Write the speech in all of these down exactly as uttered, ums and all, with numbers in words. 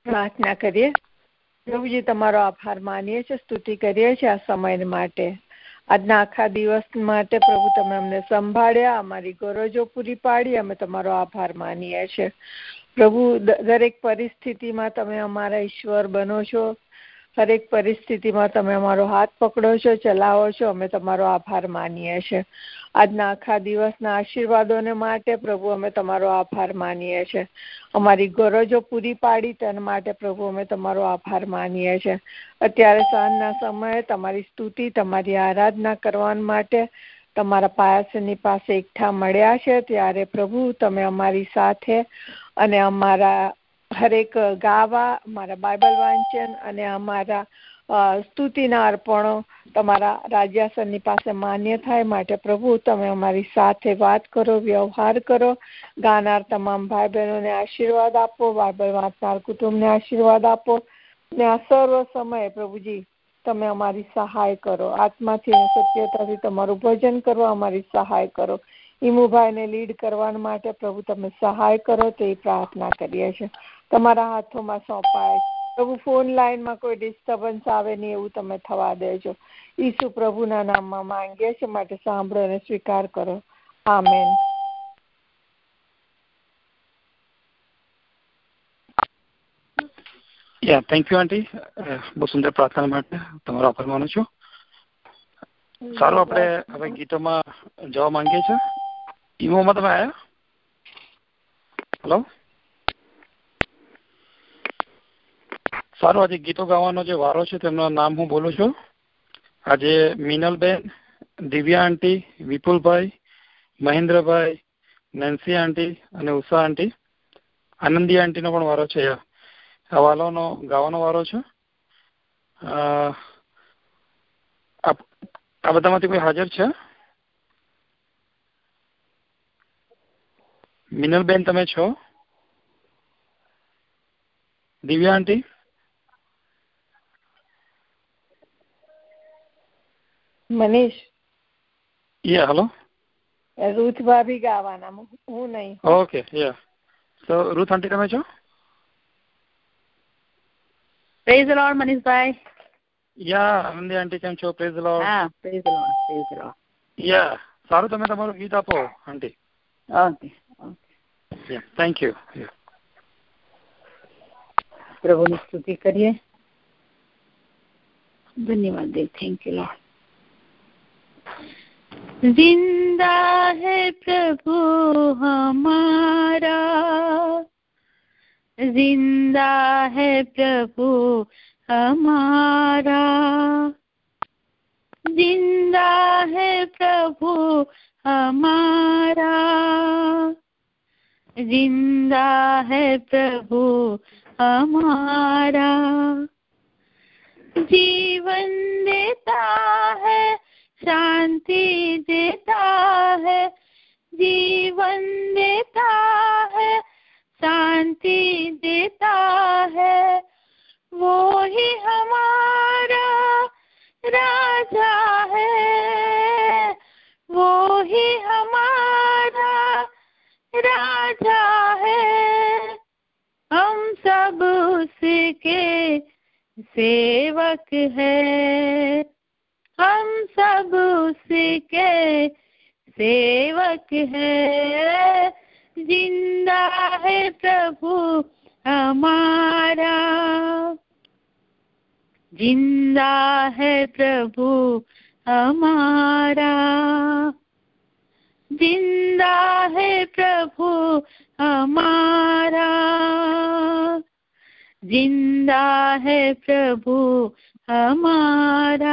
प्रार्थना करिए। પ્રભુજી તમારો આભાર માનીએ છીએ, સ્તુતિ કરીએ છીએ આ સમય માટે, આજના આખા દિવસ માટે પ્રભુ તમે અમને સંભાળ્યા, અમારી ગરજો પૂરી પાડી, અમે તમારો આભાર માનીએ છીએ। પ્રભુ દરેક પરિસ્થિતિમાં તમે અમારા ઈશ્વર બનો છો, હરેક પરિસ્થિતિમાં તમે અમારો હાથ પકડો છો, ચલાવો છો, અમે તમારો આભાર માનીએ છીએ। આજના આખા દિવસના આશીર્વાદોને માટે પ્રભુ અમે તમારો આભાર માનીએ છીએ। અમારી ગરજો પૂરી પાડી તેના માટે પ્રભુ અમે તમારો આભાર માનીએ છીએ। અત્યારે સાંજના સમયે તમારી સ્તુતિ, તમારી આરાધના કરવા માટે તમારા પાયાસની પાસે એકઠા મળ્યા છે, ત્યારે પ્રભુ તમે અમારી સાથે અને અમારા હરેક ગાવા, અમારા બાઇબલ વાંચન અને અમારા સ્તુતિના અર્પણો તમારા રાજ્યાસનની પાસે માન્ય થાય માટે પ્રભુ તમે અમારી સાથે વાત કરો, વ્યવહાર કરો। ગાનાર તમામ ભાઈ બહેનોને આશીર્વાદ આપો, બાઇબલ વાંચનાર કુટુંબને આશીર્વાદ આપો ને આ સર્વ સમયે પ્રભુજી તમે અમારી સહાય કરો। આત્માથી અને સત્યતાથી તમારું ભજન કરવા અમારી સહાય કરો। ઈમુભાઈને લીડ કરવા માટે પ્રભુ તમે સહાય કરો તે પ્રાર્થના કરીએ છીએ। તમારા હાથોમાં સોંપાય પ્રભુ, ફોન લાઈનમાં કોઈ ડિસ્ટર્બન્સ આવે નહીં એવું તમે થવા દેજો। ઈસુ પ્રભુના નામમાં માંગીએ છીએ, માટે સાંભળો અને સ્વીકાર કરો। Amen. Yeah thank you aunty, બહુ સુંદર પ્રાર્થના માટે તમારો આભાર માનું છું। સારું, આપણે હવે ગીતોમાં જવા માંગીએ છીએ। ઈમોમાં તમે આવ્યા? હેલો, સારું, આજે ગીતો ગાવાનો જે વારો છે તેમનું નામ હું બોલું છું। આજે મિનલબેન, દિવ્યા આંટી, વિપુલભાઈ, મહેન્દ્રભાઈ, નેન્સી આંટી અને ઉષા આંટી, આનંદી આંટીનો પણ વારો છે। આ વાલોનો ગાવાનો વારો છે। આ બધામાંથી કોઈ હાજર છે? મિનલબેન તમે છો? Divya aunty? Manish? Yeah hello, Ruth ભાભી ગાવાના, હું નહીં। ઓકે, યા તો રૂથ આંટી તમે છો? પ્રેઝ ધ લોર્ડ મનીષભાઈ। યા આનંદી આંટી કેમ છો? Praise the Lord. હા, praise the Lord, praise the Lord. Yeah સારું, તમે તમારું ગીત આપો aunty. Okay okay, yeah thank you. પ્રભુની સ્તુતિ કરીએ। धन्यवाद दे, थैंक यू लॉर्ड। जिंदा है प्रभु हमारा, जिंदा है प्रभु हमारा, जिंदा है प्रभु हमारा, जिंदा है प्रभु हमारा, जीवन देता है, शांति देता है, जीवन देता है, शांति देता है, वो ही हमारा राजा है, वो ही हमारा राजा है। हम सब उसके सेवक है, हम सब उसके सेवक है, जिंदा है प्रभु हमारा, जिंदा है प्रभु हमारा, जिंदा है प्रभु हमारा, जिंदा है प्रभु हमारा।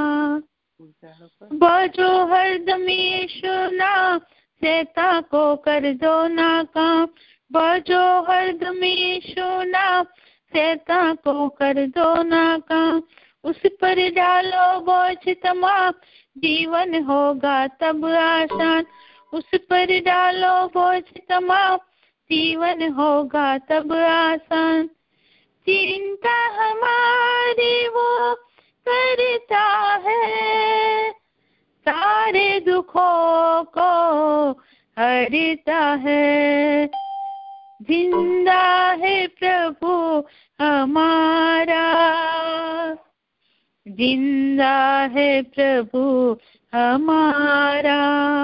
बजो हरदम यीशु नाम, शैतान को कर दो नाकाम, बजो हरदम यीशु नाम, शैतान को कर दो नाकाम, उस पर डालो बोझ तमाम, जीवन होगा तब आसान, उस पर डालो बोझ तमाम, जीवन होगा तब आसान, चिंता हमारी वो करता है, सारे दुखों को हरता है, जिंदा है प्रभु जिंदा है प्रभु हमारा।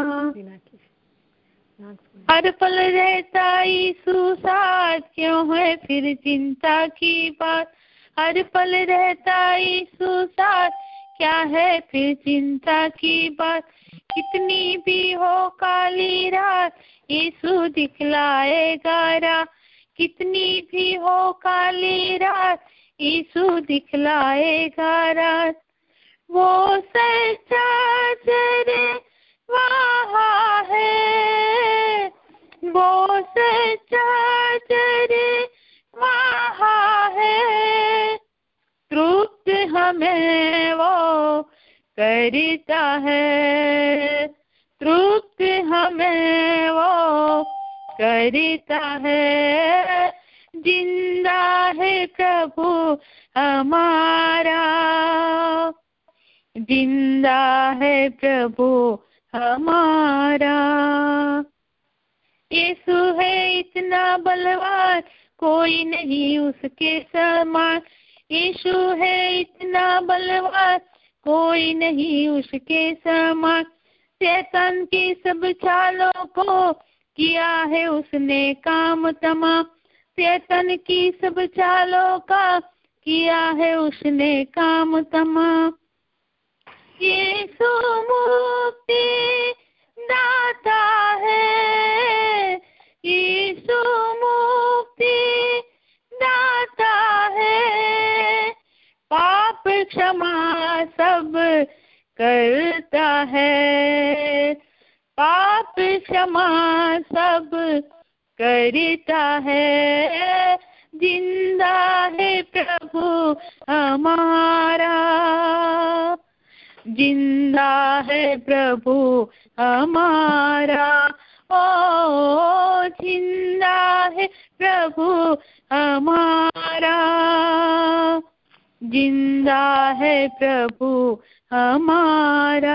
हर पल रहता यीशु साथ, क्यों है फिर चिंता की बात। हर पल रहता यीशु साथ, क्या है फिर चिंता की बात। कितनी भी हो काली रात, यीशु दिखलाएगा राह। कितनी भी हो काली रात, यीशु दिखलाएगा राह। वो सच्चा चरे वहाँ है, वो सच्चा चरे वहाँ है। तृप्त हमें वो करता है, तृप्त हमें वो करता है। जिंदा है प्रभु हमारा, जिंदा है प्रभु हमारा। यीशु है इतना बलवान, कोई नहीं उसके समान। यीशु है इतना बलवान, कोई नहीं उसके समान। शैतान की सब चालों को किया है उसने काम तमाम। शैतान की सब चालों का किया है उसने काम तमाम। यीशु मुक्ति दाता है, यीशु मुक्ति दाता है। पाप क्षमा सब करता है, पाप क्षमा सब करता है। जिंदा है प्रभु हमारा, जिंदा है प्रभु हमारा। ओ जिंदा है प्रभु हमारा, जिंदा है प्रभु हमारा।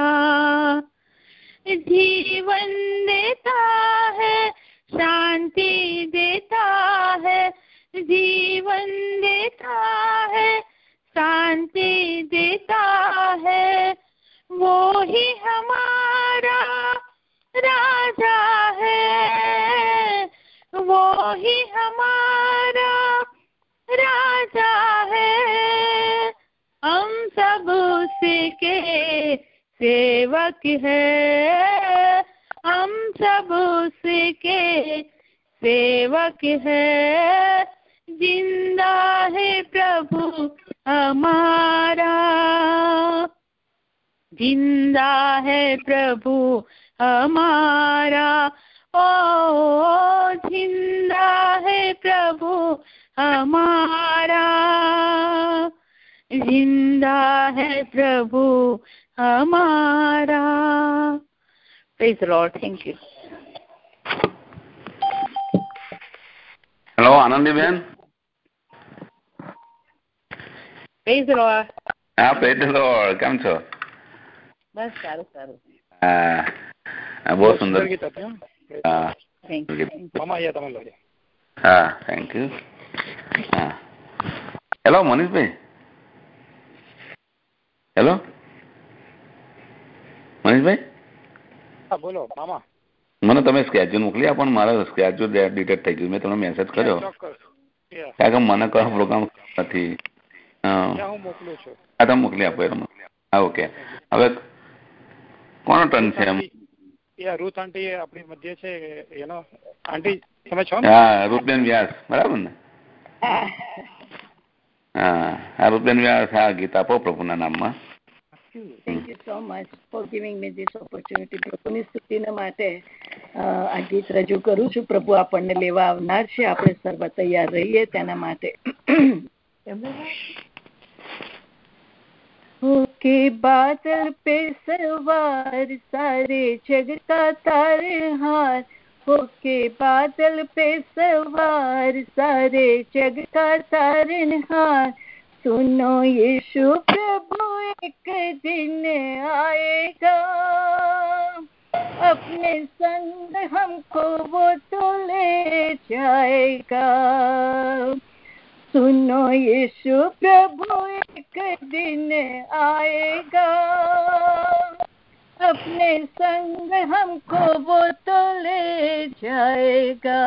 जीवन देता है, शांति देता है। जीवन देता है, शांति देता है। वो ही हमारा राजा है, वो ही हमारा राजा है। हम सब उसके सेवक है, हम सब उसके सेवक है। जिंदा है प्रभु हमारा, जिंदा है प्रभु हमारा। ओ जिंदा है प्रभु हमारा, जिंदा है प्रभु हमारा। Praise the Lord. Thank you. Hello, Anandi Ben. Praise the Lord. Ah, praise the Lord. કેમ છો? બસ સારું સારું. હા, બહુ સુંદર ગીત હતું. હા, થેન્ક યુ. મામા આયા તમે લોકો. હા, થેન્ક યુ. હા. હેલો મનીષભાઈ. હેલો મનીષભાઈ. હા બોલો મામા. મને તમે સ્કેડ્યુલ મોકલી આપો, મારા સ્કેડ્યુલ ડિટેક્ટ થઈ ગયું. મેં તમને મેસેજ કર્યો કારણ કે મને કયો પ્રોગ્રામ નથી. હું મોકલું છું. હા તમે મોકલી આપો. હા ઓકે. હવે કોનો ટર્ન છે? એ રૂથ આંટી આપણી મધ્ય છે એનો. આંટી તમે છો ને? હા રૂપબેન વ્યાસ બરાબર ને? હા હા રૂપબેન વ્યાસ. હા ગીત આપો પ્રભુના નામમાં. Thank you so much for giving me this opportunity. પ્રભુની સ્તુતિના માટે આ ગીત રજૂ કરું છું. પ્રભુ આપણને લેવા આવનાર છે, આપણે સર્વ તૈયાર રહીએ તેના માટે. होके बादल पे सवार सारे जग का तारनहार, होके बादल पे सवार सारे जग का तारनहार। सुनो यीशु प्रभु एक दिन आएगा, अपने संग हमको वो तो ले जाएगा। सुनो सुनो यीशु प्रभु एक दिन आएगा, अपने संग हमको वो तो ले जाएगा।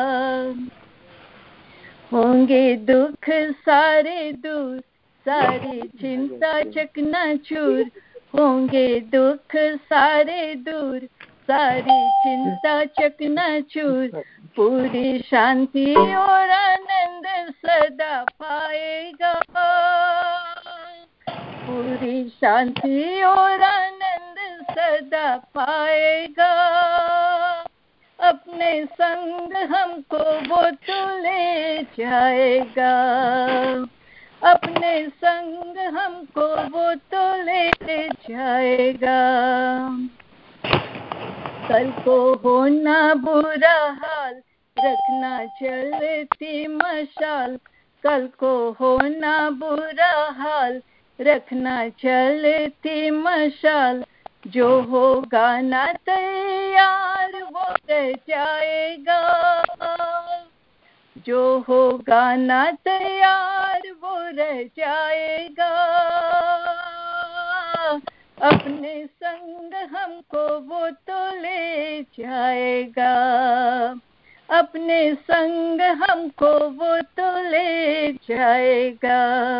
होंगे दुख सारे दूर, सारी चिंता चकनाचूर, होंगे दुख सारे दूर, सारी चिंता चकनाचूर, पूरी शांति और आनंद सदा पाएगा, पूरी शांति और आनंद सदा पाएगा। अपने संग हमको वो तो ले जाएगा, अपने संग हमको वो तो ले जाएगा। कल को होना बुरा हाल, रखना जलती मशाल, कल को होना बुरा हाल, रखना चलती मशाल, जो होगा ना तैयार वो रह जाएगा, जो होगा ना तैयार वो रह जाएगा। अपने संग हमको वो तो ले जाएगा, अपने संग हमको वो तो ले जाएगा।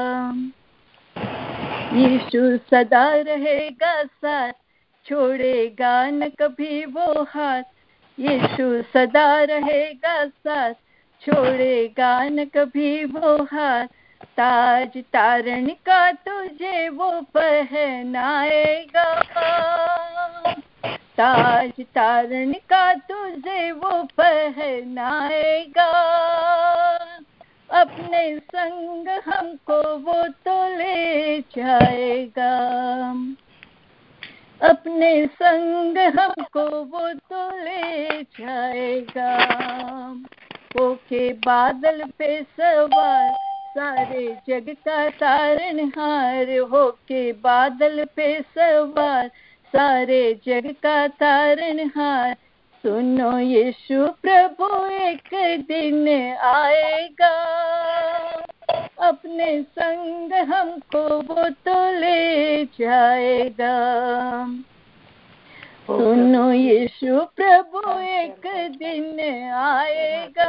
यीशु सदा रहेगा साथ, छोड़ेगा न कभी वो हाथ, यीशु सदा रहेगा साथ, छोड़ेगा न कभी वो हाथ। ताज तारण का तुझे वो पहनाएगा, ताज तारण का तुझे वो पहनाएगा। अपने संग हमको वो तो ले जाएगा, अपने संग हमको वो तो ले जाएगा। होके बादल पे सवार, सारे जग का तारनहार, होके बादल पे सवार, सारे जग का तारनहार। सुनो यीशु प्रभु एक दिन आएगा, अपने संग हमको वो तो ले जाएगा। सुनो यीशु प्रभु एक दिन आएगा,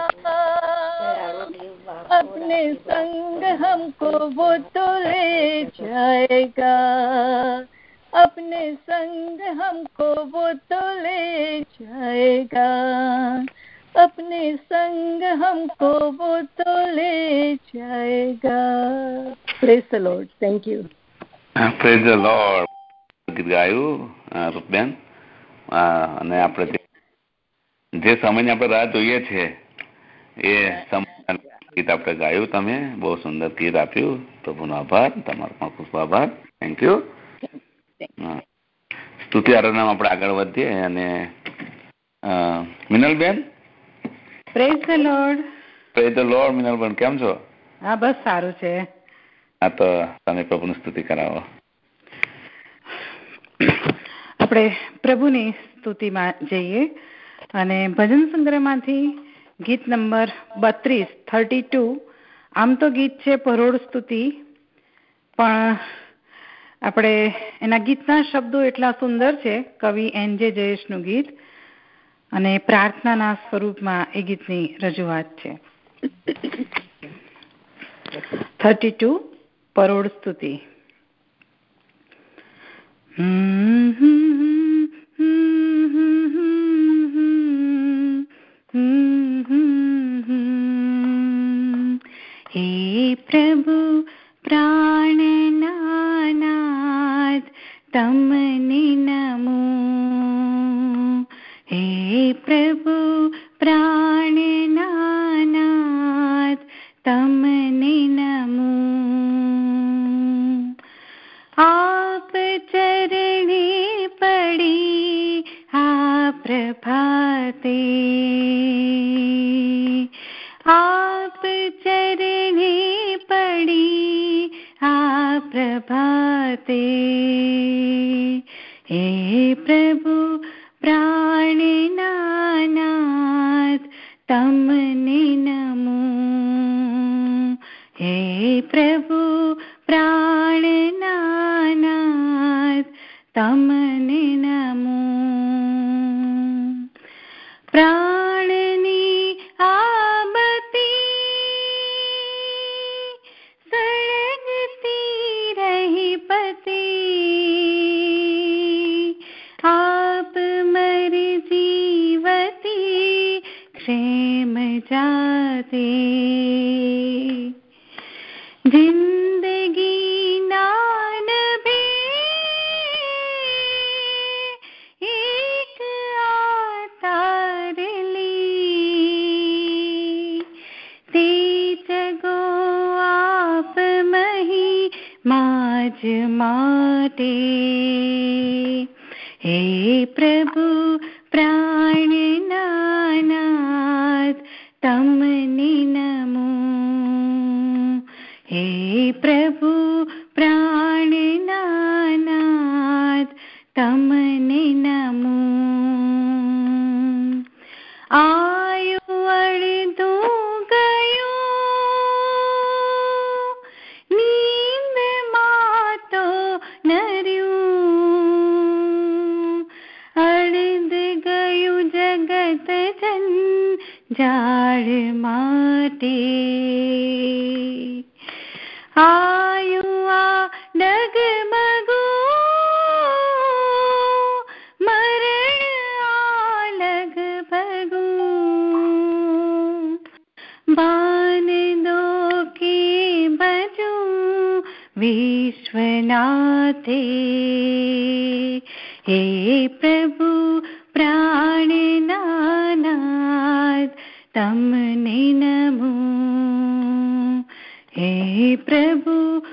अपने संग हमको वो तो ले जाएगा, अपने संग हमको वो तो ले जाएगा, अपने संग हमको वो तो ले जाएगा। Praise the Lord. Thank you. Praise the Lord. ગીત ગાયું રૂપબેન, અને આપણે જે સમયની આપણે રાહ જોઈએ છે એ સમય ગીત આપણે ગાયું. તમે બહુ સુંદર ગીત આપ્યું. પ્રભુનો આભાર, તમારો પણ ખૂબ આભાર. Thank you. સ્તુતિ આરાધનામાં આપણે આગળ વધીએ. અને મિનલબેન, praise the Lord. Praise the Lord. મિનલબેન કેમ છો? હા, બસ સારું છે. હા, તો તમે પ્રભુની સ્તુતિ કરાવો. આપણે પ્રભુની સ્તુતિમાં જઈએ અને ભજન સંગ્રહમાંથી ગીત નંબર બત્રીસ થર્ટી ટુ. આમ તો ગીત છે પરોઢ સ્તુતિ, પણ આપણે એના ગીતના શબ્દો એટલા સુંદર છે. કવિ એન જે જયેશનું ગીત, અને પ્રાર્થનાના સ્વરૂપમાં એ ગીતની રજૂઆત છે. થર્ટી ટુ પરોઢ સ્તુતિ. हे प्रभु प्राणनाथ तमने नमो, हे प्रभु प्राणनाथ तमने नमो। आप चरणे पड़ी आ प्रभाते, आप चरणे पड़ी आ प्रभाते, हे प्रभु प्राणनाथ तमने नमो, हे प्रभु प्राणनानाथ તમને નમો પ્રાણની આબતી સળગતી રહી પતિ આપ મરી જીવતી ક્ષેમ જાતે जिंदगी नान भी एक आतार ली ते जगो आप मही माज माटे हे प्रभु प्राणनानाथ તમને નમો हे प्रभु प्राणनानाथ તમને નમો આયુ અડધું ગયું નીંદમાં તો નર્યું અડધ ગયું જગત જંજાળ માટે આયુઆ ડગમગો મરણ આ લગભગો બાન દો કે બજુ વિશ્વનાથે હે પ્રભુ પ્રાણનાનાથ તમને નમો हे प्रभु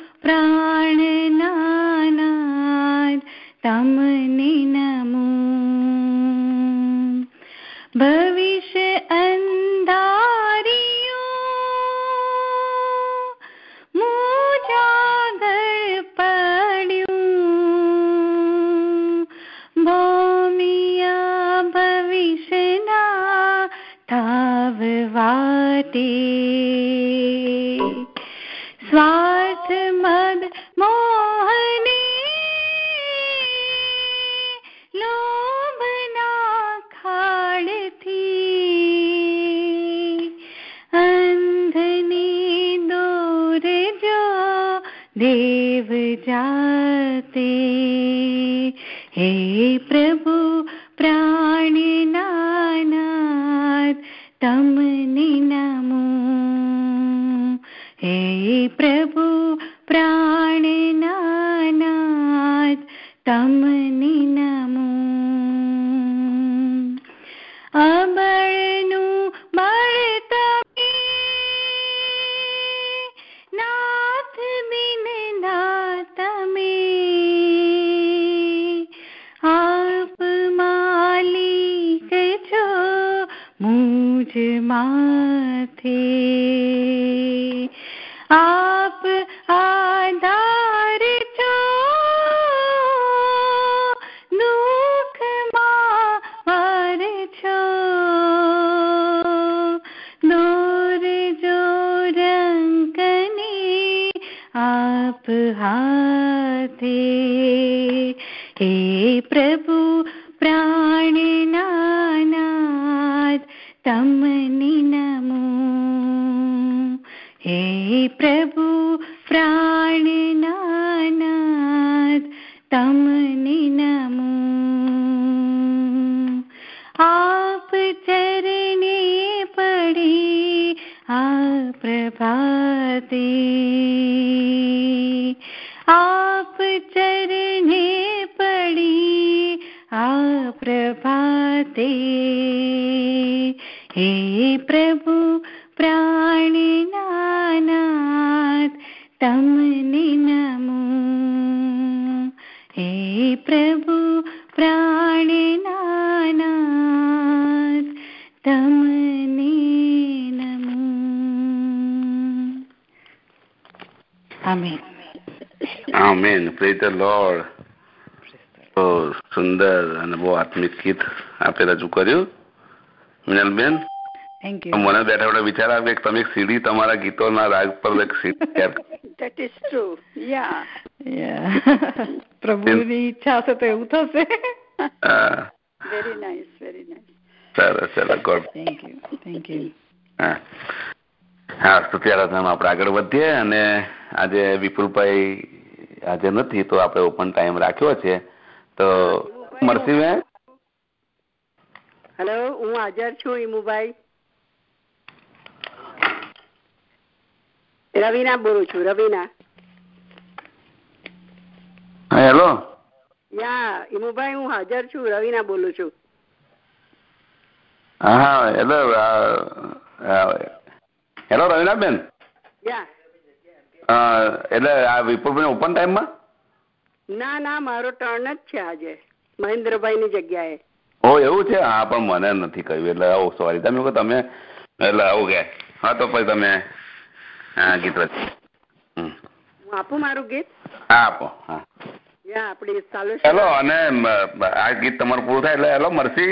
प्राणनानाथ તમને નમો ભવિષ્ય અંધારિયું મુજાગર પડ્યું ભૂમિયા ભવિષ્યના થાવ વાટે स्वार्थ मद मोहने लोभना खाड़ थी अंधनी दूर जो देव जाते हे प्रभु प्राणनानाथ તમને નમો हे प्रभु प्राणनानाथ તમને નમો અબળનું બળ તમે નાથ બિન ના તમે આપ માલિક છો મુજ માથે आप आधार छो दुख मार छो दूर जो रंकनी आप हाथे हे प्रभु प्राणनानाथ તમને નમો हे प्रभु प्राणनानाथ તમને નમો आप चरणे पड़ी आ प्रभाते आप चरणे पड़ी आ प्रभाते हे प्रभु प्राणनानाथ તમને નમો हे प्रभु प्राणनानाथ તમને નમો amen amen praise the Lord તો સુંદર અને બહુ આત્મિક ગીત આપે રજૂ કર્યું મિનલબેન થેન્ક યુ. મને બેઠા બેઠા વિચાર આવે કે તમે એક સીડી તમારા ગીતોના રાગ પર એક સીડી That is true. Yeah. પ્રભુની ઈચ્છા હશે તો એવું થશે. Very nice, very nice. સરસ સરસ God thank you thank you. હા હા સ્તુતિ આરાધનામાં આપણે આગળ વધીએ અને આજે વિપુલભાઈ આજે નથી તો આપણે ઓપન ટાઈમ રાખ્યો છે તો મરસીબેન. હેલો, હું હાજર છું ઈમુભાઈ. રવીના બોલું છું. રવીના. હેલો. યા ઈમુભાઈ હું હાજર છું. રવીના બોલું છું. હા હેલો હેલો રવીનાબેન. યા એટલે આ વિપુલભાઈ ઓપન ટાઈમમાં? ના ના મારો ટર્ન જ છે આજે મહેન્દ્રભાઈ ની જગ્યાએ. ઓ એવું છે. હા પણ મને નથી કહ્યું એટલે ઓ સોરી. તમે કહો તમે એટલે આવું ગયા. હા તો પછી તમે હા ગીત રચ. હું આપું મારું ગીત? હા આપો. હા યા આપડી ચાલુ. હેલો અને આ ગીત તમારું પૂરું થાય એટલે હેલો મરસી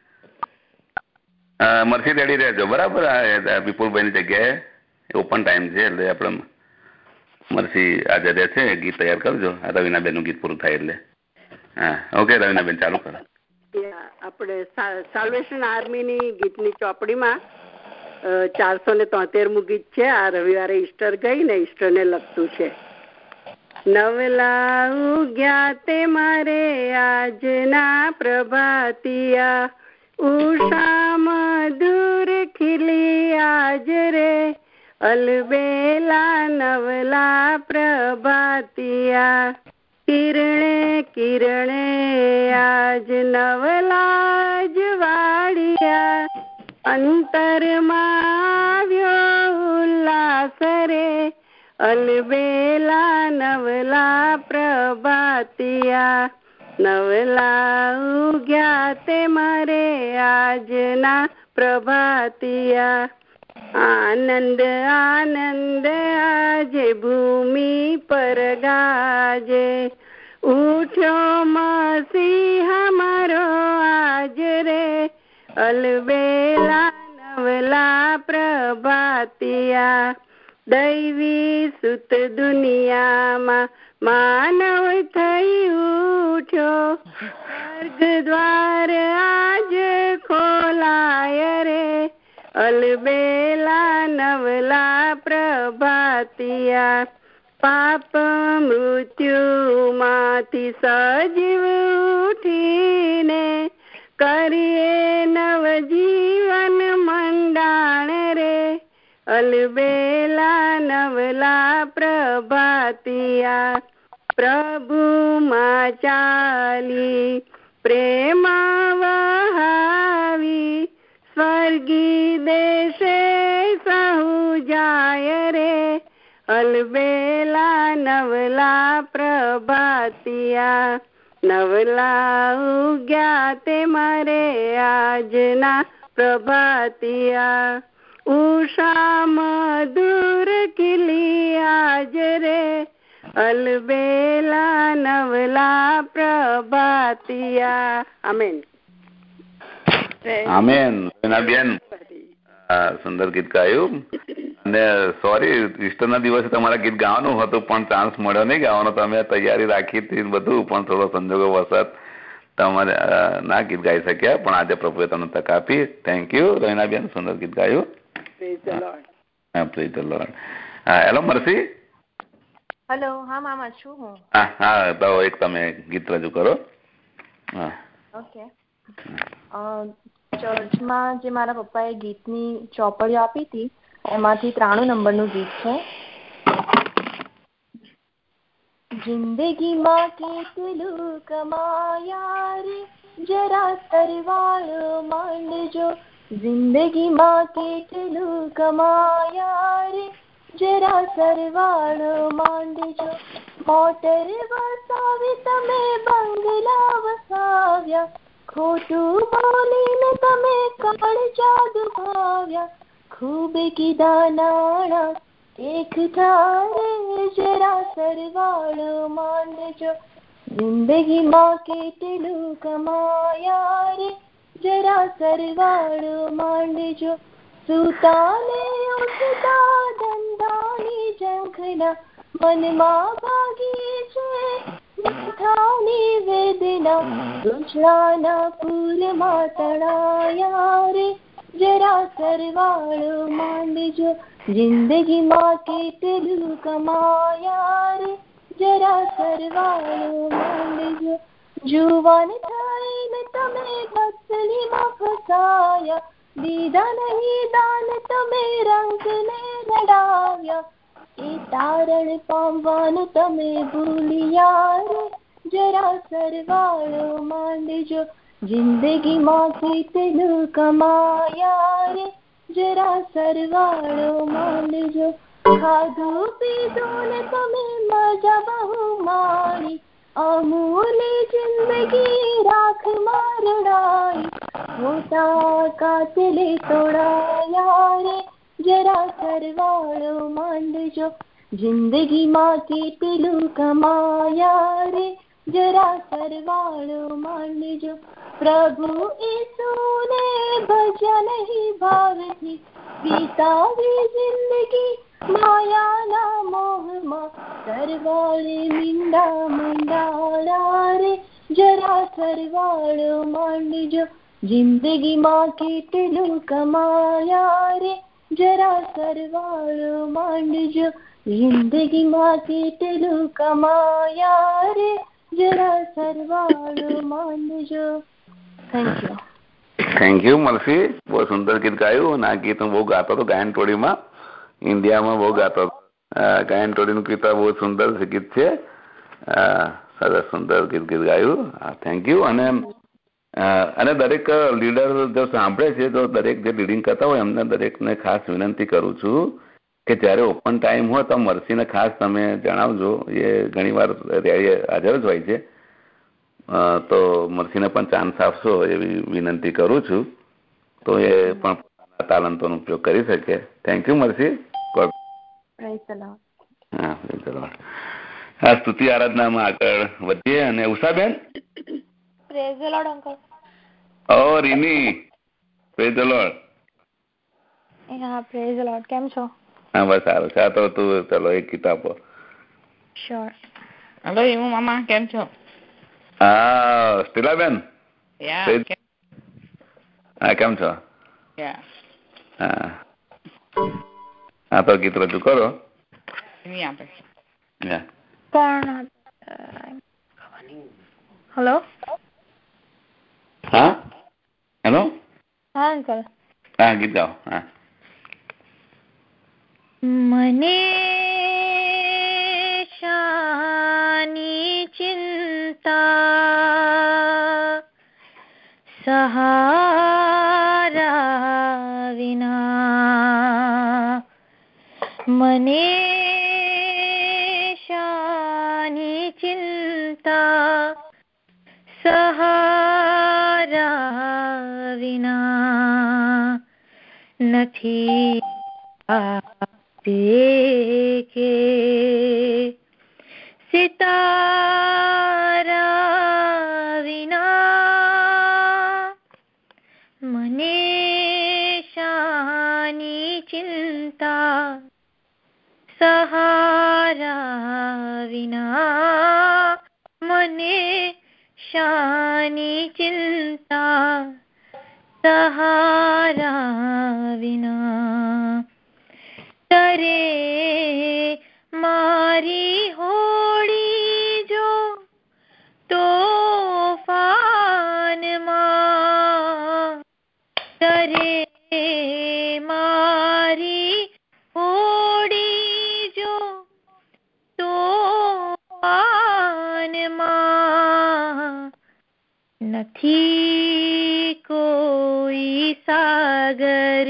મરસી રેડી રહેજો બરાબર. વિપુલભાઈ ની જગ્યાએ ઓપન ટાઈમ છે એટલે આપણે મરસી આજે રહે છે. ગીત તૈયાર કરજો. રવીનાબેન નું ગીત પૂરું થાય એટલે. હા ઓકે રવીનાબેન ચાલુ કરો. આપણે સાલ્વેશન આર્મીની ગીતની ચોપડીમાં ચારસો ને તોતેરમું ગીત છે. આ રવિવારે ઈસ્ટર ગઈ ને ઈસ્ટર ને લગતું છે. નવલા ઉગ્યા તે મારે આજના પ્રભાતિયા ઉષા મધુર ખીલી આજ રે અલબેલા નવલા પ્રભાતિયા કિરણે કિરણે આજ નવલાજ વાળિયા અંતરમાં આવ્યો ઉલ્લાસ રે અલબેલા નવલા પ્રભાતિયા નવલા ઉગ્યા તે મારે આજના પ્રભાતિયા આનંદ આનંદ આજે ભૂમિ પર ગાજે ઉઠ્યો મસીહ મારો આજ રે અલબેલા નવલા પ્રભાતિયા દૈવી સુત દુનિયામાં માનવ થઈ ઉઠ્યો સ્વર્ગ દ્વાર આજ ખોલાય રે અલબેલા નવલા પ્રભાતિયા પાપ મૃત્યુ માંથી સજીવ ઉઠીને કરીએ નવજીવન મંડાણ રે અલબેલા નવલા પ્રભાતિયા પ્રભુમાં ચાલી પ્રેમ વહાવી સ્વર્ગી દેશે સહુ જાય રે અલબેલા નવલા પ્રભાતિયા નવલા ઉગ્યા તે મારે આજના પ્રભાતિયા ઉષા મધુર ખીલી આજ રે અલબેલા નવલા પ્રભાતિયા. Amen amen. બેન સુંદર ગીત ગાયું અને સોરી ઈસ્ટર ના દિવસે તમારા ગીત ગાવાનું હતું પણ ચાન્સ મળ્યો નહીં ગાવાનો. તમે તૈયારી રાખી હતી બધું પણ થોડો સંજોગો વસત તમારે ના ગીત ગાઈ શક્યા પણ આજે પ્રભુએ તમને તક આપી. Thank you રહીનાબેન. સુંદર ગીત ગાયું. Hello Mercy. હેલો. હા મામા છું હું. હા હા તો એક તમે ગીત રજૂ કરો. હા ઓકે. ચર્ચમાં જે મારા પપ્પાએ ગીતની ચોપડીઓ આપી હતી એમાંથી ત્રાણું નંબરનું ગીત છે. જિંદગીમાં કેટલું કમાયા રે જરા સરવાળો માંડજો જિંદગીમાં કેટલું કમાયા રે જરા સરવાળો માંડજો મોટર વસાવી તમે બંગલા વસાવ્યા ખોટું બોલીને તમે કાળજા દુભાવ્યા ખૂબ કીધા નાણા એક થારે જરા સરવાળો માંડજો જિંદગીમાં કેટલું કમાયા રે જરા સરવાળો માંડજો સુતાને ઉઠતા ધંધાની ઝંખના મનમાં ભાગી છે વ્યથાની વેદના દુષ્ણાના પૂરમાં તણાયા રે જરા સરવાળો માંડજો જિંદગીમાં કેટલું કમાયા રે જરા સરવાળો માંડજો જુવાન થઈને તમે મસ્તીમાં ફસાયા દીધા નહીં દાન તમે રંગને રડાવ્યા એ તારણ પામવાનું તમે ભૂલ્યા રે જરા સરવાળો માંડજો જિંદગીમાં કેટલું કમાયા રે જરા સરવાળો માંડજો ખાધું પીધું ને તમે મજા બહુ માણી અમૂલી જિંદગી રાખમાં રડાઈ મોટા કાતલે તોડાયા રે જરા સરવાળો માંડજો જિંદગીમાં કેટલું કમાયા રે જરા સરવાળો માંડજો પ્રભુ ઈસુને ભજન નહીં ભાવથી વિતાવી જિંદગી માયાના મોહમાં સરવાળે મીંડા મંડાળા રે જરા સરવાળો માંડજો જિંદગીમાં કેટલું કમાયા રે જરા સરવાળો માંડજો જિંદગીમાં કેટલું કમાયા રે જરા સરવાળો માંડજો. Thank you. Thank you Mercy. બહુ સુંદર ગીત ગાયું અને આ ગીત હું બહુ ગાતો હતો ગાયન ટોળીમાં, ઇન્ડિયામાં બહુ ગાતો હતો. ગાયન ટોળીનું ગીત બહુ સુંદર ગીત છે. સરસ સુંદર ગીત ગીત ગાયું. Thank you. અને અને દરેક લીડર જો સાંભળે છે તો દરેક જે લીડિંગ કરતા હોય એમને દરેકને ખાસ વિનંતી કરું છું કે જ્યારે ઓપન ટાઈમ હોય તો મરસીને ખાસ તમે જણાવજો. એ ઘણીવાર હાજર જ હોય છે, તો મરસીને પણ ચાન્સ આપશો એવી વિનંતી કરું છું, તો એ પણ પોતાના તાલંતોનો ઉપયોગ કરી શકે. Thank you Mercy. હા, હા. સ્તુતિ આરાધનામાં આગળ વધીએ. અને ઉષાબેન. Praise the Lord uncle. ઓ રીની, પ્રેઝ ધ લોર્ડ. હા, પ્રેઝ ધ લોર્ડ. કેમ છો? હા, બસ સારું છે. તો તું ચલો એક ગીત આપો. શ્યોર. હેલો ઈમુ મામા, કેમ છો? હા, સ્ટીલાબેન. હા, કેમ છો? હા, હા, તો ગીત રજૂ કરો. કોણ? હેલો. હા, હેલો. હા અંકલ. હા, ગીત ગાઓ. હા. મને શાની ચિંતા સહારા વિના, મને શાની ચિંતા સહારા વિના, નથી કે સિતારા વિના, મને શાની ચિંતા સહારા વિના, મને શાની ચિંતા સહારા વિના. તરે મારી હોડી જો તોફાનમાં, તરે મારી હોડી જો તોફાનમાં, નથી કોઈ સાગર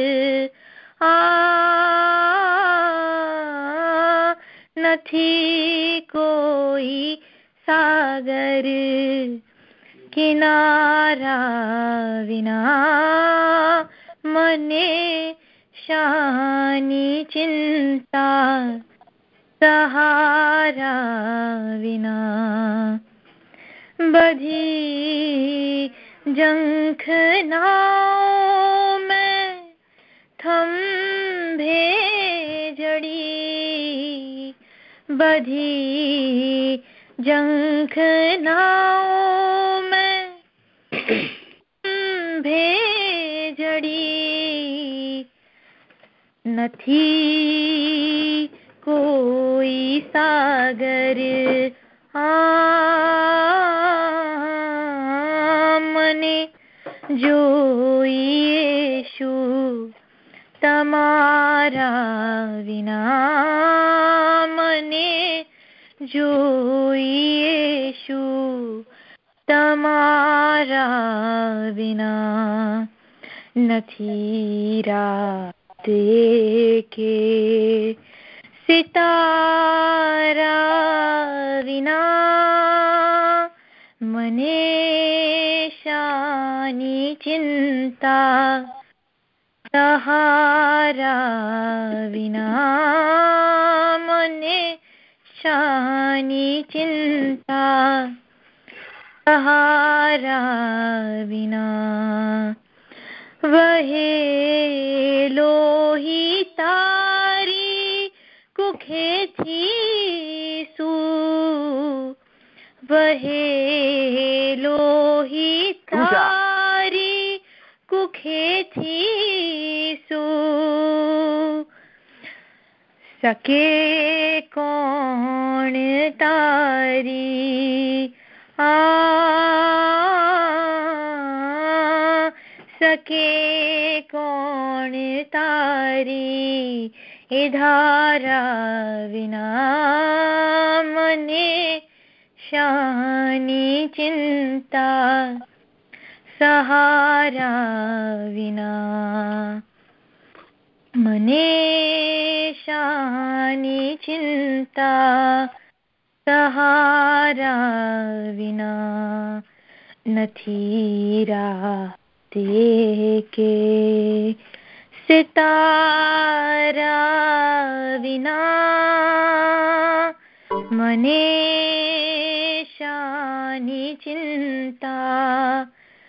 આ, નથી કોઈ સાગર કિનારા વિના, મને શાની ચિંતા સહારા વિના. બધી ઝંખનાઓ મેં थंभे जड़ी बधी जंखनाओं में भेजड़ी નથી કોઈ સાગર આ મને જોઈએ શું તમારા વિના મને જોઈએ શું તમારા વિના નથી રાતે કે સિતારા વિના મને શાની ચિંતા સહારા વિના મને શાની ચિંતા સહારા વિના વહે લોહી તારી કુખેથી સુ વહે લોહી તારી કુખેથી સુ સકે કોણ તારી આ સકે કોણ તારી એ ધારા વિના મને શાની ચિંતા સહારા વિના મને શાની ચિંતા સહારા વિના નથી રાતે કે સિતારા વિના મને શાની ચિંતા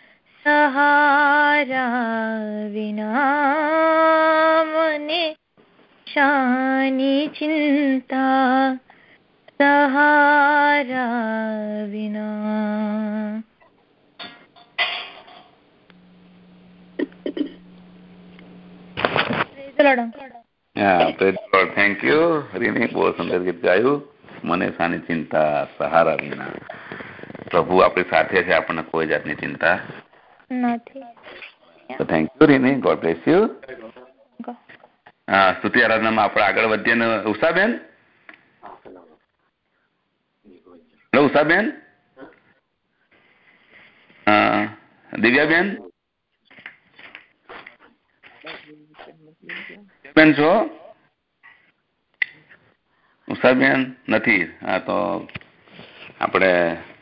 સહારા વિના મને શાની ચિંતા સહારા વિના. થેન્ક યુ રીની, બહુ સુંદર ગીત ગાયું. મને શાની ચિંતા સહારા વિના. પ્રભુ આપણી સાથે છે, આપણને કોઈ જાતની ચિંતા નથી. Thank you Rini, God bless you. હા, સ્તુતિ આરાધનામાં આપણે આગળ વધીએ ને ઉષાબેન. હેલો ઉષાબેન. દિવ્યાબેન બેન છો? ઉષાબેન નથી. હા, તો આપણે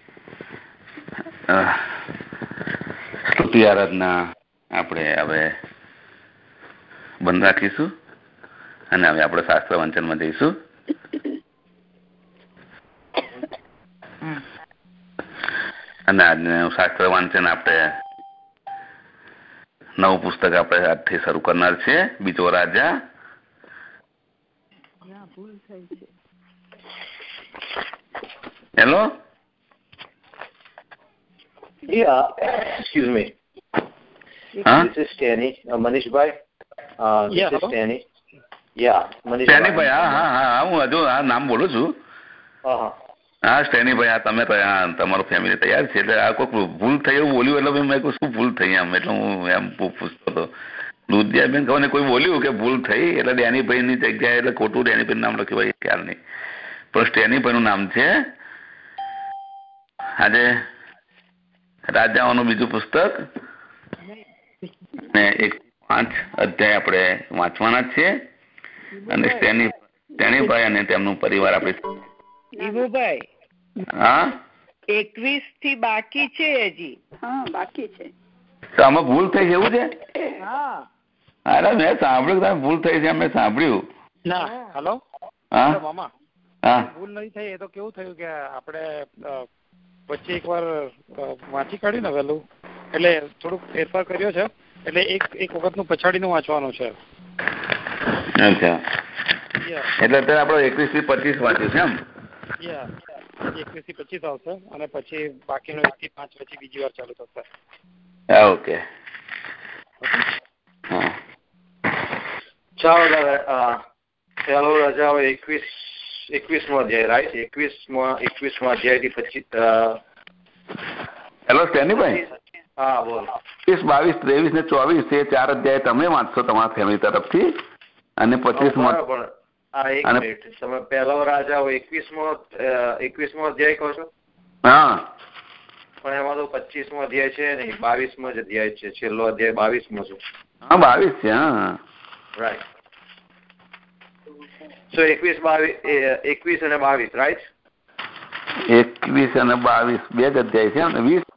સ્તુતિ આરાધના આપણે હવે બંધ રાખીશું અને હવે આપણે શાસ્ત્ર વાંચનમાં જઈશું. અને આજનું શાસ્ત્ર વાંચન આપણે નવું પુસ્તક આપણે આજથી શરૂ કરનાર છે, બીજો રાજા. Hello. Yeah, excuse me. Huh? This is Stanny, uh, Manish bhai. Uh, this yeah, is Stanny. Yeah, Manish Stanny bhai. હા હા હા, હું હજુ આ નામ બોલું છું. હા હા સ્ટેની ભાઈ, આ તમે તમારું ફેમિલી તૈયાર છે એટલે આ કોઈ ભૂલ થઈ એવું બોલ્યું એટલે મેં શું ભૂલ થઈ એમ એટલે હું એમ પૂછતો હતો. દુધિયાબેન ખબર ને કોઈ બોલ્યું કે ભૂલ થઈ એટલે ડેનીભાઈ ની જગ્યાએ એટલે ખોટું ડેનીભાઈ નામ લખ્યું હોય ખ્યાલ નહીં, પણ સ્ટેનીભાઈ નું નામ છે. આજે રાજાઓનું બીજું પુસ્તક ને એક પાંચ અધ્યાય આપણે વાંચવાના જ છે અને સ્ટેની સ્ટેનીભાઈ અને તેમનું પરિવાર આપણે હા એકવીસ થી બાકી છે હજી. હા બાકી છે. તો આમાં ભૂલ થઈ એવું છે? હા અરે મેં સાંભળ્યું તમે ભૂલ થઈ છે, મેં સાંભળ્યું. ના હેલો હા મામા, હા ભૂલ નહીં થઈ. એ તો કેવું થયું કે આપણે વચ્ચે એક વાર વાંચી કાઢ્યું ને વહેલું એટલે થોડુંક ફેરફાર કર્યો છે એટલે એક એક વખતનું પછાડીનું વાંચવાનું છે. અચ્છા, એટલે અત્યારે આપડે એકવીસ થી પચીસ વાંચ્યું છે એમ? એકવીસ થી પચીસ આવશે અને પછી બાકીનો એક થી પાંચ પછી બીજી વાર ચાલુ થશે. ઓકે, હા ચાલો દાદા, પહેલો રાજા એકવીસ એકવીસમો અધ્યાય, રાઈટ? એકવીસમાં એકવીસમો અધ્યાય થી પચીસ. હેલો સ્ટેનીભાઈ. હા બોલ. ત્રીસ, બાવીસ, ત્રેવીસ ને ચોવીસ એ ચાર અધ્યાય તમે વાંચશો તમારા ફેમિલી તરફથી, અને પચીસ માં એક મિનિટ, તમે પહેલો રાજા એકવીસમો એકવીસમો અધ્યાય કહો છો? હા, પણ એમાં તો પચીસમો અધ્યાય છે નહીં, બાવીસમો જ અધ્યાય છે. છેલ્લો અધ્યાય બાવીસમો છે. હા બાવીસ છે. હા રાઈટ. સો એકવીસ બાવીસ એકવીસ અને બાવીસ, રાઈટ? એકવીસ અને બાવીસ બે જ અધ્યાય છે ને? વીસ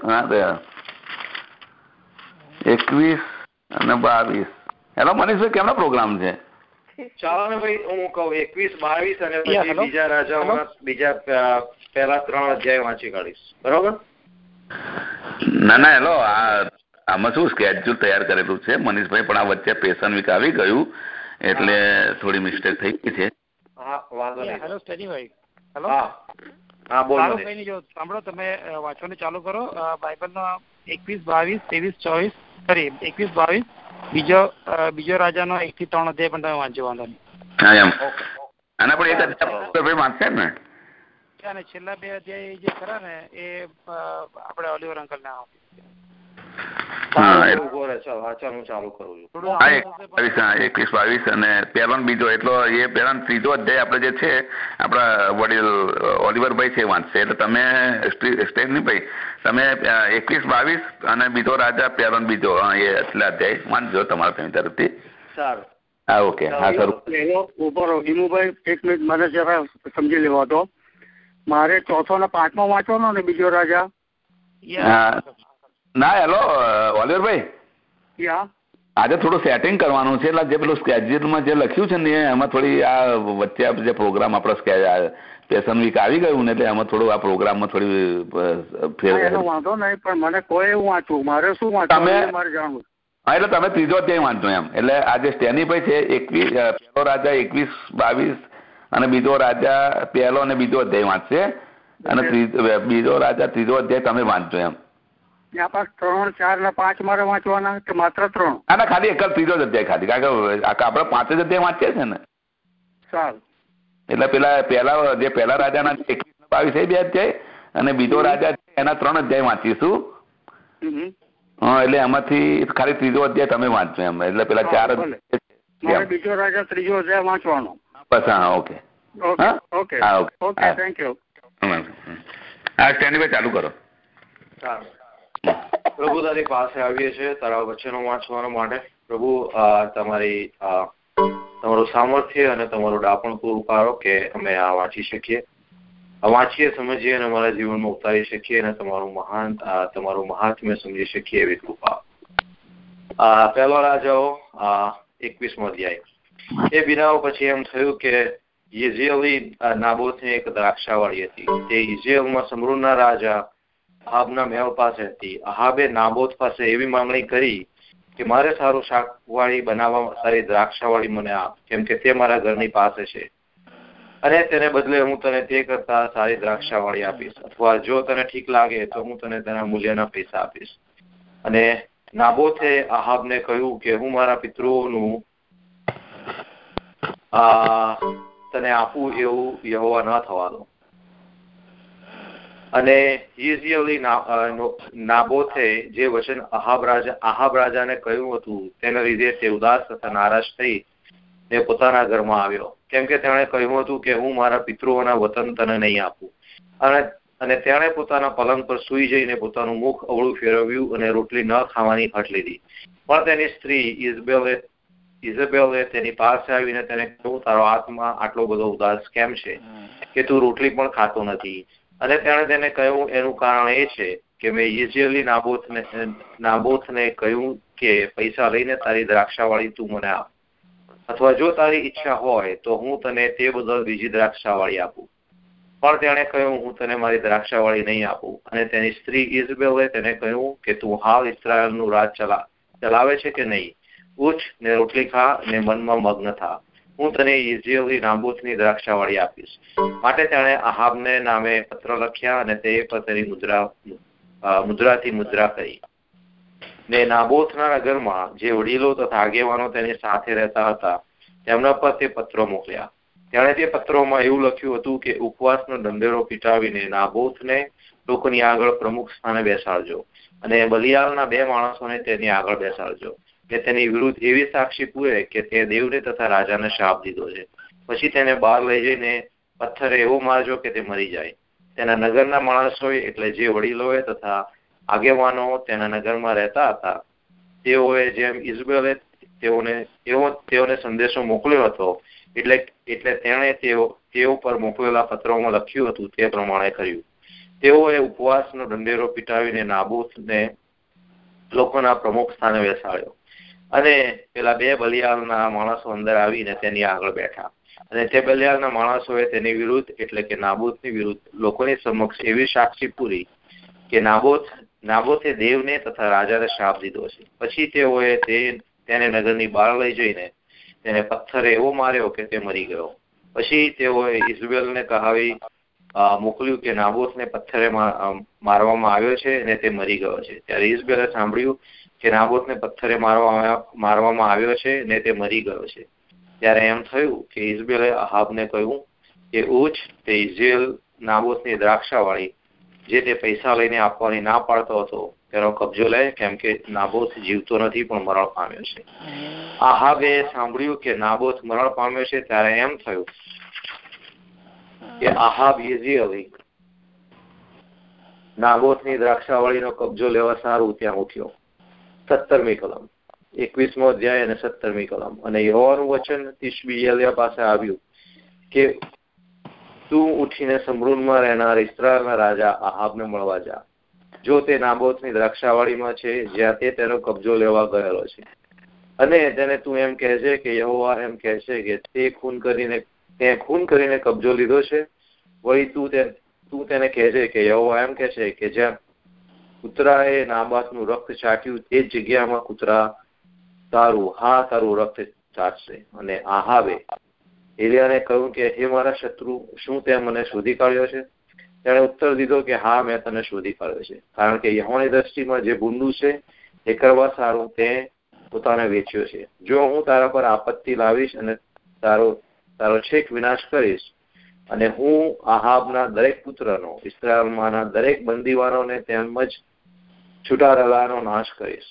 એકવીસ અને બાવીસ. હેલો મનીષભાઈ, કેમનો પ્રોગ્રામ છે? ચાલો ને ભાઈ, હું કહું એકવીસ બાવીસ અને પછી બીજા રાજાઓના બીજા પહેલા ત્રણ અધ્યાય વાંચી કાઢીશ, બરોબર? ના ના, હેલો આમાં શું સ્કેડ્યુલ તૈયાર કરેલું છે મનીષભાઈ, પણ આ વચ્ચે પેશન વીક આવી ગયું એટલે થોડી મિસ્ટેક થઈ ગઈ છે. હા વાંધો નહીં. હેલો સ્ટેનીભાઈ. હેલો. હા હા બોલો. કઈ નહીં, જો સાંભળો, તમે વાંચવાનું ચાલુ કરો બાઇબલનો એકવીસ બાવીસ ત્રેવીસ ચોવીસ સોરી એકવીસ બાવીસ બીજો બીજો રાજાનો એક થી ત્રણ અધ્યાય પણ તમે વાંચો, વાંધો નહીં. હા એમ. આના પણ એક અધ્યાય વાંચશે ને? અને છેલ્લા બે અધ્યાય જે ખરા ને એ આપણે ઓલિવર અંકલ ને એકવીસ બાવીસ અને પેલો બીજો, એટલો એ પેલા ત્રીજો અધ્યાય આપડે જે છે આપડા વડીલ ઓલિવરભાઈ છે વાંચશે, એટલે તમે સ્ટેનીભાઈ તમે એકવીસ બાવીસ અને બીજો રાજા પેલો બીજો એ એટલા અધ્યાય વાંચજો તમારા ફેમિલી તરફથી. સારું. હા ઓકે. હા સર ઉપર હિમુભાઈ એક મિનિટ મને જરા સમજી લેવા દો. મારે ચોથો ને પાંચમો વાંચવાનો ને બીજો રાજા? ના હેલો ઓલિવરભાઈ, આજે થોડું સેટિંગ કરવાનું છે, એટલે જે પેલું સ્કેડ્યુલમાં જે લખ્યું છે ને એમાં થોડી આ વચ્ચે જે પ્રોગ્રામ આપણો પેશન વીક આવી ગયું ને એટલે એમાં થોડું આ પ્રોગ્રામમાં થોડી ફેર. વાંધો નહીં, પણ મને કોઈ એવું વાંચવું, મારે શું વાંચવું મારે જાણવું. હા એટલે તમે ત્રીજો અધ્યાય વાંચો એમ. એટલે આજે સ્ટેનીભાઈ છે એકવીસ પહેલો રાજા એકવીસ બાવીસ અને બીજો રાજા પહેલો અને બીજો અધ્યાય વાંચશે, અને બીજો રાજા ત્રીજો અધ્યાય તમે વાંચજો એમ. ત્રણ ચાર ને પાંચ મારે વાંચવાના કે માત્ર ત્રણ? ના ના, ખાલી એક ત્રીજો જ અધ્યાય, ખાલી કારણ કે આપડે પાંચ જ અધ્યાય વાંચીએ છે ને. સારું. એટલે પેલા પેલા જે પહેલા રાજાના એકવીસ ને બાવીસ એ બે અધ્યાય અને બીજો રાજા છે એના ત્રણ અધ્યાય વાંચીશું. હા, એટલે એમાંથી ખાલી ત્રીજો અધ્યાય તમે વાંચો એમ. એટલે પેલા ચાર બીજો રાજા ત્રીજો અધ્યાય વાંચવાનો બસ. હા okay. Okay okay okay thank you. હા સ્ટેનીભાઈ ચાલુ કરો. સારું. પ્રભુ તારી પાસે આવીએ છીએ તારા વચનો વાંચવા માટે. પ્રભુ તમારી તમારું સામર્થ્ય અને તમારું ડાપણ પૂરું પાડો કે અમે આ વાંચી શકીએ, વાંચીએ સમજીએ અને અમારા જીવનમાં ઉતારી શકીએ અને તમારું મહાન તમારું મહાત્મ્ય સમજી શકીએ એવી કૃપા. પહેલો રાજાઓ એકવીસમો અધ્યાય. એ બિનાઓ પછી એમ થયું કે યેઝેલી નાબોથની એક દ્રાક્ષાવાળી હતી. તે ઇઝરાયેલમાં સમરૂના રાજા અહાબના મહેલ પાસે હતી. અહાબે નાબોત પાસે એવી માંગણી કરી કે મારે સારું શાકવાળી બનાવવા સારી દ્રાક્ષાવાળી મને આપ, કેમ કે તે મારા ઘરની પાસે છે, અને તેને બદલે હું તને તે કરતા સારી દ્રાક્ષાવાળી આપીશ, અથવા જો તને ઠીક લાગે તો હું તને તેના મૂલ્યના પૈસા આપીશ. અને નાબોથે અહાબને કહ્યું કે હું મારા પિતૃઓનું આ તને આપું એવું યહોવા ન થવા દો. અને યેઝેલી નાબોથે જે વચન અહાબ રાજા અહાબ રાજાને કહ્યું હતું તેના લીધે તે ઉદાસ તથા નારાજ થઈ ને પોતાના ઘરમાં આવ્યો, કેમ કે તેણે કહ્યું હતું કે હું મારા પિતૃઓના વતન તને નહીં આપું. અને અને તેણે પોતાના પલંગ પર સૂઈ જઈને પોતાનું મુખ અવળું ફેરવ્યું અને રોટલી ન ખાવાની હઠ લીધી. પણ તેની સ્ત્રી ઇઝબેલે ઇઝબેલે તેની પાસે આવીને તેને કહ્યું, તારો આત્મા આટલો બધો ઉદાસ કેમ છે કે તું રોટલી પણ ખાતો નથી? અને તેણે તેને કહ્યું, એનું કારણ એ છે કે મેં યેઝેલી નાબોથને નાબોથને કહ્યું કે પૈસા લઈને તારી દ્રાક્ષાવાળી તું મને આપ, અથવા જો તારી ઈચ્છા હોય તો હું તને તે બદલ બીજી દ્રાક્ષાવાળી આપું. પણ તેણે કહ્યું, હું તને મારી દ્રાક્ષાવાળી નહીં આપું. અને તેની સ્ત્રી ઇઝબેલે તેને કહ્યું કે તું હાલ ઇસ્રાયેલનું રાજ ચલા ચલાવે છે કે નહીં? ઉઠ ને રોટલી ખા ને મનમાં મગ્ન થા. હું તને યેઝેલી નાબોથની દ્રાક્ષાવળી આપીશ. માટે તેણે આહાબને નામે પત્ર લખ્યા અને તે પર તેની મુદ્રા મુદ્રાથી મુદ્રા કરી. ને નાબોથના નગરમાં જે વડીલો તથા આગેવાનો તેની સાથે રહેતા હતા તેમના પર તે પત્રો મોકલ્યા. તેણે તે પત્રોમાં એવું લખ્યું હતું કે ઉપવાસનો દંડેરો પીટાવીને નાબોથને લોકોની આગળ પ્રમુખ સ્થાને બેસાડજો અને બલિયાલના બે માણસોને તેની આગળ બેસાડજો કે તેની વિરુદ્ધ એવી સાક્ષી પૂરે કે તે દેવને તથા રાજાને શાપ દીધો છે. પછી તેને બહાર લઈ જઈને પથ્થરે એવો મારજો કે તે મરી જાય. તેના નગરના માણસોએ એટલે જે વડીલોએ તથા આગેવાનો તેના નગરમાં રહેતા હતા તેઓએ જેમ ઇઝબેલે તેઓને એવો તેઓને સંદેશો મોકલ્યો હતો એટલે એટલે તેણે તેઓ તેઓ પર મોકલેલા પત્રોમાં લખ્યું હતું તે પ્રમાણે કર્યું. તેઓએ ઉપવાસનો દંડેરો પીટાવીને નાબોથને લોકોના પ્રમુખ સ્થાને બેસાડ્યો અને પેલા બે બલિયાલના માણસો અંદર આવીને તેની આગળ બેઠા અને તે બલિયાલના માણસોએ તેની વિરુદ્ધ એટલે કે નાબોથની વિરુદ્ધ લોકોની સમક્ષ એવી સાક્ષી પૂરી કે નાબોથ નાબોથે દેવને તથા રાજાને શાપ દીધો છે. પછી તેઓએ તે તેને નગરની બહાર લઈ જઈને તેને પથ્થરે એવો માર્યો કે તે મરી ગયો. પછી તેઓએ ઇઝબેલને કહાવી મોકલ્યું કે નાબોથને પથ્થરે મારવામાં આવ્યો છે અને તે મરી ગયો છે. ત્યારે ઇઝબેલે સાંભળ્યું કે નાબોથને પથ્થરે મારવામાં મારવામાં આવ્યો છે અને તે મરી ગયો છે. ત્યારે એમ થયું કે ઇઝબેલે આહાબને કહ્યું કે ઉઠ તે ઇઝરાયેલ નાબોથની દ્રાક્ષાવાળી જે તે પૈસા લઈને આપવાની ના પાડતો હતો તેનો કબજો લે, કેમ કે નાબોથ જીવતો નથી પણ મરણ પામ્યો છે. આહાબે સાંભળ્યું કે નાબોથ મરણ પામ્યો છે ત્યારે એમ થયું કે આહાબ યેઝેલી નાબોથની દ્રાક્ષાવાળીનો કબજો લેવા સારું ત્યાં ઉઠ્યો. સત્તરમી કલમ એકવીસમો અધ્યાય અને સત્તરમી કલમ. અને યહોવાનું વચન તિશબી એલિયા પાસે આવ્યું કે તું ઉઠીને સમરૂનમાં રહેનાર ઇસ્રાયેલના રાજા આહાબને મળવા જા. જો તે નાબોથની દ્રાક્ષાવાળીમાં છે જ્યાં તે તેનો કબજો લેવા ગયેલો છે અને તેને તું એમ કહેશે કે યહોવા એમ કહેશે કે તે ખૂન કરીને તે ખૂન કરીને કબજો લીધો છે. વળી તું તે તું તેને કહેશે કે યહોવા એમ કહેશે કે જ્યાં કૂતરાએ નાબાથનું રક્ત ચાટ્યું તે જ જગ્યામાં કૂતરા તારું હા તારું રક્ત ચાટશે. અને આહાબે એલિયાને કહ્યું કે હે મારા શત્રુ, શું તે મને શોધી કાઢ્યો છે? તેણે ઉત્તર દીધો કે હા, મેં તને શોધી કાઢ્યો છે, કારણ કે યહોવાની દ્રષ્ટિમાં જે ભૂંડું છે તે કરવા સારું તે પોતાને વેચ્યો છે. જો હું તારા પર આપત્તિ લાવીશ અને તારો તારો છેક વિનાશ કરીશ અને હું આહાબના દરેક પુત્રનો ઇસ્રાયેલમાંના દરેક બંદીવાનોને તેમજ છૂટા રહેલાનો નાશ કરીશ.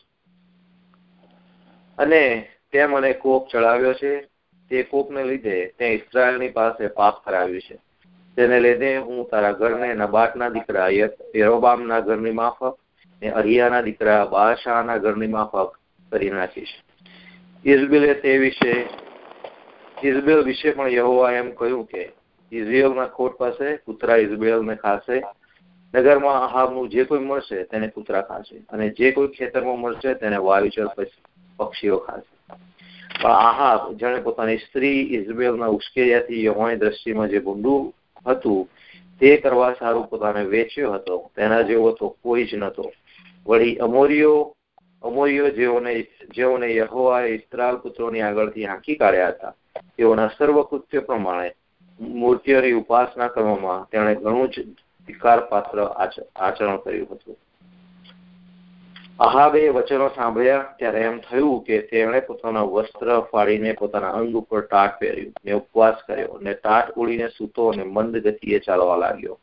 અને તે મને કોપ ચડાવ્યો છે, તે કોપને લીધે તે ઇસ્રાયેલની પાસે પાપ કરાવ્યું છે. તેને લીધે હું તારા ઘરને નબાટના દીકરા યરોબામના ઘરની માફક ને અહિયાના દીકરા બાશાના ઘરની માફક કરી નાખીશ. ઇઝબેલે તે વિશે ઇઝબેલ વિશે પણ યહોવા એમ કહ્યું કે ઇઝરાયેલના ખોટ પાસે કૂતરા ઇઝબેલને ખાશે. નગરમાં આહાબનું જે કોઈ મળશે તેને કૂતરા ખાશે અને જે કોઈ ખેતરમાં મળશે તેને વાયુચર પક્ષીઓ ખાશે. પણ આહાબ જેણે પોતાની સ્ત્રી ઇઝબેલના ઉશ્કેર્યાથી યહોવાની દ્રષ્ટિમાં જે ભૂંડું હતું તે કરવા સારું પોતાને વેચ્યો હતો તેના જેવો તો કોઈ જ નહોતો. વળી અમોરીઓ અમોરીઓ જેઓને જેઓને યહોવાએ ઇસ્રાયેલ પુત્રોની આગળથી હાંકી કાઢ્યા હતા તેઓના સર્વ કૃત્ય પ્રમાણે મૂર્તિઓની ઉપાસના કરવામાં તેણે ઘણું જ ધિક્કાર પાત્ર આચરણ કર્યું હતું. આહાબે વચનો સાંભળ્યા ત્યારે એમ થયું કે તેણે પોતાના વસ્ત્ર ફાડીને પોતાના અંગ ઉપર ટાટ પહેર્યું ને ઉપવાસ કર્યો ને ટાટ ઉડીને સૂતો અને મંદ ગતિએ ચાલવા લાગ્યો.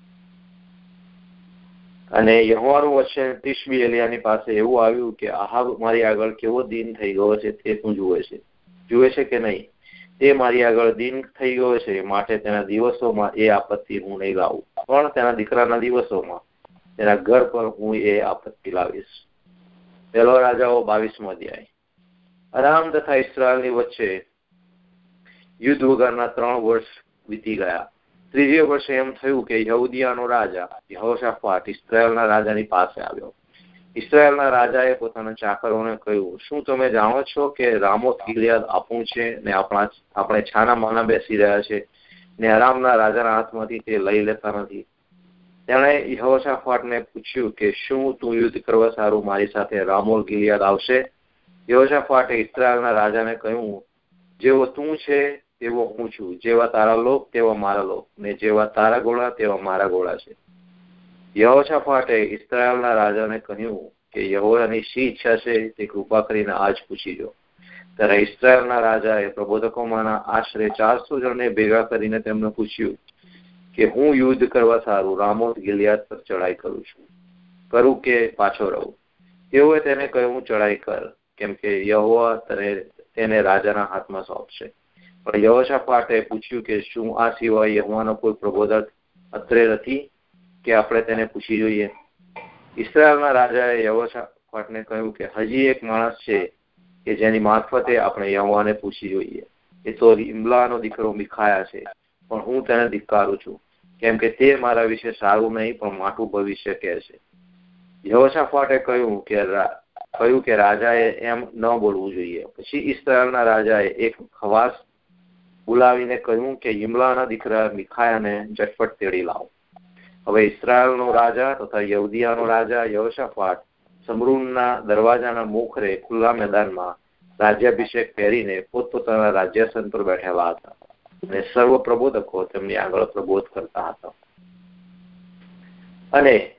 અને યહોવાનું વચન તિશબી એલિયાની પાસે એવું આવ્યું કે આહાબ મારી આગળ કેવો દીન થઈ ગયો છે તે તું જુએ છે જુએ છે કે નહીં? તે મારી આગળ દીન થઈ ગયો છે, માટે તેના દિવસોમાં એ આપત્તિ હું નહીં લાવું, પણ તેના દીકરાના દિવસોમાં તેના ઘર પર હું એ આપત્તિ લાવીશ. પહેલો રાજાઓ બાવીસમો અધ્યાય. અરામ તથા ઇસ્રાયેલની વચ્ચે યુદ્ધ વગરના ત્રણ વર્ષ વીતી ગયા. ત્રીજે વર્ષે એમ થયું કે યહૂદિયાનો રાજા યહોશાફાટ ઇસ્રાયેલના રાજાની પાસે આવ્યો. ઇસ્રાયેલના રાજાએ પોતાના ચાકરોને કહ્યું, શું તમે જાણો છો કે રામોત ગિલિયાદ આપણું છે ને આપણા આપણે છાના માના બેસી રહ્યા છે ને અરામના રાજાના હાથમાંથી તે લઈ લેતા નથી? તેણે યહોશાફાટને પૂછ્યું કે શું તું યુદ્ધ કરવા સારું મારી સાથે રામોત ગિલિયાદ આવશે? યહોશાફાટે ઇસ્રાયેલના રાજાને કહ્યું, જેવો તું છે તેવો હું છું, જેવા તારા લોક તેવા મારા લોક, ને જેવા તારા ગોળા તેવા મારા ગોળા છે. યહોશાફાટે ઇસ્રાયેલના રાજાને કહ્યું કે યહોવાની શી ઈચ્છા છે તે કૃપા કરીને આજ પૂછી જો. ત્યારે ઇસ્રાયેલના રાજાએ પ્રબોધકોમાંના આશરે ચારસો જણને ભેગા કરીને તેમને પૂછ્યું કે હું યુદ્ધ કરવા સારું રામોત ગિલિયાદ પર ચડાઈ કરું છું, કરું કે પાછો રહું? તેઓએ તેને કહ્યું, ચડાઈ કર, કેમ કે યહોવા તને તેને રાજાના હાથમાં સોંપશે. પણ યહોશાફાટે પૂછ્યું કે શું આ સિવાય યહોવાનો કોઈ પ્રબોધક અત્રે નથી કે આપણે તેને પૂછી જોઈએ? ઇસ્રાયેલના રાજાએ યહોશાફાટને કહ્યું કે હજી એક માણસ છે કે જેની મારફતે આપણે યહોવાને પૂછી જોઈએ. એ તો ઇમ્લાનો દીકરો મિખાયા છે, પણ હું તેને ધિક્કારું છું, કેમ કે તે મારા વિશે સારું નહીં પણ માઠું ભવિષ્ય કહે છે. યહોશાફાટે કહ્યું કે કહ્યું કે રાજાએ એમ ન બોલવું જોઈએ. પછી ઇસ્રાયેલના રાજાએ એક ખવાસ બોલાવીને કહ્યું કે ઇમ્લાના દીકરા મિખાયાને ઝટપટ તેડી લાવો. હવે ઇસ્રાયેલનો રાજા તથા યહૂદિયાનો રાજા યહોશાફાટ સમરૂનના દરવાજાના મોખરે ખુલ્લા મેદાનમાં રાજ્યાભિષેક પહેરીને પોતપોતાના રાજ્યાસન પર બેઠેલા હતા, અને સર્વ પ્રબોધકો તેમની આગળ પ્રબોધ કરતા હતા. અને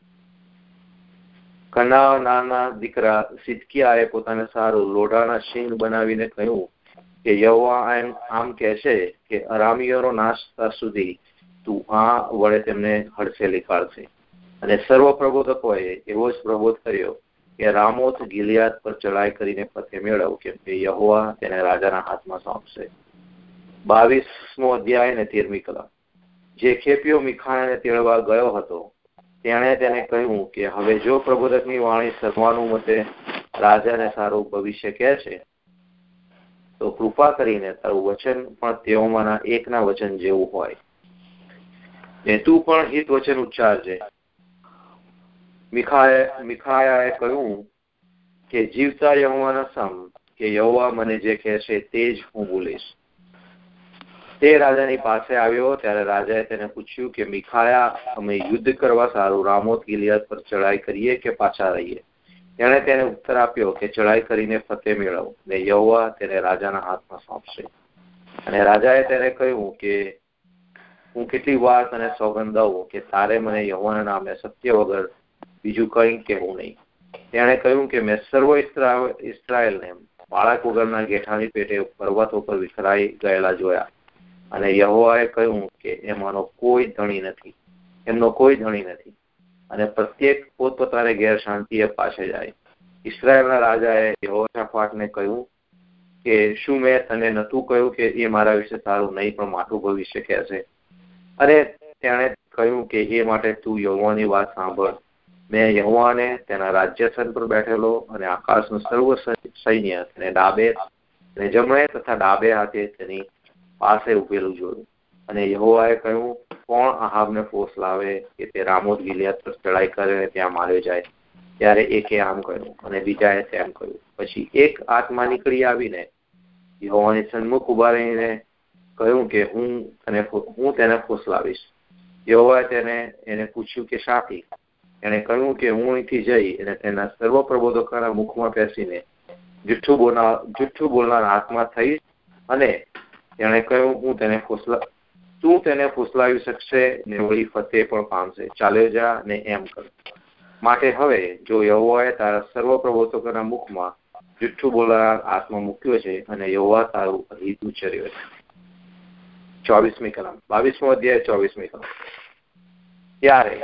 કનાનાના દીકરા સિદકિયાએ પોતાને સારું લોઢાના શીંગ બનાવીને કહ્યું કે યહોવા એમ આમ કહે છે કે અરામીયોનો નાશ સુધી તું આ વડે તેમને હડસેલી કાઢશે. અને સર્વ પ્રબોધકોએ એવો જ પ્રબોધ કર્યો કે રામોત ગિલિયાદ પર ચડાઈ કરીને ફતેહ મેળવ, કેમ કે યહોવા તેને રાજાના હાથમાં સોંપશે. બાવીસમો અધ્યાય ને તેરમી કલમ. જે ખેપિયો મિખાયાને તેડવા ગયો હતો તેણે તેને કહ્યું કે હવે જો પ્રબોધકની વાણી સર્વાનુમતે રાજાને સારું ભવિષ્ય કહે છે તો કૃપા કરીને તારું વચન પણ તેઓમાંના એકના વચન જેવું હોય, ને તું પણ હિત વચન ઉચ્ચારજે. મિખાયા મિખાયાએ કહ્યું કે જીવતા યહોવાના સમ કે યહોવા મને જે કહે છે તે જ હું બોલીશ. તે રાજાની પાસે આવ્યો ત્યારે રાજાએ તેને પૂછ્યું કે મિખાયા, અમે યુદ્ધ કરવા સારું રામોત ગિલિયાદ પર ચડાઈ કરીએ કે પાછા રહીએ? તેણે તેને ઉત્તર આપ્યો કે ચડાઈ કરીને ફતેહ મેળવ, ને યહોવા તેને રાજાના હાથમાં સોંપશે. અને રાજાએ તેને કહ્યું કે હું કેટલી વાર તને સોગંદ દઉં કે તારે મને યહોવાના નામે સત્ય વગર બીજું કંઈ કહેવું નહીં. તેણે કહ્યું કે મેં સર્વ ઇસ્રાયેલને બાળક વગરના ગેઠાની પેટે પર્વતો પર વિખરાઈ ગયેલા જોયા, અને યહોવાએ કહ્યું કે એમાંનો કોઈ ધણી નથી, એમનો કોઈ ધણી નથી, અને પ્રત્યેક પોતપોતાને ઘેર શાંતિએ પાછે જાય. ઇસ્રાયેલના રાજાએ યહોશાફાટને કહ્યું કે શું મેં તને નતું કહ્યું કે એ મારા વિશે સારું નહીં પણ માઠું ભવિષ્ય કહેશે? અને તેણે કહ્યું કે એ માટે તું યહોવાની વાત સાંભળ. મેં યહોવાને તેના રાજ્યાસન પર બેઠેલો અને આકાશનું સર્વ સૈન્ય તેને ડાબે અને જમણે તથા ડાબે હાથે તેની પાસે ઉભેલું જોયું. અને યહોવાએ કહ્યું, કોણ આહાબને ફોસ લાવે કે તે રામોત ગિલિયાદ પર ચડાઈ કરે ત્યાં માર્યો જાય? ત્યારે એકે આમ કહ્યું અને બીજાએ તેમ કહ્યું. પછી એક આત્મા નીકળી આવીને યહોવાની સન્મુખ ઉભા રહીને કહ્યું કે હું તને હું તેને ફોસલાવીશ. યહોવાએ તેને એને પૂછ્યું કે શાથી? એણે કહ્યું કે હું અહીંથી જઈ અને તેના સર્વ પ્રબોધકોના મુખમાં બેસીને જુઠ્ઠું બોલનાર જુઠ્ઠું બોલનાર હાથમાં થઈશ. અને તેણે કહ્યું હું તેને ફોસલા તું તેને ફોસલાવી શકશે ને વળી ફતેહ પણ પામશે. ચાલ્યો જા ને એમ કર. માટે હવે જો યહોવાએ તારા સર્વ પ્રબોધકોના મુખમાં જુઠ્ઠું બોલનાર હાથમાં મૂક્યો છે અને યહોવા તારું હિત ઉચ્ચર્યો છે. ચોવીસમી કલમ. બાવીસમો અધ્યાય ચોવીસમી કલમ. ત્યારે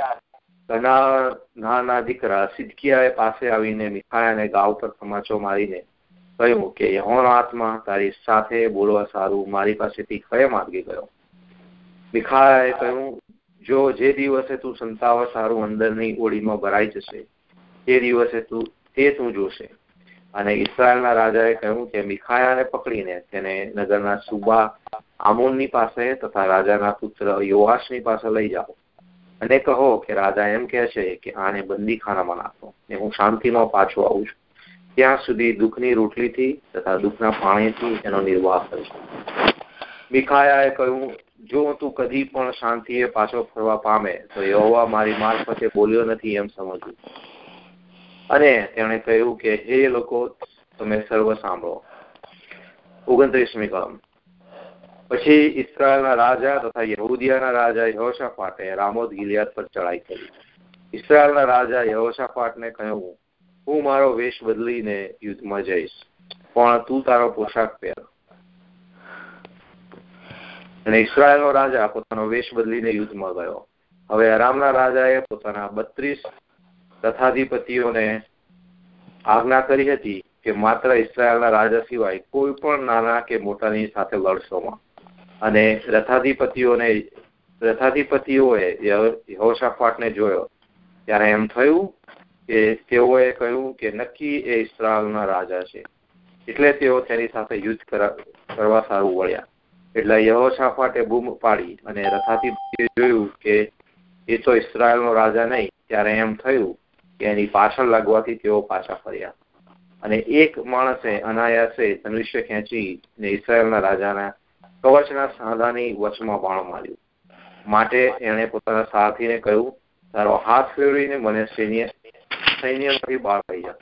કનાના દીકરા સિદકિયાએ પાસે આવીને મિખાયાને ગાવ પર તમાચો મારીને કહ્યું કે યહોવાનો આત્મા તારી સાથે બોલવા સારું મારી પાસેથી કયા માર્ગે ગયો? મિખાયાએ કહ્યું, જો જે દિવસે તું સંતાવા સારું અંદરની ઓળીમાં ભરાઈ જશે તે દિવસે તું તે તું જોશે. અને ઇસ્રાયેલના રાજાએ કહ્યું કે મિખાયાને પકડીને તેને નગરના સુબા આમોનની પાસે તથા રાજાના પુત્ર યોઆશની પાસે લઈ જાઓ અને કહો કે રાજા એમ કહે છે કે આને બંદીખાનામાં નાખો ને હું શાંતિમાં પાછો આવું છું. ત્યાં સુધી દુઃખની રોટલીથી તથા દુઃખના પાણીથી એનો નિર્વાહ કરીશ. મિખાયાએ કહ્યું, જો તું કદી પણ શાંતિએ પાછો ફરવા પામે તો યહોવા મારી મારફતે બોલ્યો નથી એમ સમજવું. અને તેણે કહ્યું કે હે લોકો તમે સર્વ સાંભળો. ઓગણત્રીસમી કલમ. પછી ઇસ્રાયેલના રાજા તથા યહૂદિયાના રાજા યહોશાફાટે રામોત ગિલિયાદ પર ચડાઈ કરી. ઇસ્રાયેલના રાજા યહોશાફાટને કહ્યું, હું મારો વેશ બદલીને યુદ્ધમાં જઈશ, પણ તું તારો પોશાક પહેર. અને ઇસ્રાયેલનો રાજા પોતાનો વેશ બદલીને યુદ્ધમાં ગયો. હવે અરામના રાજાએ પોતાના બત્રીસ રથાધિપતિઓને આજ્ઞા કરી હતી કે માત્ર ઇસ્રાયેલના રાજા સિવાય કોઈ પણ નાના કે મોટાની સાથે લડશોમાં. અને રથાધિપતિઓને રથાધિપતિઓએ યહોશાફાટને જોયો ત્યારે એમ થયું કે તેઓએ કહ્યું કે નક્કી એ ઇસ્રાયેલના રાજા છે, એટલે તેઓ તેની સાથે યુદ્ધ કરવા સારું વળ્યા. એટલે યહોશાફાટે બૂમ પાડી અને રથાધિપતિએ જોયું કે એ તો ઇસ્રાયેલનો રાજા નહીં, ત્યારે એમ થયું કે એની પાછળ લાગવાથી તેઓ પાછા ફર્યા. અને એક માણસે અનાયાસે ધનુષ્ય ખેંચી ને ઇસ્રાયેલના રાજાના કવચના સાંધાની વચમાં બાણ માર્યું. માટે એણે પોતાના સાથીને કહ્યું, તારો હાથ ફેરવીને મને સૈન્ય સૈન્યમાંથી બહાર લઈ જા,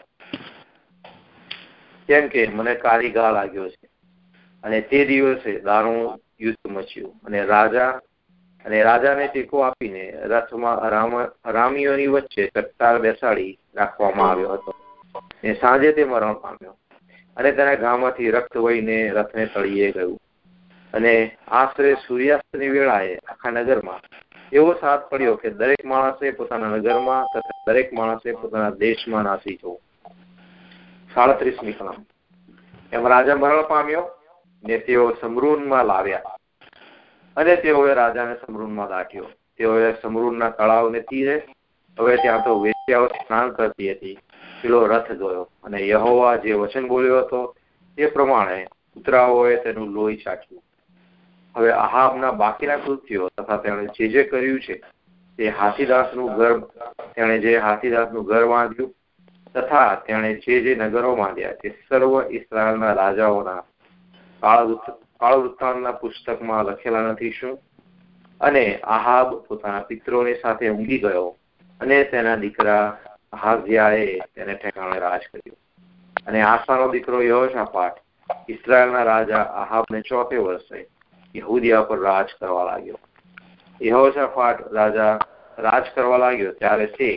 કેમ કે મને કાળી ઘા લાગ્યો છે. અને તે દિવસે દારૂણ યુદ્ધ મચ્યું અને રાજા અને રાજાને ટેકો આપીને રથમાં અરામીઓની વચ્ચે ચટ્ટાર બેસાડી રાખવામાં આવ્યો હતો. અને સાંજે તે મરણ પામ્યો અને તેના ઘામાંથી રક્ત વહીને રથને તળિયે ગયું. અને આશરે સૂર્યાસ્તની વેળાએ આખા નગરમાં એવો સાથ પડ્યો કે દરેક માણસે પોતાના નગરમાં તથા દરેક માણસે પોતાના દેશમાં નાસી જવું. સાડત્રીસમી કલમ. એમ રાજા મરણ પામ્યો ને તેઓ સમરૂનમાં લાવ્યા અને તેઓએ રાજાને સમરૂનમાં દાટ્યો. તેઓએ સમરૂનના તળાવને તીરે, હવે ત્યાં તો વેશ્યાઓ સ્નાન કરતી હતી, પેલો રથ ગયો. અને યહોવા જે વચન બોલ્યો હતો તે પ્રમાણે કૂતરાઓએ તેનું લોહી ચાખ્યું. હવે આહાબના બાકીના કૃત્યો તથા તેણે જે જે કર્યું છે તે હાથીદાસનું ઘર તેણે જે હાથીદાસનું ઘર બાંધ્યું તથા તેણે જે જે નગરો બાંધ્યા તે સર્વ ઇસ્રાયેલના રાજાઓના કાળ વૃત્તાંતના પુસ્તકમાં લખેલા નથી શું? અને આહાબ પોતાના પિત્રોની સાથે ઊંઘી ગયો અને તેના દીકરા અહાઝિયાએ તેને ઠેકાણે રાજ કર્યું. અને આસાનો દીકરો યહોશાફાટ ઇસ્રાયેલના રાજા આહાબને ચોથે વર્ષે યહૂદિયા પર રાજ કરવા લાગ્યો. યહોશાફાટ રાજા રાજ કરવા લાગ્યો ત્યારે તે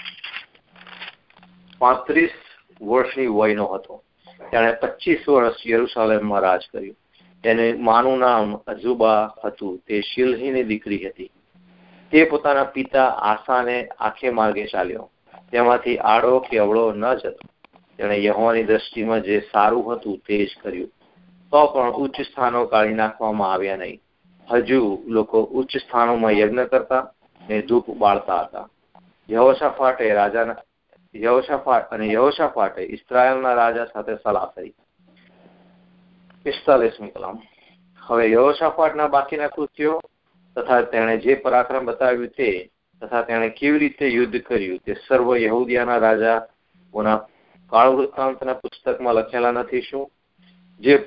પાંત્રીસ વર્ષની વયનો હતો. તેણે પચીસ વર્ષ યરૂશાલેમમાં રાજ કર્યું. તેનું માનું નામ અઝુબા હતું. તે શિલ્હીની દીકરી હતી. તે પોતાના પિતા આસાને આખે માર્ગે ચાલ્યો, તેમાંથી આડો કે અવળો ન જતો. તેણે યહોવાની દ્રષ્ટિમાં જે સારું હતું તે જ કર્યું, તો પણ ઉચ્ચ સ્થાનો કાઢી નાખવામાં આવ્યા નહીં. હજુ લોકો ઉચ્ચ સ્થાનોમાં યજ્ઞ કરતા ને ધૂપ બાળતા હતા. યહોશાફાટે રાજાના યહોશાફાટ અને યહોશાફાટે ઇસ્રાયેલના રાજા સાથે સલાહ કરી. પિસ્તાલીસમી કલમ. હવે યહોશાફાટના બાકીના કૃત્યો તથા તેણે જે પરાક્રમ બતાવ્યું તે તથા તેણે કેવી રીતે યુદ્ધ કર્યું તે સર્વ યહૂદિયાના રાજાઓના કાળ વૃત્તાંતના પુસ્તકમાં લખેલા નથી શું? જે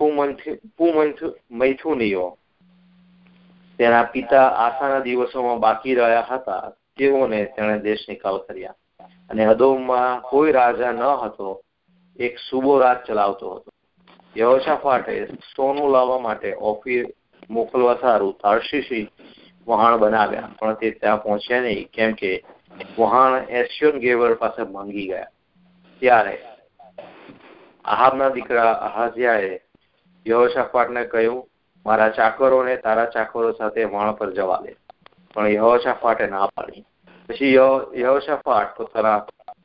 મૈથુનીઓ તેના પિતા આસાના દિવસોમાં બાકી રહ્યા હતા તેઓને તેણે દેશ નિકાલ કર્યા. અને અદોમમાં કોઈ રાજા ન હતો, એક સુબો રાજ ચલાવતો હતો. યહોશાફાટે સોનું લાવવા માટે ઓફીર મોકલવા સારું તાર્શીશી વહાણ બનાવ્યા, પણ તે ત્યાં પહોંચ્યા નહીં, કેમ કે વહાણ એસ્યોન ગેબર પાસે ભાંગી ગયા. ત્યારે આહાબના દીકરા અહાઝિયાએ યહોશાફાટને કહ્યું, મારા ચાકરોને તારા ચાકરો સાથે વહાણ પર જવા દે. પણ યહોશાફાટે ના પાડી. પછી યહોશાફાટ પોતાના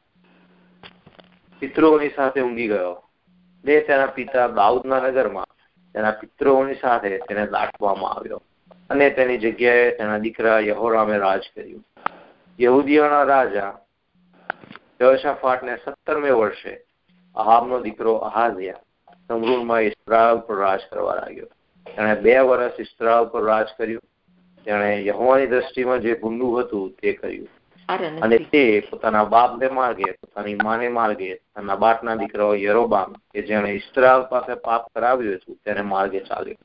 પિતૃઓની સાથે ઊંઘી ગયો ને તેના પિતા દાઉદના નગરમાં તેના પિતૃઓની સાથે તેને દાટવામાં આવ્યો અને તેની જગ્યાએ તેના દીકરા યહોરામે રાજ કર્યું. યહૂદીઓના રાજા યહોશાફાટને સત્તરમે વર્ષે આહાબનો દીકરો અહાઝિયા સમરૂનમાં ઇસ્રાયેલ પર રાજ કરવા લાગ્યો. તેણે બે વર્ષ ઇસ્રાયેલ પર રાજ કર્યું. તેણે યહોવાની દ્રષ્ટિમાં જે ભૂંડું હતું તે કર્યું અને તે પોતાના બાપને માર્ગે પોતાની માને માર્ગે તેના બાપના દીકરાઓ યરોબામ કે જેણે ઇસ્રાયેલ પાસે પાપ કરાવ્યું હતું તેને માર્ગે ચાલ્યો.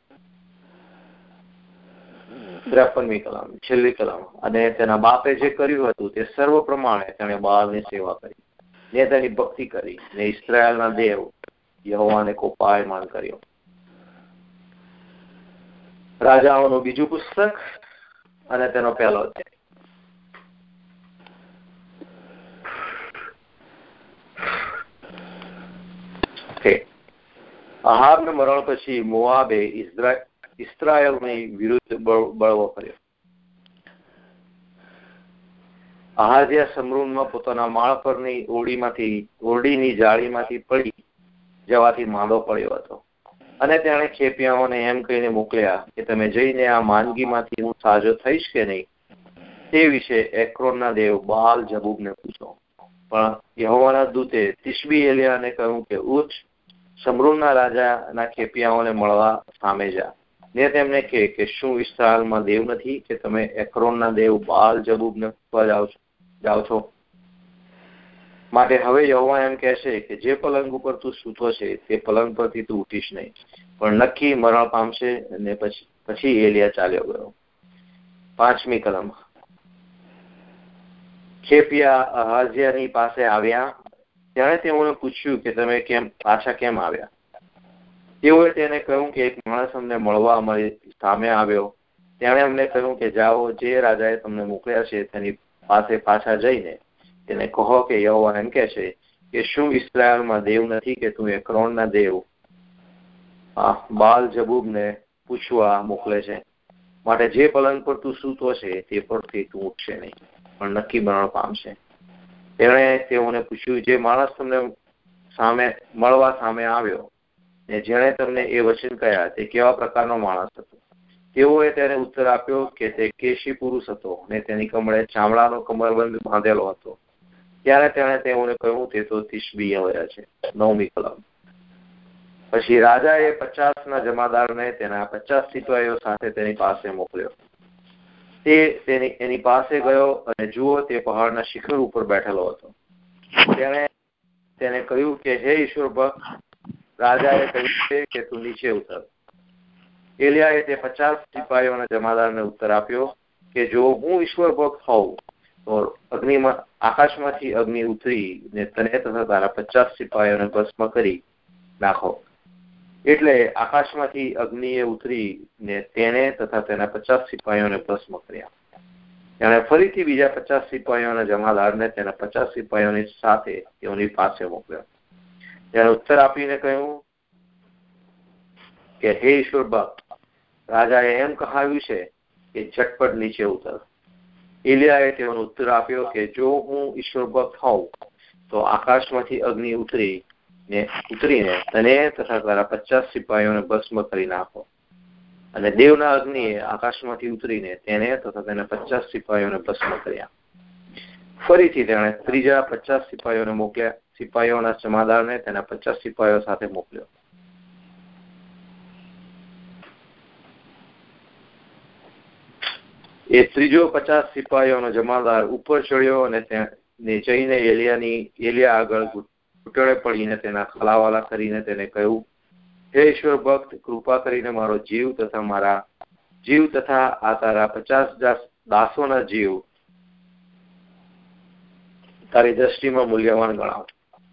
ત્રેપનમી કલમ છેલ્લી કલમ. અને તેના બાપે જે કર્યું હતું તે સર્વ પ્રમાણે તેણે બાળની સેવા કરી ને તેની ભક્તિ કરી ને ઇસ્રાયેલના દેવ યહોવાને કોપાયમાન કર્યો. રાજાઓનું બીજું પુસ્તક અને તેનો પહેલો અધ્યાય. અહાબના મરણ પછી મોઆબે ઇસ્રાયેલની વિરુદ્ધ બળવો કર્યો. અહાઝિયા સમરૂનમાં પોતાના માળ પરની ઓરડીમાંથી ઓરડીની જાળીમાંથી પડી જવાથી માંદો પડ્યો હતો, અને તેણે ખેપિયાઓને એમ કહીને મોકલ્યા કે તમે જઈને આ માંદગીમાંથી હું સાજો થઈશ કે નહીં તે વિશે એક્રોનના દેવ બાલ જબૂબને પૂછો. પણ યહોવાના દૂતે તિશબી એલિયાને કહ્યું કે ઉઠ, સમરૂનના રાજાના ખેપિયાઓને મળવા સામે જા, ને તેમને કહે કે શું ઇસ્રાયેલમાં દેવ નથી કે તમે એક્રોનના દેવ બાલ જબૂબને પૂછવા જાઓ છો જાઓ છો માટે હવે યહોવા એમ કહેશે કે જે પલંગ ઉપર તું સૂતો છે તે પલંગ પરથી તું ઉઠીશ નહીં, પણ નક્કી મરણ પામશે. અને પછી પછી એલિયા ચાલ્યો ગયો. પાંચમી કલમ. ખેપિયા અહાઝિયાની પાસે આવ્યા. તેણે તેઓને પૂછ્યું કે તમે કેમ પાછા કેમ આવ્યા? તેઓએ તેને કહ્યું કે એક માણસ અમને મળવા અમારી સામે આવ્યો. તેણે અમને કહ્યું કે જાઓ, જે રાજાએ તમને મોકલ્યા છે તેની પાસે પાછા જઈને તેને કહો કે યહોવા એમ કહે છે કે શું ઇસ્રાયેલમાં દેવ નથી કે તું એક્રોનના દેવ બાલ જબૂબને પૂછવા મોકલે છે? માટે જે પલંગ પર તું સૂતો છે તે પરથી તું ઉઠશે નહીં, પણ નક્કી મરણ પામશે. તેણે તેઓને પૂછ્યું, જે માણસ તમને સામે મળવા સામે આવ્યો ને જેણે તમને એ વચન કહ્યા તે કેવા પ્રકારનો માણસ હતો? તેઓએ તેને ઉત્તર આપ્યો કે તે કેશી પુરુષ હતો ને તેની કમળે ચામડાનો કમરબંધ બાંધેલો હતો. ત્યારે તેણે તેઓને કહ્યું તે તો તિશબી એલિયા છે. નવમી કલમ. પછી રાજાએ પચાસ ના જમાદારને તેના પચાસ સિપાહીઓ સાથે તેની પાસે મોકલ્યો. તે તેની એની પાસે ગયો અને જુઓ તે પહાડના શિખર ઉપર બેઠેલો હતો. તેણે તેને કહ્યું કે હે ઈશ્વર ભક્ત, રાજાએ કહ્યું છે કે તું નીચે ઉતર. એલિયાએ તે પચાસ સિપાહીઓના જમાદારને ઉત્તર આપ્યો કે જો હું ઈશ્વર ભક્ત હોઉં તો અગ્નિમાં આકાશમાંથી અગ્નિ ઉતરી ને તને તથા તારા પચાસ સિપાહીઓને ભસ્મ કરી નાખો. એટલે આકાશમાંથી અગ્નિએ ઉતરી ને તેને તથા તેના પચાસ સિપાહીઓને ભસ્મ કર્યા. તેણે ફરીથી બીજા પચાસ સિપાહીઓના જમાદારને તેના પચાસ સિપાહીઓની સાથે તેઓની પાસે મોકલ્યો. તેણે ઉત્તર આપીને કહ્યું કે હે ઈશ્વર ભક્ત, રાજાએ એમ કહાવ્યું છે કે ઝટપટ નીચે ઉતર. એલિયાએ તેઓનો ઉત્તર આપ્યો કે જો હું ઈશ્વર ભક્ત હોઉં તો આકાશમાંથી અગ્નિ ઉતરી ને ઉતરીને તને તથા તારા પચાસ સિપાહીઓને ભસ્મ કરી નાખો. અને દેવના અગ્નિએ આકાશમાંથી ઉતરીને તેને તથા તેના પચાસ સિપાહીઓને ભસ્મ કર્યા. ફરીથી તેણે ત્રીજા પચાસ સિપાહીઓને મોકલ્યા. સિપાહીઓના જમાદારને તેના પચાસ સિપાહીઓ સાથે મોકલ્યો. એ ત્રીજો પચાસ સિપાહીઓનો જમાદાર ઉપર ચડ્યો અને તેને જઈને એલિયાની એલિયા આગળ ઘૂંટણે પડીને તેના ખલાવાલા કરીને તેને કહ્યું, હે ઈશ્વર ભક્ત, કૃપા કરીને મારો જીવ તથા મારા જીવ તથા આ તારા પચાસ દાસોના જીવ તારી દ્રષ્ટિમાં મૂલ્યવાન ગણાવ.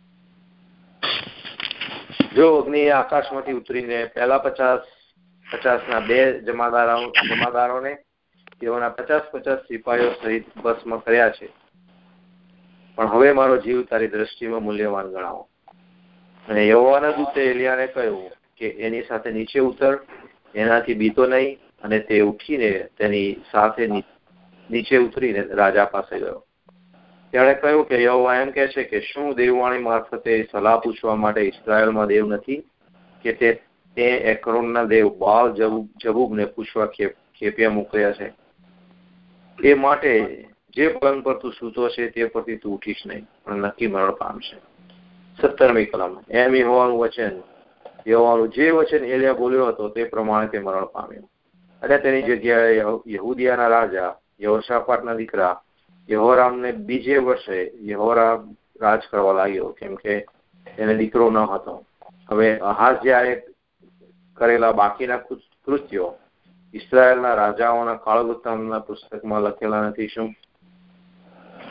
જો અગ્નિએ આકાશમાંથી ઉતરીને પહેલા પચાસ પચાસ ના બે જમાદારો જમાદારોને તેઓના પચાસ પચાસ સિપાહીઓ સહિત ભસ્મ કર્યા છે, પણ હવે મારો જીવ તારી દ્રષ્ટિમાં મૂલ્યવાન ગણાવો. અને યહોવાના દૂતે એલિયાને કહ્યું કે એની સાથે નીચે ઉતર, એનાથી બીતો નહીં. અને તે ઉઠીને તેની સાથે નીચે ઉતરીને રાજા પાસે ગયો. તેણે કહ્યું કે યહોવા એમ કહે છે કે શું દેવવાણી મારફતે સલાહ પૂછવા માટે ઇસ્રાયેલમાં દેવ નથી કે તે તે એક્રોનના દેવ બાલ જબૂબને પૂછવા ખેપિયા મોકલ્યા છે? એ માટે જે પલંગ પર તું સૂતો છે તે પરથી તું ઉઠીશ નહીં, પણ નક્કી મરણ પામશે. સત્તરમી કલમ. એમ યહોવાનું વચન યહોવાનું જે વચન એલિયા બોલ્યો હતો તે પ્રમાણે તે મરણ પામ્યો. અને તેની જગ્યાએ યહૂદિયાના રાજા યહોશાફાટના દીકરા યહોરામને બીજે વર્ષે યહોરામ રાજ કરવા લાગ્યો, કેમ કે તેને દીકરો ન હતો. હવે અહાઝિયાએ કરેલા બાકીના કૃત્યો ઇસ્રાયેલના રાજાઓના કાળવૃત્તાંતના પુસ્તકમાં લખેલા નથી શું?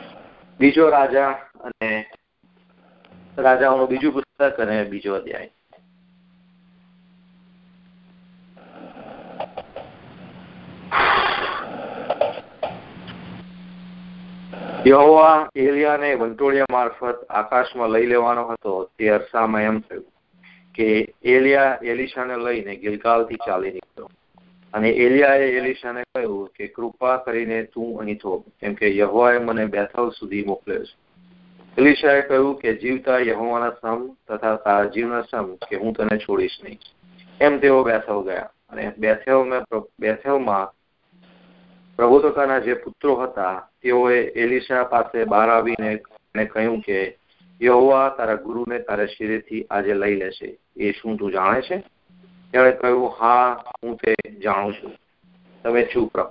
બીજો રાજા અને રાજાઓનું બીજું પુસ્તક અને બીજો અધ્યાય. યહોવા એલિયાને વંટોળિયા મારફત આકાશમાં લઈ લેવાનો હતો તે અરસામાં એમ થયું કે એલિયા એલિશાને લઈને ગિલગાલથી ચાલી નીકળ્યો. અને એલિયાએ એલિશાને કહ્યું કે કૃપા કરીને તું અહીં થો, કેમ કે યહોવાએ મને બેથલ સુધી મોકલ્યો છે. એલિશાએ કહ્યું કે જીવતા યહોવાના સમ તથા તારા જીવના સમ કે હું તને છોડીશ નહીં. એમ તેઓ બેથલ ગયા. અને બેથેલમાં બેથેલમાં પ્રબોધકોના જે પુત્રો હતા તેઓએ એલિશા પાસે બહાર આવીને કહ્યું કે યહોવા તારા ગુરુને તારા શિરેથી આજે લઈ લેશે, એ શું તું જાણે છે? તેણે કહ્યું, હા, હું તે જાણું છું, તમે ચૂપ રહો.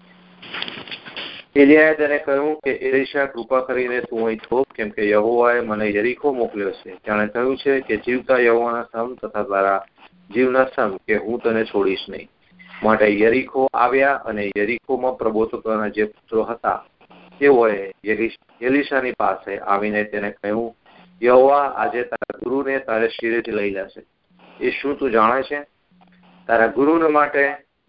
એલિયાએ તેને કહ્યું કે એલિશા, કૃપા કરીને તું અહીં થો, કેમ કે યહોવાએ મને યરીખો મોકલ્યો છે. તેણે કહ્યું છે કે જીવતા યહોવાના સમ તથા તારા જીવના સમ કે હું તને છોડીશ નહીં. માટે યરીખો આવ્યા અને યરીખોમાં પ્રબોધકોના જે પુત્રો હતા તેઓએ એલિશાની પાસે આવીને તેને કહ્યું, યહોવા આજે તારા ગુરુને તારે શિરેથી લઈ લેશે, એ શું તું જાણે છે? તારા ગુરુને માટે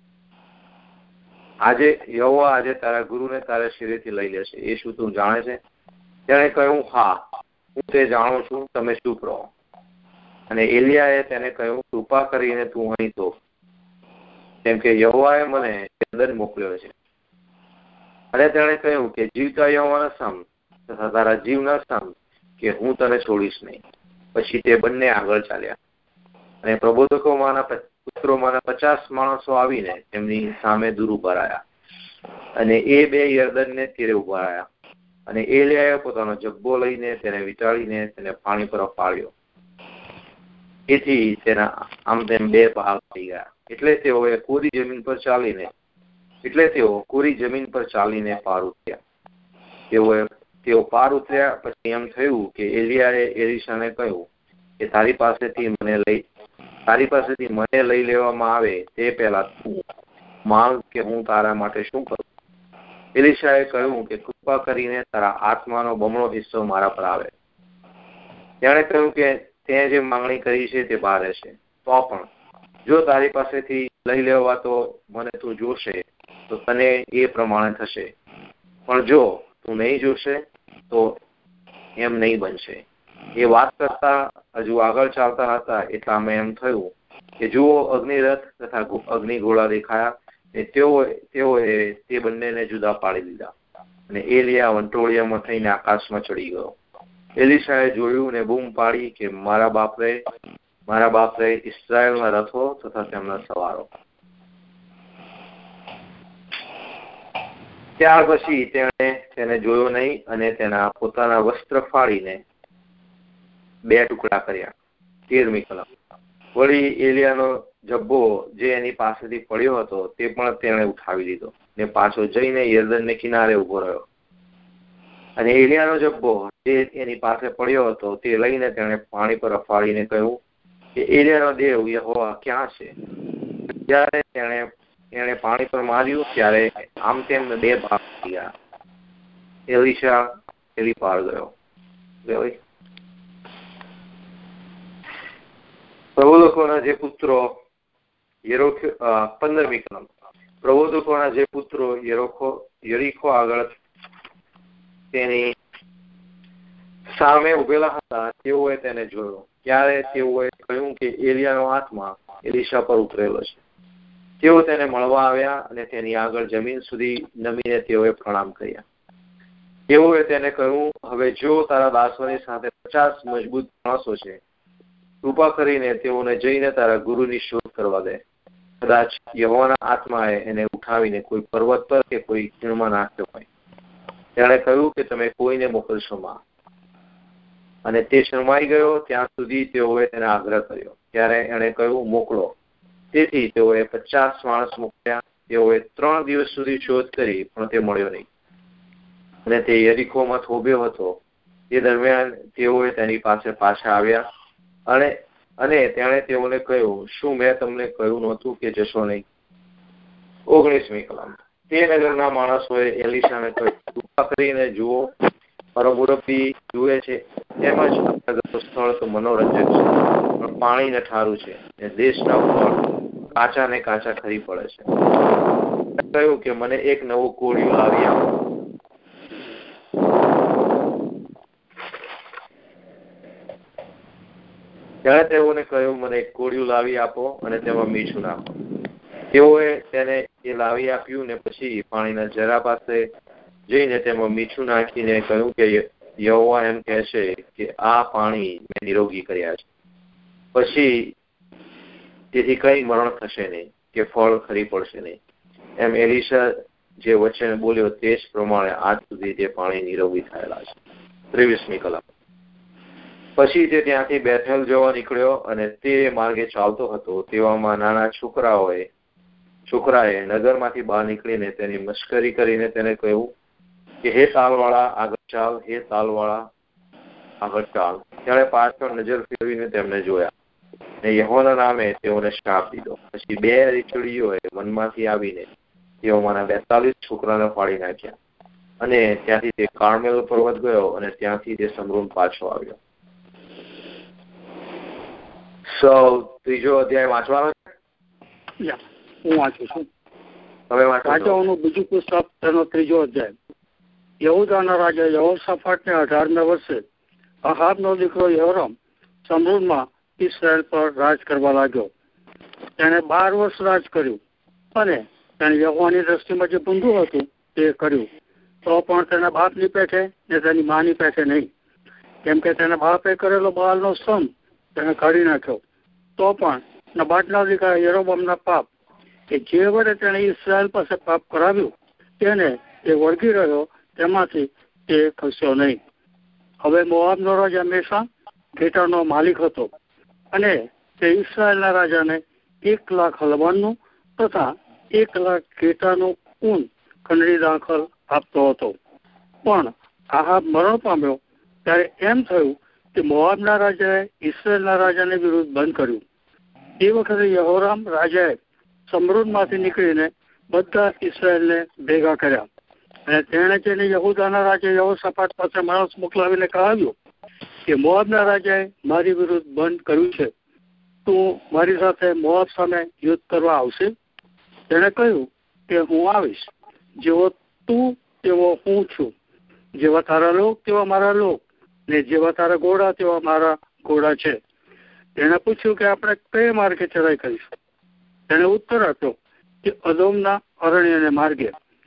આજે યહોવા આજે તારા ગુરુને તારા શિરેથી લઈ લેશે, એ શું તું જાણે છે? તેણે કહ્યું, હા, હું તે જાણું છું, તમે ચૂપ રહો. અને એલિયાએ તેને કહ્યું, કૃપા કરીને તું અહીં થો, કેમ કે યહોવાએ મને જર્દન મોકલ્યો છે. અને તેણે કહ્યું કે જીવતા યહોવાના સમ તથા તારા જીવના સમ કે હું તને છોડીશ નહીં. પછી તે બંને આગળ ચાલ્યા. અને પ્રબોધકોમાંના પુત્રોમાંના પચાસ માણસો આવીને તેમની સામે દૂર ઉભા રહ્યા. અને એ બે યર્દનને તીરે ઉભા રહ્યા. અને એલિયાએ પોતાનો જબ્બો લઈને તેને વીંટાળીને તેને પાણી પર પાડ્યો. એથી તેના આમ તેમ બે ભાગ થઈ ગયા. એટલે તેઓએ કોરી જમીન પર ચાલીને એટલે તેઓ કોરી જમીન પર ચાલીને પાર ઉતર્યા. તેઓએ તેઓ પાર ઉતર્યા પછી એમ થયું કે એલિયાએ એલિશાને કહ્યું કે તારી પાસેથી મને લઈ તારી પાસેથી મને લઈ લેવામાં આવે તે પહેલા તું માંગ કે હું તારા માટે શું કરું. એલિશાએ કહ્યું કે કૃપા કરીને તારા આત્માનો બમણો હિસ્સો મારા પર આવે. તેણે કહ્યું કે તે જે માંગણી કરી છે તે ભારે છે, તો પણ જો તારી પાસેથી લઈ લેવા તો મને તું જોશે તો તને એ પ્રમાણે થશે, પણ જો તું નહીં જોશે તો એમ નહીં બનશે. એ વાત કરતા હજુ આગળ ચાલતા હતા એટલામાં એમ થયું કે જુઓ અગ્નિરથ તથા અગ્નિગોળા દેખાયા. તેઓ તેઓએ તે બંનેને જુદા પાડી દીધા. અને એલિયા વંટોળિયામાં થઈને આકાશમાં ચડી ગયો. એલિશાએ જોયું ને બૂમ પાડી કે મારા બાપરે મારા બાપરે ઇસ્રાયેલના રથો તથા તેમના સવારો. ત્યાર પછી તેણે તેને જોયો નહીં અને તેના પોતાના વસ્ત્ર ફાડીને બે ટુકડા કર્યા. તેરમી કલમ. વળી એલિયાનો જબ્બો જે એની પાસેથી પડ્યો હતો તે પણ તેણે ઉઠાવી લીધો ને પાછો જઈને યર્દનને કિનારે ઉભો રહ્યો. અને એલિયાનો જબ્બો જે એની પાસે પડ્યો હતો તે લઈને તેણે પાણી પર અફાડીને કહ્યું કે એલિયાનો દેવ યહોવા ક્યાં છે? જ્યારે તેણે એણે પાણી પર માર્યું ત્યારે આમ તેમ બે ભાગ થઈ ગયા. એલિશા એલી પાર ગયો. પ્રબોધકોના જે પુત્રો યરોખ પંદરમી કલમ. પ્રબોધકોના જે પુત્રો યરોખો યરીખો આગળ તેની સામે ઉભેલા હતા તેઓએ તેને જોયો. ત્યારે તેઓએ કહ્યું કે એલિયાનો આત્મા એલિશા પર ઉતરેલો છે. તેઓ તેને મળવા આવ્યા અને તેની આગળ જમીન સુધી નમીને તેઓએ પ્રણામ કર્યા. તેઓએ તેને કહ્યું, હવે જો તારા દાસોની સાથે પચાસ મજબૂત માણસો છે, કૃપા કરીને તેઓને જઈને તારા ગુરુની શોધ કરવા દે. કદાચ યહોવાના આત્માએ એને ઉઠાવીને કોઈ પર્વત પર કે કોઈ ખીણમાં નાખ્યો હોય. તેણે કહ્યું કે તમે કોઈને મોકલશો માં. અને તે શરમાઈ ગયો ત્યાં સુધી તેઓએ તેને આગ્રહ કર્યો. ત્યારે એણે કહ્યું, મોકલો. તેથી તેઓએ પચાસ માણસ મોકલ્યા. તેઓએ ત્રણ દિવસ સુધી શોધ કરી પણ તે મળ્યો નહીં. અને તે યરીખોમાં થોભ્યો હતો. તે દરમિયાન તેઓએ તેની પાસે પાછા આવ્યા અને અને તેણે તેઓને કહ્યું, શું મેં તમને કહ્યું નહોતું કે જશો નહીં? ઓગણીસમી કલમ. તે નગરના માણસોએ એલિશાને કહ્યું, કૃપા કરીને જુઓ, મારો મુરબ્બી જુએ છે એમ જ સ્થળ તો મનોરંજક છે, પણ પાણી નઠારું છે ને દેશના ફળ કાચા ને કાચા ખરી પડે છે. કહ્યું કે મને એક નવું કોળિયું લાવી આપો. તેણે તેઓને કહ્યું, મને એક કોળિયું લાવી આપો અને તેમાં મીઠું નાખો. તેઓએ તેને એ લાવી આપ્યું ને પછી પાણીના જરા પાસે જઈને તેમાં મીઠું નાખીને કહ્યું કે યહોવા એમ કહે છે કે આ પાણી મેં નિરોગી કર્યા છે, પછી તેથી કઈ મરણ થશે નહીં કે ફળ ખરી પડશે નહીં. એમ એલીશા જે વચન બોલ્યો તે જ પ્રમાણે આજ સુધી તે પાણી નિરોગી થયેલા છે. ત્રેવીસમી કલાક. પછી તે ત્યાંથી બેથેલ જવા નીકળ્યો અને તે માર્ગે ચાલતો હતો. તેવામાં નાના છોકરાઓએ છોકરાએ નગરમાંથી બહાર નીકળીને તેની મશ્કરી કરીને તેને કહ્યું કે હે તાલવાળા આગળ ચાલ, હે તાલવાળા આગળ ચાલ. તેણે પાછળ નજર ફેરવીને તેમને જોયા ને યહોવાના નામે તેઓને શ્રાપ દીધો. પછી બે રીછડીઓએ વનમાંથી આવીને તેઓમાંના બેતાલીસ છોકરાને ફાડી નાખ્યા અને ત્યાંથી તે કાર્મેલ પર્વત ગયો અને ત્યાંથી તે સમરૂન પાછો આવ્યો. સો ત્રીજો અધ્યાય વાંચવાનો છે? હું વાંચું છું. તમે વાંચો. રાજાઓનું બીજું પુસ્તક તેનો ત્રીજો અધ્યાય. યહૂદાના રાજા યહોશાફાટને અઢારમે વર્ષે અહાબનો દીકરો યહોરામ સમરૂનમાં ઇસ્રાએલ પર રાજ કરવા લાગ્યો. તેણે બાર વર્ષ રાજ કર્યું અને તેણે યહોવાની દ્રષ્ટિમાં જે ભૂંડું હતું તે કર્યું. તો પણ તેના બાપની પેઠે ને તેની માની પેઠે નહીં, કેમ કે તેના બાપે કરેલો બાલનો સ્તંભ તેને કાઢી નાખ્યો. તો પણ નબાટના દીકરા યરોબામના પાપ કે જે વડે તેણે ઇસ્રાએલ પાસે પાપ કરાવ્યું તેને તે વળગી રહ્યો, તેમાંથી તે ખસ્યો નહીં. હવે મોઆબનો રાજા મેષા ઘેટાનો માલિક હતો અને તે ઇસ્રાએલના રાજાને એક લાખ હલવાનનું તથા એક લાખ ઘેટાનું ઊન ખંડરી દાખલ આપતો હતો. પણ આહાબ મરણ પામ્યો ત્યારે એમ થયું કે મોઆબના રાજાએ ઇસ્રાએલના રાજાને વિરુદ્ધ બંધ કર્યું. એ વખતે યહોરામ રાજાએ સમરૂનમાંથી નીકળીને બધા ઇસ્રાએલને ભેગા કર્યા અને તેણે તેને યહૂદાના રાજા યહોશાફાટ પાસે માણસ મોકલાવીને કહાવ્યું કે મોઆબના રાજાએ મારી વિરુદ્ધ બંધ કર્યું છે, તું મારી સાથે મોઆબ સામે યુદ્ધ કરવા આવશે? તેણે કહ્યું કે હું આવીશ. જેવો તું તેવો હું છું, જેવા તારા લોક તેવા મારા લોક, ને જેવા તારા ઘોડા તેવા મારા ઘોડા છે. તેણે પૂછ્યું કે આપણે કઈ માર્ગે ચડાઈ કરીશું? તેણે ઉત્તર આપ્યો કે અદોમના અરણ્યને માર્ગે.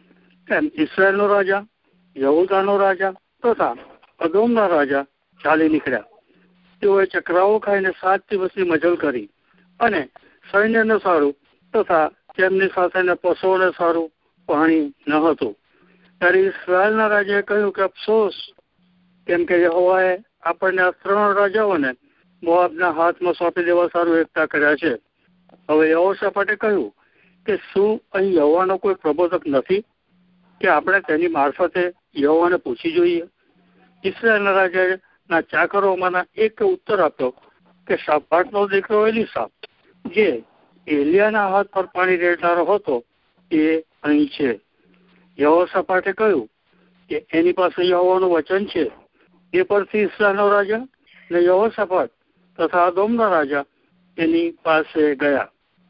એમ ઇસ્રાએલનો રાજા, યહૂદાનો રાજા તથા અદોમના રાજા ચાલી નીકળ્યા. તેઓએ ચક્રાઓ ખાઈને સાત દિવસની મજલ કરી અને સૈન્યને સારું તથા તેમની સાથેના પશુઓને સારું પાણી ન હતું. ત્યારે ઇસ્રાએલના રાજાએ કહ્યું કે અફસોસ, કેમ કે યહોવાએ આપણને આ ત્રણ રાજાઓને મોઆબના હાથમાં સોંપી દેવા સારું એકઠા કર્યા છે. હવે યહોશાફાટે કહ્યું કે શું અહીં યહોવાનો કોઈ પ્રબોધક નથી કે આપણે તેની મારફતે યહોવાને પૂછી જોઈએ? ઇસ્રાએલના રાજાના ચાકરોમાંના એક ઉત્તર આપ્યો કે શાફાટનો દીકરો એલીશા, જે એલિયાના હાથ પર પાણી રેડનારો હતો, એ અહીં છે. યહોશાફાટે કહ્યું કે એની પાસે યહોવાનું વચન છે. એ પરથી ઇસ્રાએલનો રાજા ને યહોશાફાટ તથા અદોમના રાજા એની પાસે ગયા.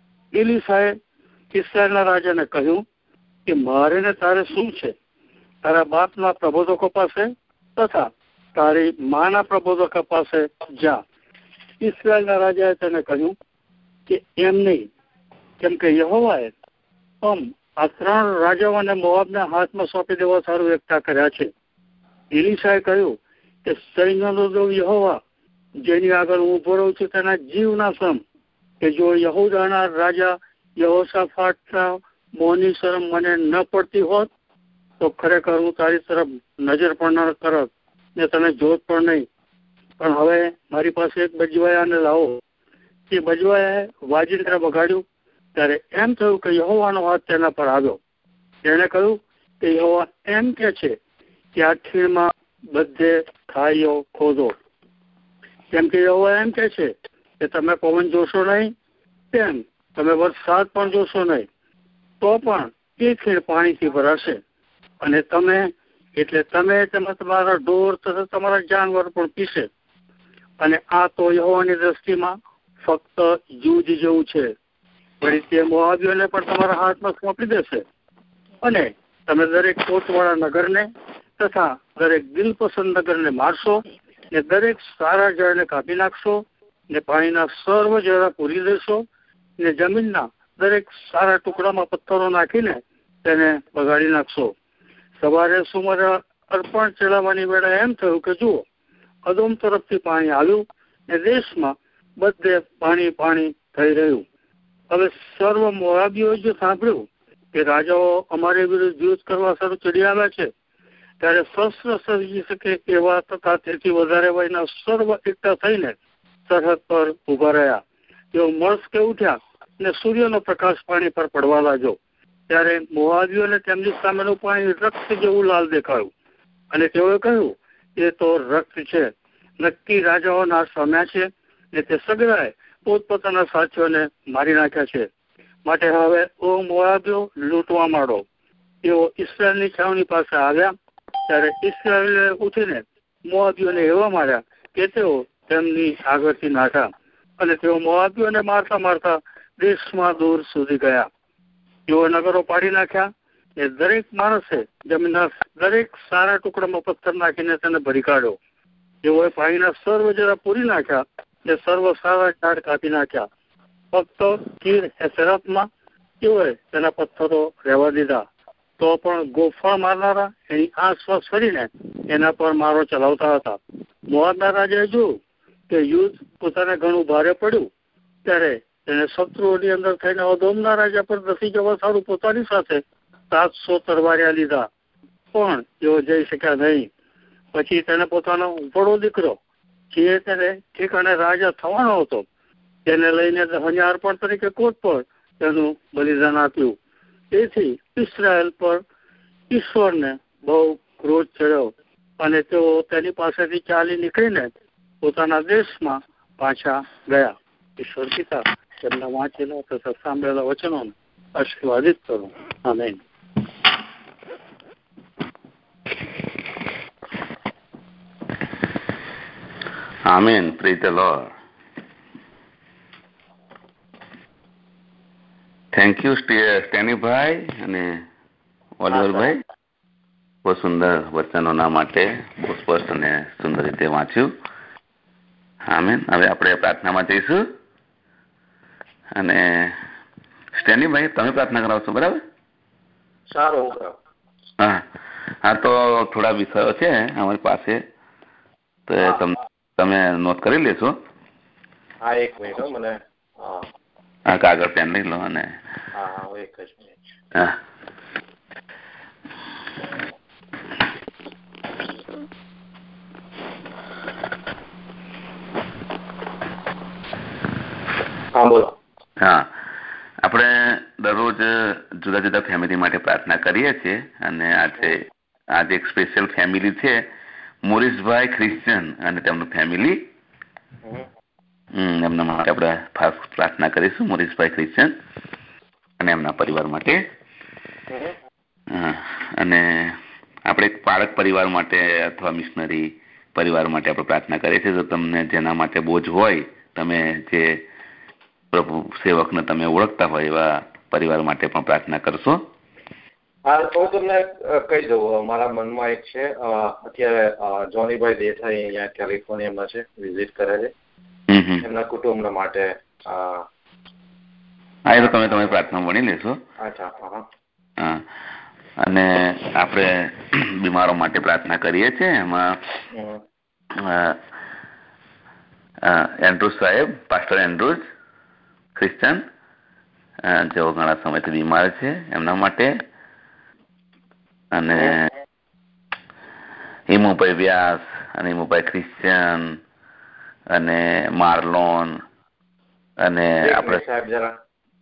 એલીશાએ ઇસ્રાએલના રાજાને કહ્યું કે મારે ને તારે શું છે? તારા બાપના પ્રબોધકો પાસે તથા તારી માના પ્રબોધકો પાસે જા. ઇસ્રાએલના રાજાએ તેને કહ્યું કે એમ નહીં, કેમ કે યહોવાએ આમ આ ત્રણ રાજાઓને મોઆબના હાથમાં સોંપી દેવા સારું એકઠા કર્યા છે. એલીશાએ કહ્યું કે સૈન્યનો દેવ યહોવા, જેની આગળ હું ઉભો રહું છું, તેના જીવના સમ, કે જો યહૂદાના રાજા યહોશાફાટના મોંની શરમ મને ન પડતી હોત તો ખરેખર હું તારી તરફ નજર પણ ન કરત ને તને જોત પણ નહીં. પણ હવે મારી પાસે એક બજવાયાને લાવો. તે બજવાયાએ વાજિંત્ર વગાડ્યું ત્યારે એમ થયું કે યહોવાનો હાથ તેના પર આવ્યો. તેણે કહ્યું કે યહોવા એમ કે છે કે આ ખીણમાં બધે ખાઈઓ ખોદો. કેમ કે યહોવા એમ કે છે કે તમે પવન જોશો નહીં, તેમ તમે વરસાદ પણ જોશો નહીં, તો પણ એ ખીણ પાણીથી ભરાશે અને તમે એટલે તમે તેમાં તમારા ઢોર તથા તમારા જાનવર પણ પીશે. અને આ તો યહોવાની દ્રષ્ટિમાં ફક્ત જૂજ જેવું છે. વળી તે મોઆબીઓને પણ તમારા હાથમાં સોંપી દેશે અને તમે દરેક કોટવાળા નગરને તથા દરેક દિલપસંદ નગરને મારશો ને દરેક સારા જળને કાપી નાખશો ને પાણીના સર્વ જરા પૂરી દેશો ને જમીનના દરેક સારા ટુકડામાં પથ્થરો નાખીને તેને બગાડી નાખશો. સવારે સુમારે અર્પણ ચડાવવાની વેળા એમ થયું કે જુઓ, અદોમ તરફથી પાણી આવ્યું ને દેશમાં બધે પાણી પાણી થઈ રહ્યું. હવે સર્વ મોઆબીઓએ જે સાંભળ્યું કે રાજાઓ અમારે વિરુદ્ધ યુદ્ધ કરવા સારું ચડી આવ્યા છે, ત્યારે શસ્ત્ર સર્જી શકે એવા તથા તેથી વધારે વયના સર્વ એકઠા થઈને સરહદ પર ઉભા રહ્યા. તેઓ મળસ્કે ઉઠ્યા ને સૂર્યનો પ્રકાશ પાણી પર પડવા લાગ્યો. ત્યારે મોઆબીઓને તેમની સામેનું પાણી રક્ત જેવું લાલ દેખાયું અને તેઓએ કહ્યું, એ તો રક્ત છે, નક્કી રાજાઓ નાશ પામ્યા છે ને તે સગડાએ પોતપોતાના સાથીઓને મારી નાખ્યા છે. માટે હવે ઓ મોઆબીઓ, લૂંટવા માંડો. તેઓ ઇસ્રાયેલની છાવણી પાસે આવ્યા ત્યારે ઇસ્રાયેલે ઉઠીને મોઆબીઓને એવા માર્યા કે તેઓ તેમની આગળથી નાઠા અને તેઓ મોઆબીઓને મારતા મારતા દેશમાં દૂર સુધી ગયા. તેઓ નગરો પાડી નાખ્યા એ દરેક માણસે જમીનના દરેક સારા ટુકડામાં પથ્થર નાખીને તેને ભરી કાઢ્યો. તેઓએ પાણીના સર્વ જરા પૂરી નાખ્યા ને સર્વ સારા ઝાડ કાપી નાખ્યા. ફક્ત કીર હેસેરાતમાં તેઓએ તેના પથ્થરો રહેવા દીધા. તો પણ ગોફણ મારનારા એની આસપાસ ફરીને એના પર મારો ચલાવતા હતા. મોઆબના રાજાએ જોયું કે યુદ્ધ પોતાને ઘણું ભારે પડ્યું ત્યારે તેને શત્રુઓની અંદર થઈને અદોમના રાજા પર ધસી જવા સારું પોતાની સાથે સાતસો તરવારિયા લીધા, પણ તેઓ જઈ શક્યા નહીં. પછી તેને પોતાનો વડો દીકરો જે તેને ઠેકાણે રાજા થવાનો હતો તેને લઈને દહન્ય અર્પણ તરીકે કોટ પર તેનું બલિદાન આપ્યું. તેથી ઇસ્રાયેલ પર ઈશ્વરને બહુ ક્રોધ ચડ્યો અને તેઓ તેની પાસેથી ચાલી નીકળીને પોતાના દેશમાં પાછા ગયા. ઈશ્વર પિતા તેમના વાંચેલા તથા સાંભળેલા વચનોને આશીર્વાદિત કરો. Amen. Amen. Praise the Lord. Thank you સ્ટેનીભાઈ અને ઓલિવરભાઈ, બહુ સુંદર વચનોના માટે બહુ સ્પષ્ટ અને સુંદર રીતે વાંચ્યું. આમેન. હવે આપણે પ્રાર્થનામાં જઈશું અને સ્ટેનીભાઈ તમે પ્રાર્થના કરાવશો, બરાબર? સારું. હા હા તો થોડા વિષયો છે અમારી પાસે, તો તમે નોટ કરી લેશો. હા, એક મિનિટ મને. હા, કાગળ પેન લઈ લો અને હા એક જ મિનિટ. હા હા બોલો. હા, આપણે દરરોજ જુદા જુદા ફેમિલી માટે પ્રાર્થના કરીએ છીએ અને આજે આજે એક સ્પેશિયલ ફેમિલી છે, મોરીશભાઈ ક્રિશ્ચન અને તેમનું ફેમિલી. હમ એમના માટે આપણે ખાસ પ્રાર્થના કરીશું, મોરીશભાઈ ક્રિશ્ચન અને એમના પરિવાર માટે. અને આપણે એક બાળક પરિવાર માટે અથવા મિશનરી પરિવાર માટે આપણે પ્રાર્થના કરીએ છીએ. તો તમને જેના માટે બોજ હોય, તમે જે પ્રભુ સેવકને તમે ઓળખતા હોય એવા પરિવાર માટે પણ પ્રાર્થના કરશો. હા, તો તમને કહી દઉં, મારા મનમાં એક છે. અત્યારે જોનીભાઈ દેસાઈ અહીંયા કેલિફોર્નિયામાં છે, વિઝિટ કરે છે. એમના કુટુંબ માટે. હા, એ તો તમે તમારી પ્રાર્થના ભણી લેશો. અચ્છા. હા, અને આપણે બીમારો માટે પ્રાર્થના કરીએ છીએ. એમાં એન્ડ્રુઝ સાહેબ, પાસ્ટર એન્ડ્રુઝ ક્રિશ્ચન, જેઓ ઘણા સમયથી બીમાર છે, એમના માટે. અને હિમુભાઈ વ્યાસ અને હિમુભાઈ ક્રિશ્ચન અને માર્લોન અને આપણે સાહેબ જરા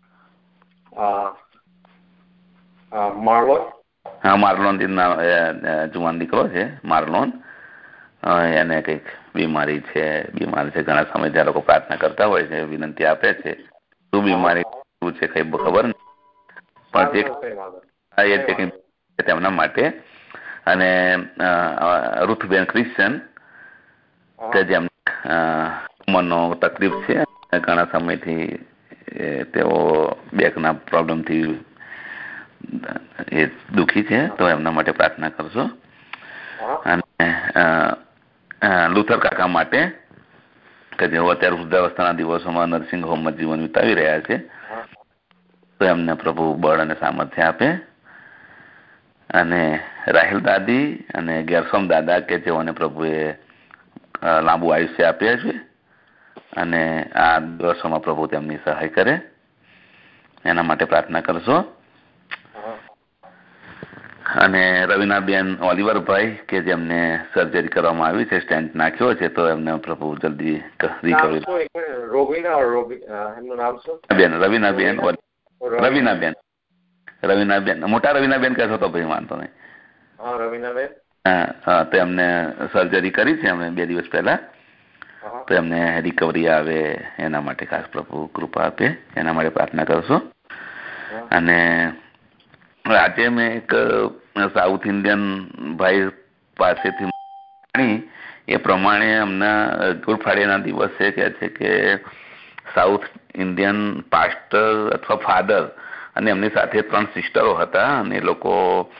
માર્લોન. હા, માર્લોન જુવાન દીકરો છે માર્લોન. એને કઈક બીમારી છે, બીમાર છે ઘણા સમયથી. આ લોકો પ્રાર્થના કરતા હોય છે, વિનંતી આપે છે. શું બીમારી શું છે કઈ ખબર નથી, પણ જે તેમના માટે. અને રૂથબેન ક્રિશ્ચન કે જેમ ઉંમરનો તકલીફ છે, ઘણા સમયથી તેઓ બેકના પ્રોબ્લેમથી એ દુઃખી છે, તો એમના માટે પ્રાર્થના કરશો. અને લુથર કાકા માટે કે જેઓ અત્યારે વૃદ્ધાવસ્થાના દિવસોમાં નર્સિંગ હોમમાં જીવન વિતાવી રહ્યા છે, તો એમને પ્રભુ બળ અને સામર્થ્ય આપે. અને રાહેલ દાદી અને ગેરસોમ દાદા કે જેઓને પ્રભુએ લાંબુ આયુષ્ય આપ્યા છે અને આ દિવસોમાં પ્રભુ તેમની સહાય કરે, એના માટે પ્રાર્થના કરશો. અને રવિનાબેન ઓલિવરભાઈ કે જેમને સર્જરી કરવામાં આવી છે, સ્ટેન્ટ નાખ્યો છે, તો એમને પ્રભુ જલ્દી રિકવરી. રવિનાબેન રવિનાબેન રવિનાબેન મોટા રવિનાબેન કહેશો તો ભાઈ વાંધો નહીં. હા, તો એમને સર્જરી કરી છે એમને બે દિવસ પહેલા, તો એમને રિકવરી આવે એના માટે ખાસ પ્રભુ કૃપા આપે, એના માટે પ્રાર્થના કરશો. અને આજે મેં એક સાઉથ ઇન્ડિયન ભાઈ પાસેથી જાણી એ પ્રમાણે એમના ગુરફાળિયાના દિવસે કહે છે કે સાઉથ ઇન્ડિયન પાસ્ટર અથવા ફાધર અને એમની સાથે ત્રણ સિસ્ટરો હતા, અને એ લોકો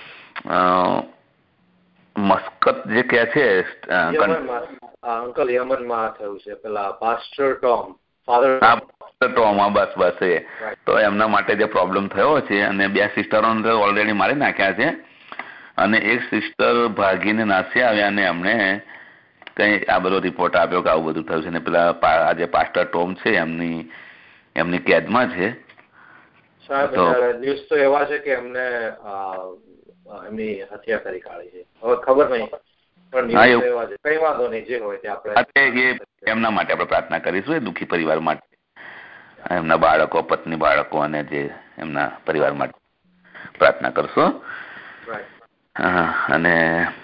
મસ્કત જે કે છે અંકલ યમનમાં થયું છે, પેલા પાસ્ટર ટોમ ફાધર ટોમ, બસ બસ એ. તો એમના માટે જે પ્રોબ્લેમ થયો છે, અને બે સિસ્ટરોને ઓલરેડી મારી નાખ્યા છે, અને એક સિસ્ટર ભાગીને નાસી આવ્યા, અને એમણે કઈ આ બધો રિપોર્ટ આપ્યો કે આવું બધું થયું છે, ને પેલા આજે પાસ્ટર ટોમ છે એમની એમની કેદમાં છે. ન્યૂઝ તો એવા છે કે એમને એમની હત્યા કરી કાઢી છે, હવે ખબર નહીં, પણ કઈ વાંધો નહીં, જે હોય તે આપણે એમના માટે આપણે પ્રાર્થના કરીશું, એ દુઃખી પરિવાર માટે, એમના બાળકો, પત્ની, બાળકો અને જે એમના પરિવાર માટે પ્રાર્થના કરશો. અને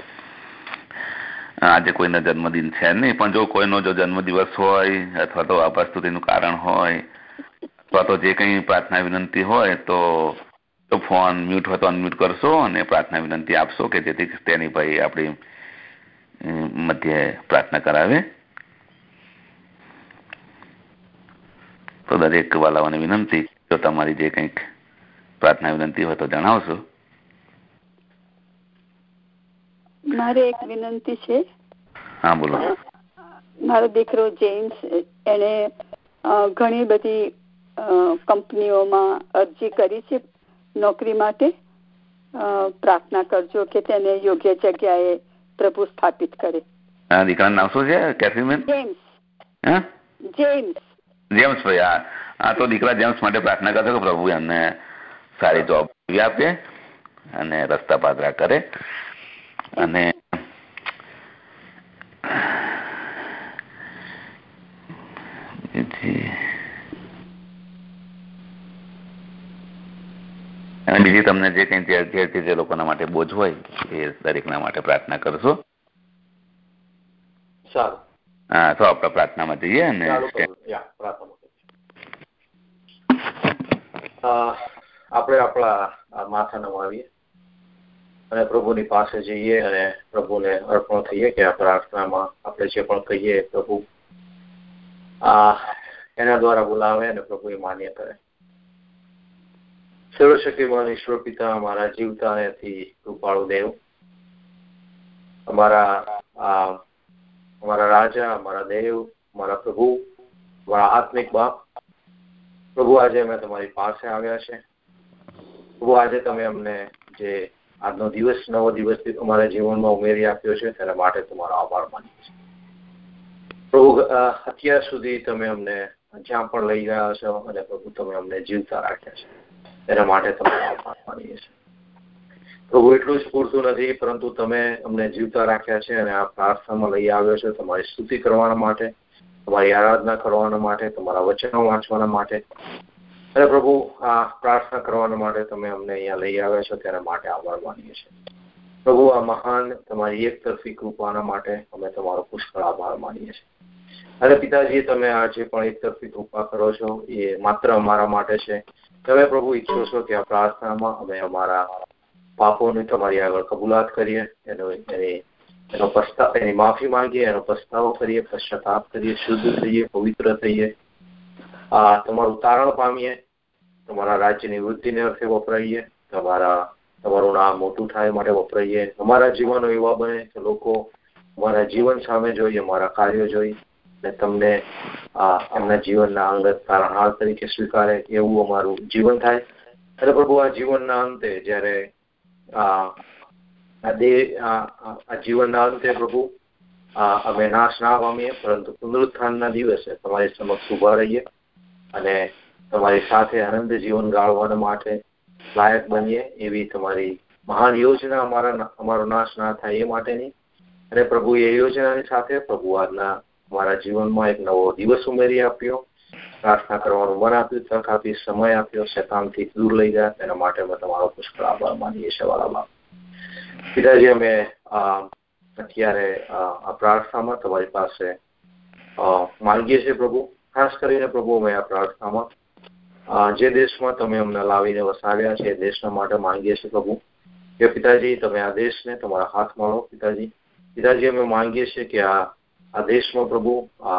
આજે કોઈનો જન્મદિન છે નહીં, પણ જો કોઈનો જો જન્મદિવસ હોય અથવા તો આપાસ્તુતિનું કારણ હોય અથવા તો જે કંઈ પ્રાર્થના વિનંતી હોય તો ફોન મ્યુટ હોય તો અનમ્યુટ કરશો અને પ્રાર્થના વિનંતી આપશો કે જેથી તેની ભાઈ આપણી મધ્યે પ્રાર્થના કરાવે. તો દરેક વાલાઓને વિનંતી, જો તમારી જે કંઈક પ્રાર્થના વિનંતી હોય તો જણાવશો. મારે એક વિનંતી છે. હા, બોલો. મારો દીકરો જેમ્સ, એને ઘણી બધી કંપનીઓમાં અરજી કરી છે નોકરી માટે. પ્રાર્થના કરજો કે તેને યોગ્ય જગ્યાએ પ્રભુ સ્થાપિત કરે. દીકરાનું નામ શું છે? કેથરીન? જેમ્સ. હા, જેમ્સ. જેમ્સ ભાઈ. હા હા, તો દીકરા જેમ્સ માટે પ્રાર્થના કરશો કે પ્રભુ એમને સારી જોબ આપે અને રસ્તા પાદરા કરે. અને અને બીજી તમને જે કઈ જે લોકોના માટે બોજ હોય એ દરેકના માટે પ્રાર્થના કરશો. સારું. હા, તો આપણે પ્રાર્થનામાં જઈએ. અને આપણે આપણા માથા નમાવીએ અને પ્રભુની પાસે જઈએ અને પ્રભુને અર્પણ થઈએ કે આ પ્રાર્થનામાં આપણે જે પણ કહીએ પ્રભુ આ એના દ્વારા બોલાવે અને પ્રભુ એ માન્ય કરે. સર્વશક્તિમાન ઈશ્વર પિતા, અમારા જીવતા નથી કૃપાળુ દેવ, અમારા અમારા રાજા, અમારા દેવ, અમારા પ્રભુ, અમારા આત્મિક બાપ, પ્રભુ આજે અમે તમારી પાસે આવ્યા છે. પ્રભુ આજે તમે અમને જે આજનો દિવસ નવો દિવસ અમારા જીવનમાં ઉમેરી આપ્યો છે તેના માટે તમારો આભાર માનીએ છીએ. પ્રભુ અત્યાર સુધી તમે અમને જ્યાં પણ લઈ ગયા છો અને પ્રભુ તમે અમને જીવતા રાખ્યા છે તેના માટે તમારો આભાર માનીએ છીએ. પ્રભુ એટલું જ પૂરતું નથી, પરંતુ તમે અમને જીવતા રાખ્યા છે અને આ પ્રાર્થનામાં લઈ આવ્યો છે તમારી સ્તુતિ કરવાના માટે, તમારી આરાધના કરવાના માટે, તમારા વચનો વાંચવાના માટે, અને પ્રભુ આ પ્રાર્થના કરવાના માટે તમે અમને અહીંયા લઈ આવ્યા છો તેના માટે આભાર માનીએ છીએ. પ્રભુ આ મહાન તમારી એક તરફી કૃપાના માટે અમે તમારો પુષ્કળ આભાર માનીએ છીએ. અને પિતાજી, તમે આજે પણ એક તરફી કૃપા કરો છો એ માત્ર અમારા માટે છે. તમે પ્રભુ ઈચ્છો છો કે આ પ્રાર્થનામાં અમે અમારા પાપોની તમારી આગળ કબૂલાત કરીએ, એનો એની એનો પસ્તા એની માફી માંગીએ, એનો પસ્તાવો કરીએ, પશ્ચાતાપ કરીએ, શુદ્ધ થઈએ, પવિત્ર થઈએ, આ તમારું તારણ પામીએ, તમારા રાજ્યની વૃદ્ધિને અર્થે વપરાઈએ, તમારા તમારું નામ મોટું થાય માટે વપરાઈએ. અમારા જીવનો એવા બને કે લોકો અમારા જીવન સામે જોઈ, અમારા કાર્યો જોઈ અને તમને એમના જીવનના અંગત તારણહાર તરીકે સ્વીકારે એવું અમારું જીવન થાય. અને પ્રભુ આ જીવનના અંતે જયારે આ દેહ આ જીવનના અંતે પ્રભુ અમે નાશ ના પામીએ, પરંતુ પુનરુત્થાનના દિવસે તમારી સમક્ષ ઉભા રહીએ અને તમારી સાથે આનંદ જીવન ગાળવા માટે લાયક બનીએ એવી તમારી મહાન યોજના અમારા અમારો નાશ ના થાય એ માટેની. અને પ્રભુ એ યોજનાની સાથે પ્રભુ આજના અમારા જીવનમાં એક નવો દિવસ ઉમેરી આપ્યો, પ્રાર્થના કરવાનું મન આપ્યું, તક આપી, સમય આપ્યો, શેતાનથી દૂર લઈ ગયા. તેના માટે અમે તમારો પુષ્કળ આભાર માનીએ છીએ વાલા બાપ. પિતાજી, અમે અત્યારે આ પ્રાર્થનામાં તમારી પાસે માંગીએ છીએ પ્રભુ. ખાસ કરીને પ્રભુ અમે આ પ્રાર્થનામાં જે દેશમાં તમે અમને લાવીને વસાવ્યા છે એ દેશના માટે માંગીએ છીએ પ્રભુ કે પિતાજી તમે આ દેશને તમારા હાથમાં લો. પિતાજી પિતાજી અમે માંગીએ છીએ કે આ આ દેશમાં પ્રભુ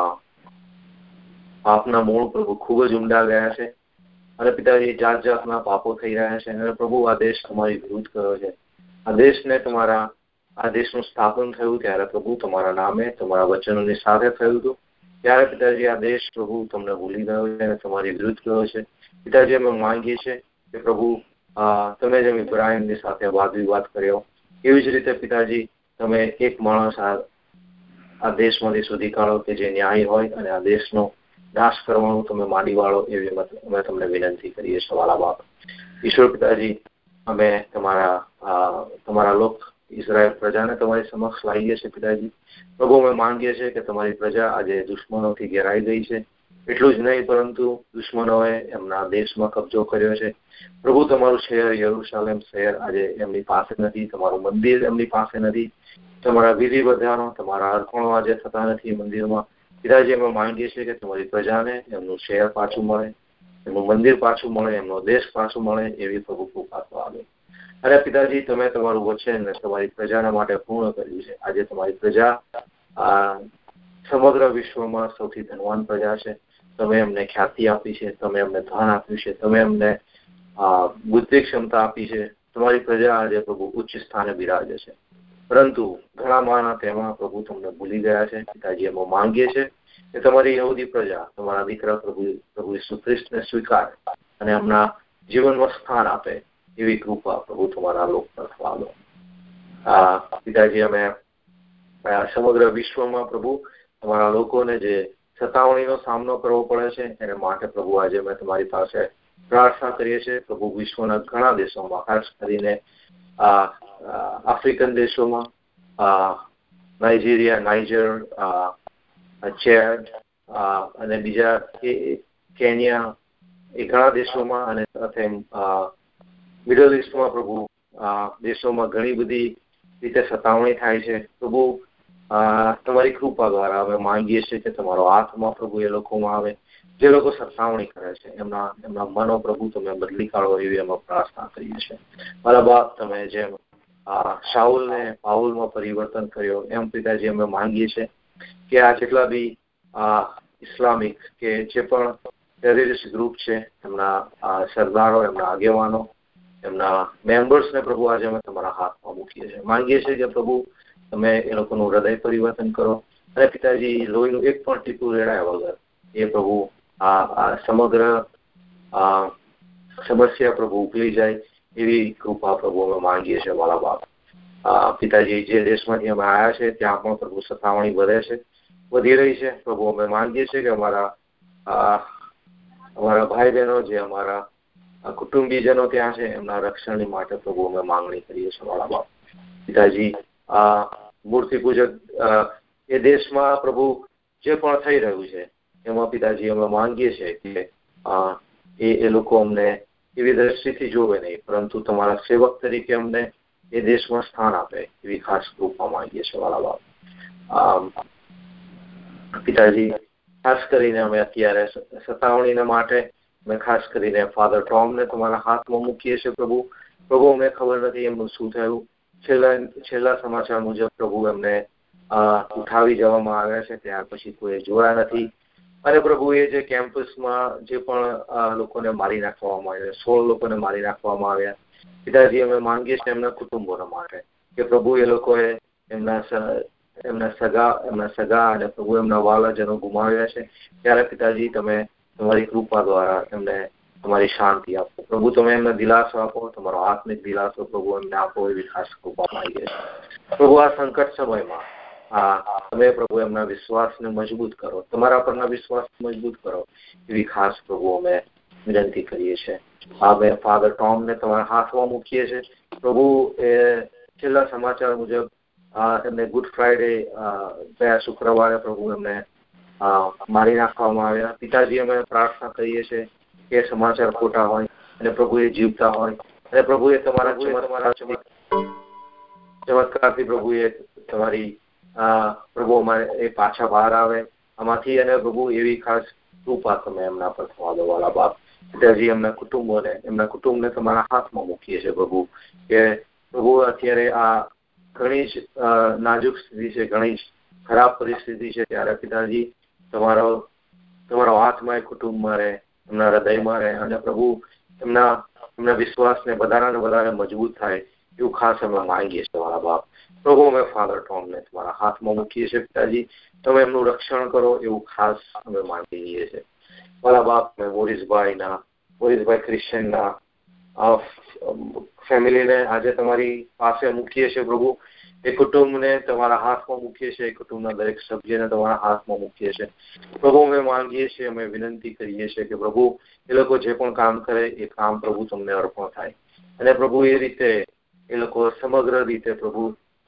પાપના મૂળ પ્રભુ ખૂબ જ ઊંડા ગયા છે અને પિતાજી જાત જાતના પાપો થઈ રહ્યા છે. અને પ્રભુ આ દેશ તમારી વિરુદ્ધ કર્યો છે. આ દેશને તમારા આ દેશનું સ્થાપન થયું ત્યારે પ્રભુ તમારા નામે તમારા વચનોની સાથે થયું હતું. ત્યારે પિતાજી આ દેશ પ્રભુ તમને ભૂલી ગયો છે અને તમારી વિરુદ્ધ ગયો છે. પિતાજી અમે માંગીએ છીએ કે પ્રભુ તમે જેમ ઇબ્રાહીમની સાથે વાદ વિવાદ કર્યો એવી જ રીતે પિતાજી તમે એક માણસ આ દેશમાંથી સુધી કાઢો કે જે ન્યાય હોય અને આ દેશનો નાશ કરવાનું તમે માંડી વાળો એવી અમે તમને વિનંતી કરીએ છીએ વાલા બાપ. ઈશ્વર પિતાજી અમે તમારા તમારા લોક ઇઝરાયલ પ્રજાને તમારી સમક્ષ લાવીએ છીએ પિતાજી. પ્રભુ અમે માંગીએ છીએ કે તમારી પ્રજા આજે દુશ્મનોથી ઘેરાઈ ગઈ છે. એટલું જ નહીં પરંતુ દુશ્મનોએ એમના દેશમાં કબજો કર્યો છે. પ્રભુ તમારું શહેર યરૂશાલેમ શહેર આજે એમની પાસે નથી, તમારું મંદિર એમની પાસે નથી, તમારા વિધિ બધાનો તમારા અર્પણો આજે થતા નથી મંદિરમાં. પિતાજી અમે માંગીએ છીએ કે તમારી પ્રજાને એમનું શહેર પાછું મળે, એમનું મંદિર પાછું મળે, એમનો દેશ પાછું મળે એવી પ્રભુ કૃપા આવે. અને પિતાજી તમે તમારું વચન તમારી પ્રજાના માટે પૂર્ણ કર્યું છે. આજે તમારી પ્રજા આ સમગ્ર વિશ્વમાં સૌથી ધનવાન પ્રજા છે. તમે એમને ખ્યાતિ આપી છે, તમે એમને ધન આપ્યું છે, તમે એમને બુદ્ધિ ક્ષમતા આપી છે. તમારી પ્રજા આજે પ્રભુ ઉચ્ચ સ્થાને બિરાજે છે, પરંતુ ઘણા માણસ તેમાં પ્રભુ તમને ભૂલી ગયા છે. પિતાજી અમે માંગીએ છીએ કે તમારી યહૂદી પ્રજા તમારા દીકરા પ્રભુ પ્રભુ ઈસુ ખ્રિસ્તને સ્વીકાર અને એમના જીવનમાં સ્થાન આપે એવી કૃપા પ્રભુ તમારા લોક પર થવા દો. પિતાજી અમે સમગ્ર વિશ્વમાં પ્રભુ તમારા લોકોને જે સતાવણીનો સામનો કરવો પડે છે એને માટે પ્રભુ આજે અમે તમારી પાસે પ્રાર્થના કરીએ છીએ. પ્રભુ વિશ્વના ઘણા દેશોમાં ખાસ કરીને આફ્રિકન દેશોમાં નાઇજીરિયા, નાઇજર, ચેડ અને બીજા કેન્યા એ ઘણા દેશોમાં અને સાથે મિડલ ઇસ્ટમાં પ્રભુ દેશોમાં ઘણી બધી રીતે સતાવણી થાય છે. પ્રભુ તમારી કૃપા દ્વારા અમે માંગીએ છીએ કે તમારો હાથમાં પ્રભુ એ લોકોમાં આવે જે લોકો સતાવણી કરે છે. એમના એમના મનો પ્રભુ તમે બદલી કાઢો એવી અમે પ્રાર્થના કરીએ છીએ. મારા બાપ તમે જેમ શાઉલને પાઉલમાં પરિવર્તન કર્યો એમ પિતાજી અમે માંગીએ છીએ કે આ જેટલા બી ઇસ્લામિક કે જે પણ ટેરરિસ્ટ ગ્રુપ છે એમના સરદારો, એમના આગેવાનો, એમના મેમ્બર્સને પ્રભુ આજે અમે તમારા હાથમાં મૂકીએ છીએ. માંગીએ છીએ કે પ્રભુ તમે એ લોકોનું હૃદય પરિવર્તન કરો અને પિતાજી લોહીનું એક પણ ટીપું રેડાયા વગર એ પ્રભુ આ સમગ્ર સમસ્યા પ્રભુ ઉકલી જાય એવી કૃપા પ્રભુ અમે માંગીએ છીએ મારા બાપ. પિતાજી જે દેશમાંથી અમે આવ્યા છે ત્યાં પણ પ્રભુ સતાવણી વધે છે, વધી રહી છે. પ્રભુ અમે માંગીએ છીએ કે અમારા અમારા ભાઈ બહેનો જે અમારા કુટુંબીજનો ત્યાં છે એમના રક્ષણની માટે પ્રભુ અમે માંગણી કરીએ છીએ મારા બાપ. પિતાજી આ મૂર્તિ પૂજક એ દેશમાં પ્રભુ જે પણ થઈ રહ્યું છે એમાં પિતાજી અમે માંગીએ છીએ કે એ એ લોકો અમને એવી દ્રષ્ટિથી જોવે નહીં, પરંતુ તમારા સેવક તરીકે અમને એ દેશમાં સ્થાન આપે એવી ખાસ કૃપા માંગીએ છીએ મારા બાપ. પિતાજી ખાસ કરીને અમે અત્યારે સતાવણીને માટે અમે ખાસ કરીને ફાધર ટોમને તમારા હાથમાં મૂકીએ છીએ પ્રભુ. પ્રભુ અમને ખબર નથી એમનું શું થયું. છેલ્લા છેલ્લા સમાચાર મુજબ પ્રભુ એમને ઉઠાવી જવામાં આવ્યા છે, ત્યાર પછી કોઈ જોયા નથી. અને પ્રભુ એ જે કેમ્પસમાં જે પણ લોકોને મારી નાખવામાં આવ્યા, સોળ લોકોને મારી નાખવામાં આવ્યા, પિતાજી અમે માંગીએ છીએ એમના કુટુંબોના માટે કે પ્રભુ એ લોકોએ એમના એમના સગા એમના સગા અને પ્રભુ એમના વાલાજનો ગુમાવ્યા છે, ત્યારે પિતાજી તમે તમારી કૃપા દ્વારા એમને તમારી શાંતિ આપો. પ્રભુ તમે એમને દિલાસો આપો, તમારો આત્મિક દિલાસો પ્રભુ એમને આપો, એવી ખાસ કૃપા માંગીએ છીએ. પ્રભુ આ સંકટ સમયમાં આ તમે પ્રભુ એમના વિશ્વાસને મજબૂત કરો, તમારા પરના વિશ્વાસને મજબૂત કરો, એવી ખાસ પ્રભુ અમે વિનંતી કરીએ છીએ. અમે ફાધર ટોમને તમારા હાથમાં મૂકીએ છીએ. પ્રભુ એ છેલ્લા સમાચાર મુજબ એમને ગુડ ફ્રાઈડે ગયા શુક્રવારે પ્રભુ એમને મારી નાખવામાં આવ્યા. પિતાજી અમે પ્રાર્થના કરીએ છીએ કે સમાચાર ખોટા હોય અને પ્રભુ એ જીવતા હોય અને પ્રભુ એ તમારા તમારા ચમત્કારથી પ્રભુ એ તમારી પ્રભુ અમારે એ પાછા બહાર આવે આમાંથી, અને પ્રભુ એવી ખાસ કૃપા તમે એમના પર થવા દો વાલા બાપ. પિતાજી એમના કુટુંબોને એમના કુટુંબને તમારા હાથમાં મૂકીએ છીએ પ્રભુ, કે પ્રભુ અત્યારે આ ઘણી જ નાજુક સ્થિતિ છે, ઘણી જ ખરાબ પરિસ્થિતિ છે, ત્યારે પિતાજી તમારો તમારો હાથમાં એ કુટુંબમાં રહે, એમના હૃદયમાં રહે, અને પ્રભુ એમના એમના વિશ્વાસને વધારે ને વધારે મજબૂત થાય એવું ખાસ અમે માંગીએ છીએ મારા બાપ. પ્રભુ અમે ફાધર ટોમને તમારા હાથમાં મૂકીએ છીએ પિતાજી, તમે એમનું રક્ષણ કરો એવું ખાસ અમે માંગી લઈએ છીએ મારા બાપ. અમે મોરિસભાઈના મોરિસભાઈ ક્રિશ્ચિયનના ફેમિલીને આજે તમારી પાસે મૂકીએ છીએ પ્રભુ. એ કુટુંબને તમારા હાથમાં મૂકીએ છીએ, એ કુટુંબના દરેક સભ્યને તમારા હાથમાં મૂકીએ છીએ પ્રભુ. અમે માંગીએ છીએ, અમે વિનંતી કરીએ છીએ કે પ્રભુ એ લોકો જે પણ કામ કરે એ કામ પ્રભુ તમને અર્પણ થાય, અને પ્રભુ એ રીતે એ લોકો સમગ્ર રીતે પ્રભુ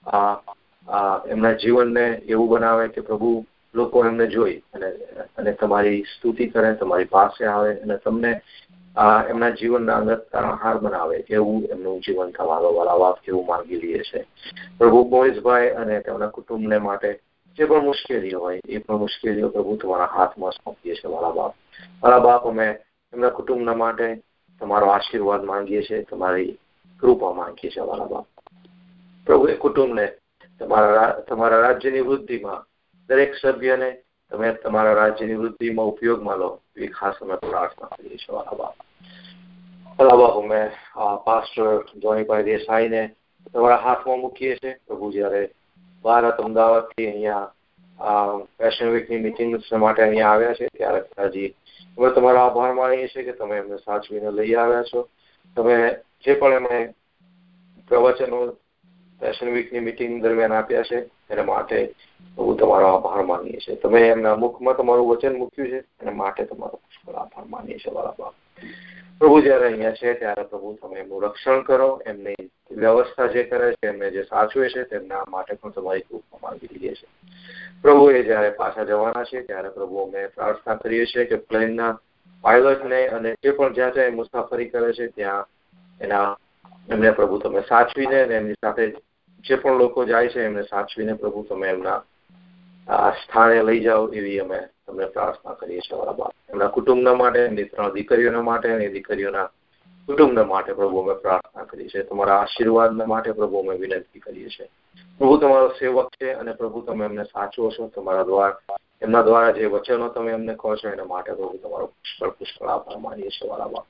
આ એમના જીવનને એવું બનાવે કે પ્રભુ લોકો એમને જોઈ અને અને તમારી સ્તુતિ કરે, તમારી પાસે આવે અને તમને એમના જીવનના અંગતના હાર બનાવે, એવું એમનું જીવન થવાનો વાળા વાત એવું માંગી લઈએ છે પ્રભુ. મોરિસભાઈ અને તેમના કુટુંબને માટે જે પણ મુશ્કેલીઓ હોય એ પણ મુશ્કેલીઓ પ્રભુ તમારા હાથમાં સોંપીએ છીએ વાળા બાપ. વાળા બાપ અમે એમના કુટુંબના માટે તમારો આશીર્વાદ માંગીએ છીએ, તમારી કૃપા માંગીએ છીએ વાળા બાપ. પ્રભુ એ કુટુંબને તમારા તમારા રાજ્યની વૃદ્ધિમાં દરેક સભ્યને તમે તમારા રાજ્યની વૃદ્ધિમાં ઉપયોગમાં લો એવી ખાસ અમે પ્રાર્થના કરીએ છીએ વાલા બાપ. વાલા બાપ અમે પાસ્ટર જોનીભાઈ દેસાઈને તમારા હાથમાં મૂકીએ છીએ પ્રભુ. જયારે ભારત અમદાવાદથી અહીંયા ફેશન વીકની મિટિંગ માટે અહીંયા આવ્યા છે, ત્યારે પિતાજી અમે તમારો આભાર માનીએ છીએ કે તમે એમને સાચવીને લઈ આવ્યા છો. તમે જે પણ એમણે પ્રવચનો ફેશન વીકની મિટિંગ દરમિયાન આપ્યા છે એના માટે પ્રભુ તમારો આભાર માનીએ છીએ. તમે એમના મુખમાં તમારું વચન મૂક્યું છે એના માટે તમારો પુષ્કળ આભાર માનીએ છીએ વાલા બાપ. પ્રભુ જયારે અહીંયા છે ત્યારે પ્રભુ તમે એમનું રક્ષણ કરો, એમની વ્યવસ્થા જે કરે છે, એમને જે સાચવે છે તેમના માટે પણ તમારી કૃપા માંગી લઈએ છીએ પ્રભુ. એ જયારે પાછા જવાના છે ત્યારે પ્રભુ અમે પ્રાર્થના કરીએ છીએ કે પ્લેનના પાયલટને અને જે પણ જ્યાં જ્યાં મુસાફરી કરે છે ત્યાં એના એમને પ્રભુ તમે સાચવીને અને એમની સાથે જે પણ લોકો જાય છે એમને સાચવીને પ્રભુ તમે એમના સ્થાને લઈ જાઓ એવી અમે તમને પ્રાર્થના કરીએ છીએ વાલા બાપ. એમના કુટુંબના માટે, એમની ત્રણ દીકરીઓના માટે અને દીકરીઓના કુટુંબના માટે પ્રભુ અમે પ્રાર્થના કરીએ છીએ. તમારા આશીર્વાદના માટે પ્રભુ અમે વિનંતી કરીએ છીએ. પ્રભુ તમારો સેવક છે અને પ્રભુ તમે એમને સાચવો છો. તમારા દ્વારા એમના દ્વારા જે વચનો તમે એમને કહો છો એના માટે પ્રભુ તમારો પુષ્કળ પુષ્કળ આભાર માનીએ છીએ વાલા બાપ.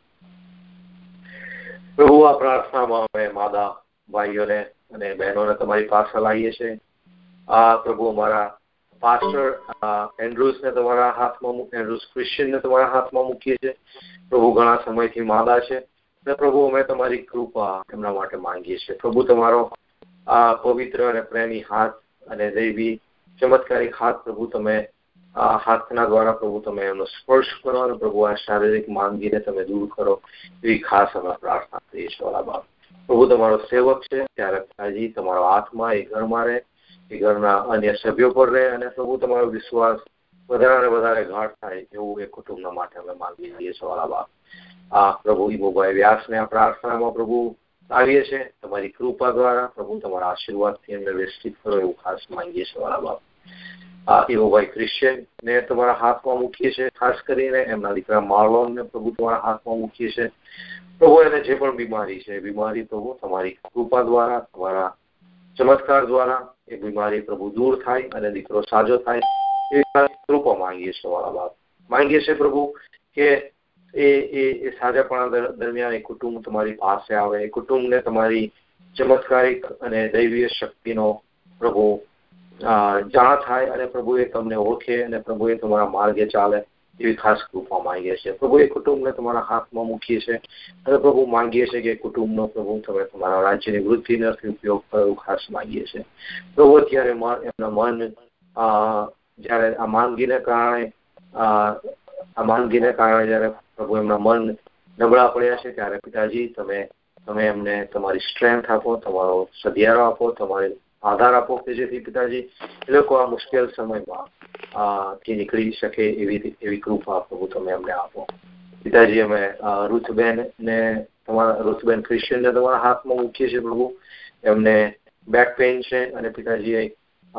પ્રભુ આ પ્રાર્થનામાં અમે માદા ભાઈઓને અને બહેનોને તમારી પાસે લાવીએ છીએ. આ પ્રભુ અમારા પાસ્ટર એન્ડ્રુસને તમારા હાથમાં એન્ડ્રુસ ક્રિશ્ચિયનને તમારા હાથમાં મૂકીએ છીએ પ્રભુ. ઘણા સમયથી માદા છે અને પ્રભુ અમે તમારી કૃપા એમના માટે માંગીએ છીએ પ્રભુ. તમારો આ પવિત્ર અને પ્રેમી હાથ અને દૈવી ચમત્કારિક હાથ પ્રભુ તમે આ હાથના દ્વારા પ્રભુ તમે એમનો સ્પર્શ કરો અને પ્રભુ આ શારીરિક માંદગીને તમે દૂર કરો એવી ખાસ અમે પ્રાર્થના કરીએ છીએ વાલા બાપ. પ્રભુ તમારો સેવક છે ત્યારે હજી તમારો આત્મા એ ઘરમાં રહે, એ ઘરના અન્ય સભ્યો પર રહે અને પ્રભુ તમારો વિશ્વાસ વધારે વધારે ગાઢ થાય એવું એ કુટુંબના માટે અમે માંગી લઈએ છીએ વાલા બાપ. આ પ્રભુ ઈબુભાઈ વ્યાસને આ પ્રાર્થનામાં પ્રભુ આવીએ છીએ તમારી કૃપા દ્વારા પ્રભુ તમારા આશીર્વાદથી એમને વિસ્તૃત કરો એવું ખાસ માંગીએ છીએ વાલા બાપ. આ ઈબુભાઈ ક્રિશ્ચિયન ને તમારા હાથમાં મૂકીએ છીએ, ખાસ કરીને એમના દીકરા માર્લોનને પ્રભુ તમારા હાથમાં મૂકીએ છીએ પ્રભુ. એને જે પણ બીમારી છે એ બીમારી પ્રભુ તમારી કૃપા દ્વારા, તમારા ચમત્કાર દ્વારા એ બીમારી પ્રભુ દૂર થાય અને દીકરો સાજો થાય એ કૃપા માંગીએ છીએ વાલા બાપ. માંગીએ છીએ પ્રભુ કે એ એ સાજાપણા દરમિયાન એ કુટુંબ તમારી પાસે આવે, એ કુટુંબને તમારી ચમત્કારિક અને દૈવીય શક્તિનો પ્રભુ જાણ થાય અને પ્રભુ એ તમને ઓળખે અને પ્રભુ એ તમારા માર્ગે ચાલે એવી ખાસ કૃપા માંગીએ છીએ. પ્રભુ એ કુટુંબને તમારા હાથમાં મૂકીએ છીએ અને પ્રભુ માંગીએ છીએ કે કુટુંબનો પ્રભુ તમે તમારા રાજ્યની વૃદ્ધિને ઉપયોગ કરો એવું ખાસ માંગીએ છીએ. પ્રભુ અત્યારે એમના મન જયારે આ માંદગીને કારણે આ માંદગીને કારણે જયારે પ્રભુ એમના મન નબળા પડ્યા છે ત્યારે પિતાજી તમે તમે એમને તમારી સ્ટ્રેન્થ આપો, તમારો સધિયારો આપો, તમારે આધાર આપો કે જેથી પિતાજી એ લોકો આ મુશ્કેલ સમયમાં થી નીકળી શકે એવી એવી કૃપા પ્રભુ તમે અમને આપો. પિતાજી અમે રૂથબેન ને તમારા રૂથબેન ક્રિશ્ચિયનને તમારા હાથમાં મૂકીએ છીએ પ્રભુ. એમને બેક પેઇન છે અને પિતાજી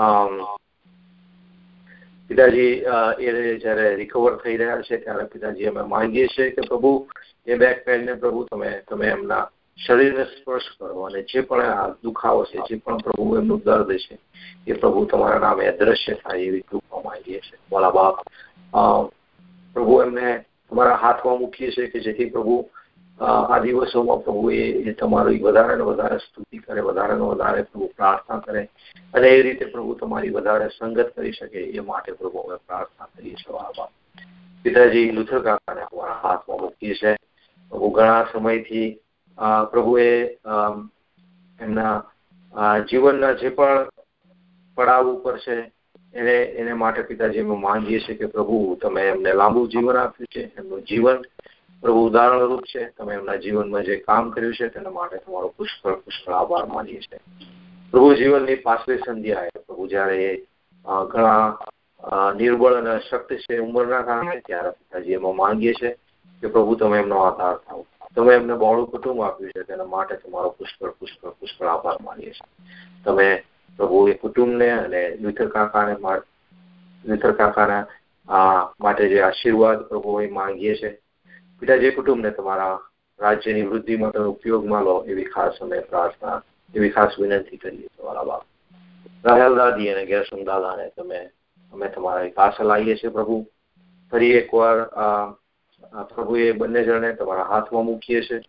પિતાજી એ જયારે રિકવર થઈ રહ્યા છે ત્યારે પિતાજી અમે માંગીએ છીએ કે પ્રભુ એ બેક પેઇનને પ્રભુ તમે તમે એમના શરીરને સ્પર્શ કરો અને જે પણ આ દુખાવો છે, જે પણ પ્રભુ એમનું દર્દ છે એ પ્રભુ તમારા નામે અદ્રશ્ય થાય એવી કૃપા માંગીએ છીએ. બોલા બાપ પ્રભુ એમને તમારા હાથમાં મૂકીએ છીએ કે જેથી પ્રભુ આ દિવસોમાં પ્રભુ એ તમારી વધારે ને વધારે સ્તુતિ કરે, વધારે ને વધારે પ્રભુ પ્રાર્થના કરે અને એ રીતે પ્રભુ તમારી વધારે સંગત કરી શકે એ માટે પ્રભુ અમે પ્રાર્થના કરીએ છીએ. બાપ પિતાજી લુથર કાકાને તમારા હાથમાં મૂકીએ છીએ. પ્રભુ ઘણા સમયથી પ્રભુએ એમના જીવનના જે પણ પડાવ ઉપર છે એને એને માટે પિતાજી અમે માંગીએ છીએ કે પ્રભુ તમે એમને લાંબુ જીવન આપ્યું છે. એમનું જીવન પ્રભુ ઉદાહરણરૂપ છે. તમે એમના જીવનમાં જે કામ કર્યું છે તેના માટે તમારો પુષ્કળ પુષ્કળ આભાર માનીએ છીએ. પ્રભુ જીવનની પાછલી સંધ્યાએ પ્રભુ જયારે એ ઘણા નિર્બળ અને અશક્ત છે ઉંમરના કારણે ત્યારે પિતાજી એમાં માંગીએ છીએ કે પ્રભુ તમે એમનો આધાર થાવ. તમે એમને બહોળું કુટુંબ આપ્યું છે તેના માટે તમારો પુષ્કળ પુષ્કળ પુષ્કળ આભાર માનીએ છીએ. તમે પ્રભુ એ કુટુંબને અને લુથર કાકાને લુથર કાકાના માટે જે આશીર્વાદ પ્રભુ એ માંગીએ છીએ પિતાજી કુટુંબને તમારા રાજ્યની વૃદ્ધિમાં તમે ઉપયોગમાં લો એવી ખાસ અમે પ્રાર્થના એવી ખાસ વિનંતી કરીએ. તમારા બાપ રાહેલ દાદી અને ગેરસમ દાદાને તમે અમે તમારા પાસે લાવીએ છીએ પ્રભુ. ફરી એકવાર પ્રભુ એ બંને જણને તમારા હાથમાં મૂકીએ છીએ.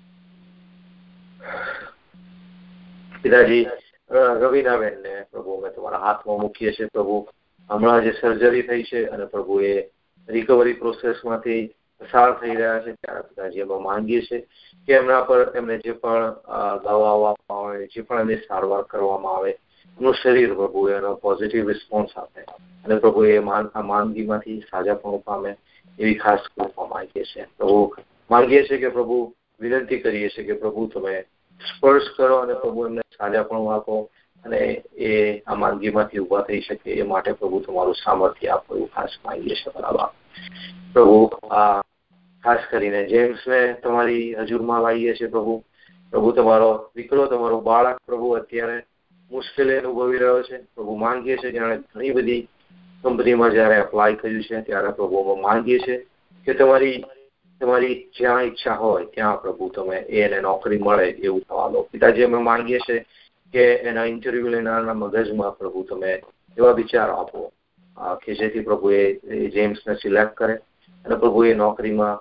પિતાજી રવિનાબેનને પ્રભુ અમે તમારા હાથમાં મૂકીએ છીએ. પ્રભુ હમણાં જે સર્જરી થઈ છે અને પ્રભુ એ રિકવરી પ્રોસેસમાંથી પસાર થઈ રહ્યા છે ત્યારે પિતાજી અમે માંગીએ છીએ કે એમના પર એમને જે પણ દવાઓ આપવામાં આવે, જે પણ એમની સારવાર કરવામાં આવે એમનું શરીર પ્રભુ એનો પોઝિટિવ રિસ્પોન્સ આપે અને પ્રભુ એ માંદગીમાંથી સાજાપણું પામે એવી ખાસ કૃપા માંગીએ છીએ. પ્રભુ માંગીએ છીએ કે પ્રભુ વિનંતી કરીએ છીએ કે પ્રભુ તમે સ્પર્શ કરો અને પ્રભુ એમને સાજાપણું આપો અને એ આ માંદગીમાંથી ઉભા થઈ શકે એ માટે પ્રભુ તમારું સામર્થ્ય આપો એવું ખાસ માંગીએ છીએ. બરાબર પ્રભુ આ ખાસ કરીને જેમ્સને તમારી હજુરમાં લાવીએ છીએ પ્રભુ. પ્રભુ તમારો દીકરો તમારો બાળક પ્રભુ અત્યારે મુશ્કેલી અનુભવી રહ્યો છે. પ્રભુ માંગીએ છીએ જાણે ઘણી બધી કંપનીમાં જયારે એપ્લાય કર્યું છે ત્યારે પ્રભુ માંગીએ છીએ કે તમારી તમારી જ્યાં ઈચ્છા હોય ત્યાં પ્રભુ તમે એને નોકરી મળે એવું થવા દો. પિતાજી અમે માંગીએ છીએ કે એના ઇન્ટરવ્યુ લેનારના મગજમાં પ્રભુ તમે એવા વિચારો આપો કે જેથી પ્રભુ એ જેમ્સને સિલેક્ટ કરે અને પ્રભુ એ નોકરીમાં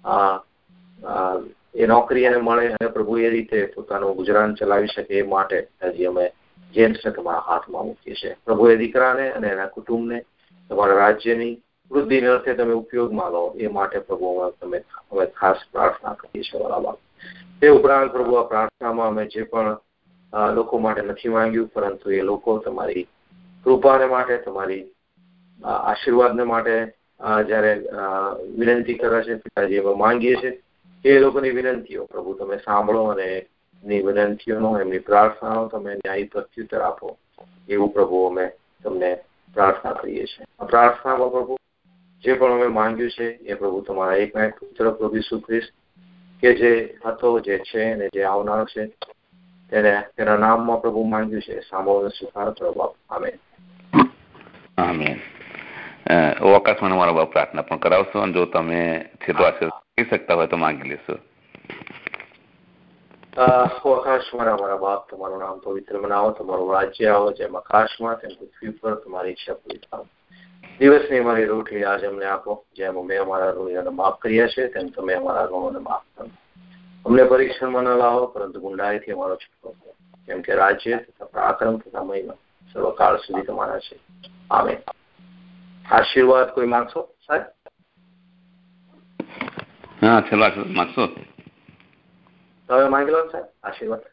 એ નોકરી એને મળે અને પ્રભુ એ રીતે પોતાનું ગુજરાન ચલાવી શકે એ માટે હજી અમે જેમ્સને તમારા હાથમાં મૂકીએ છીએ. પ્રભુ એ દીકરાને અને એના કુટુંબને તમારા રાજ્યની વૃદ્ધિને અર્થે તમે ઉપયોગમાં લો એ માટે પ્રભુ તમે અમે ખાસ પ્રાર્થના કરીએ છીએ. બરાબર તે ઉપરાંત પ્રભુ આ પ્રાર્થનામાં અમે જે પણ લોકો માટે નથી માંગ્યું પરંતુ એ લોકો તમારી કૃપાને માટે તમારી આશીર્વાદને માટે જયારે વિનંતી કરે છે પિતાજી અમે માંગીએ છીએ એ લોકોની વિનંતીઓ પ્રભુ તમે સાંભળો અને એમની વિનંતીઓનો એમની પ્રાર્થનાનો તમે ન્યાયી પ્રત્યુત્તર આપો એવું પ્રભુ અમે તમને પ્રાર્થના કરીએ છીએ. આ પ્રાર્થનામાં પ્રભુ જે પણ અમે માંગ્યું છે એ પ્રભુ તમારા એક ના એક પુત્ર પ્રભુ ઈસુ ખ્રિસ્ત કે જે હતો, જે છે અને જે આવનાર છે તેને તેના નામમાં પ્રભુ માંગ્યું છે. સાંભળો સ્વીકાર કરો બાપ. આમેન. આમેન. અવકાશમાં મારા બાપ પ્રાર્થના પણ કરાવશો અને જો તમે છેલ્લો આશીર્વાદ કહી શકતા હોય તો માંગી લેશો. આકાશમાં અમારા બાપ તમારું નામ પવિત્ર બનાવો, તમારું રાજ્ય આવો જેમ આકાશમાં તેમ પૃથ્વી પર તમારી ઈચ્છા પૂરી થાવ. દિવસની અમારી રોટલી આજે અમને આપો, જેમ અમે અમારા ઋણીઓને માફ કર્યા છે તેમ તમે અમારા ઋણોને માફ કરો. અમને પરીક્ષણમાં ન લાવો પરંતુ ગુંડાઈથી અમારો છૂટકો કરો. કેમ કે રાજ્ય તથા પરાક્રમ તથા મહિમા સર્વકાળ સુધી તમારા છે. આમેન. આશીર્વાદ કોઈ માંગશો સાહેબ? હા, છેલ્લો આશીર્વાદ માંગશો? તમે માંગી લો સાહેબ આશીર્વાદ.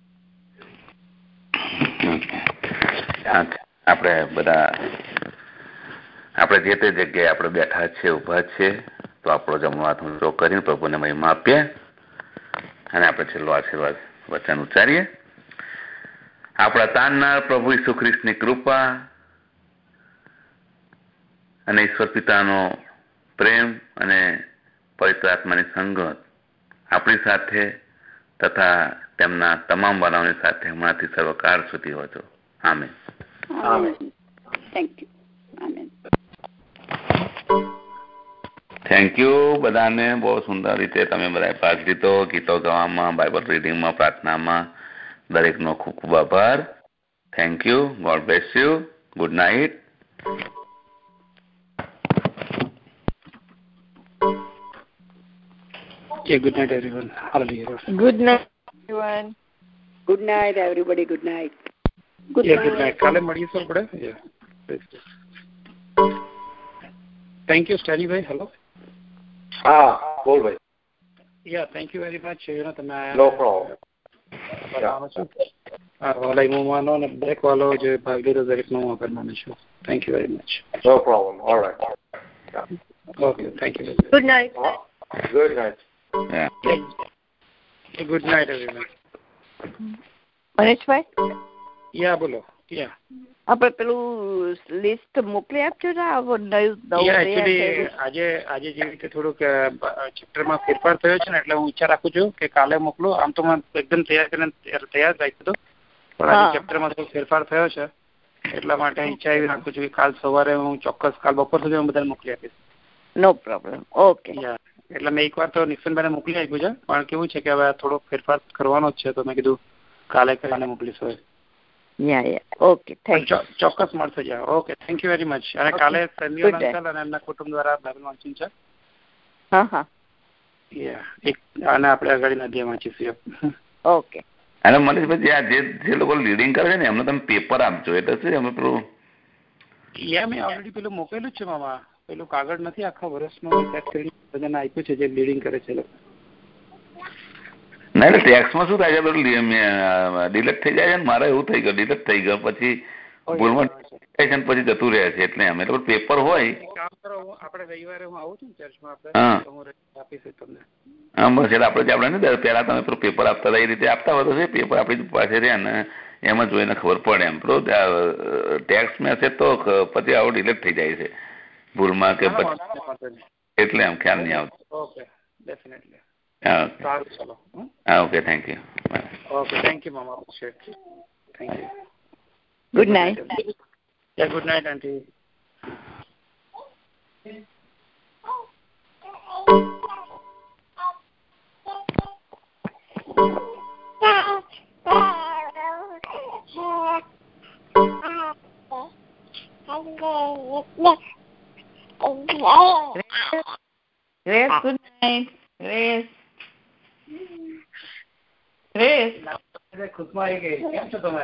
આપણે બધા આપણે જે તે જગ્યાએ આપણે બેઠા છે, ઉભા છે, તો આપણો જમવા ઊંચો કરીને પ્રભુને મહિમા આપીએ અને આપણે છેલ્લો આશીર્વાદ વચન ઉચ્ચારીએ. આપણા તારનાર પ્રભુ ઈસુ ખ્રિસ્તની કૃપા અને ઈશ્વર પિતાનો પ્રેમ અને પવિત્ર આત્માની સંગત આપણી સાથે તથા તેમના તમામ વાલાઓની સાથે હમણાંથી સર્વકાળ સુધી હોજો. Amen. Amen. Thank you. Amen. Thank you બધાને. બહુ સુંદર રીતે તમે બધાએ ભાગ લીધો. ગીતો ગાવામાં, બાઇબલ રીડિંગમાં, પ્રાર્થનામાં. દરેકનો ખૂબ ખૂબ આભાર. Thank you. God bless you. Good night. Yeah, good night everyone. Hallelujah. Good night everyone. Good night everybody. Good night. Good yeah, night. Good night. કાલે મળીશું આપણે. Yeah. Thank you Stanley ભાઈ. Hello. હા, બોલ ભાઈ. Yeah, thank you very much. You know તમે No problem. હા, વાલા હું માનો ને દરેક વાલો જે ભાગ લીધો દરેકનો હું આભાર માનું છું. Thank you very much. No problem. All right. Yeah. Okay, thank you. Good night. Good night. Yeah. Yeah. Good night everyone. મનીષભાઈ? યા બોલો. યા આપણે પેલું લિસ્ટ મોકલી આપજો ને. એકચ્યુઅલી આજે આજે જેવી રીતે થોડુંક ચેપ્ટરમાં ફેરફાર થયો છે ને એટલે હું ઈચ્છા રાખું છું કે કાલે મોકલું. આમ તો મેં એકદમ તૈયાર કરીને તૈયાર રાખ્યું હતું, પણ આજે ચેપ્ટરમાં થોડો ફેરફાર થયો છે એટલા માટે ઈચ્છા એવી રાખું છું કે કાલ સવારે હું ચોક્કસ કાલ બપોર સુધી હું બધાને મોકલી આપીશ. No problem. ઓકે. એટલે મેં એકવાર તો નિક્સનભાઈને મોકલી આપ્યું છે, પણ કેવું છે કે હવે થોડો ફેરફાર કરવાનો જ છે તો મેં કીધું કાલે કરીને મોકલીશું. Yeah yeah okay, thank you. ચોક્કસ મળશે. જા okay, thank you very much. અને કાલે સન્યોન અંકલ અને એમના કુટુંબ દ્વારા બાઇબલ વાંચન છે. હા હા. યા એક આને આપણે આગળ નદી વાંચીશું. ઓકે. અને મનીષભાઈ આ જે જે લોકો લીડિંગ કરે છે ને એમને તમે પેપર આપજો. એટલે શું એમને પેલું યા મેં ઓલરેડી પેલું મોકલેલું જ છે મામા. પેલું કાગળ નથી આખા વર્ષનું સેટ કરીને બધાને આપ્યું છે જે લીડિંગ કરે છે. ના એટલે ટેક્સમાં શું થાય છે બધું ડિલેટ થઈ જાય છે ને. મારે એવું થઈ ગયું, ડિલેટ થઈ ગયો પછી ભૂલમાં પછી જતું રહે છે. એટલે અમે એટલે પેપર હોય કામ કરો, આપણે રવિવારે હું આવું છું ચર્ચમાં આપણે આપીશું તમને. હા બસ એટલે આપણે આપણે ને પહેલા તમે પેલું પેપર આપતા હતા એ રીતે આપતા હોય તો છે પેપર આપણી પાસે રહે ને એમાં જોઈને ખબર પડે એમ. પેલું ટેક્સ મેસેજ તો પછી આવું ડિલેટ થઈ જાય છે ભૂલમાં કે પછી એટલે એમ ખ્યાલ નહીં આવતો. Okay, definitely. સારું ચલો. હા okay, thank you. Okay, thank you મામા. Thank you. Good night. Yeah good night aunty. Grace, good night. Grace. Grace. ખુશમાં આવી ગઈ. કેમ છો તમે?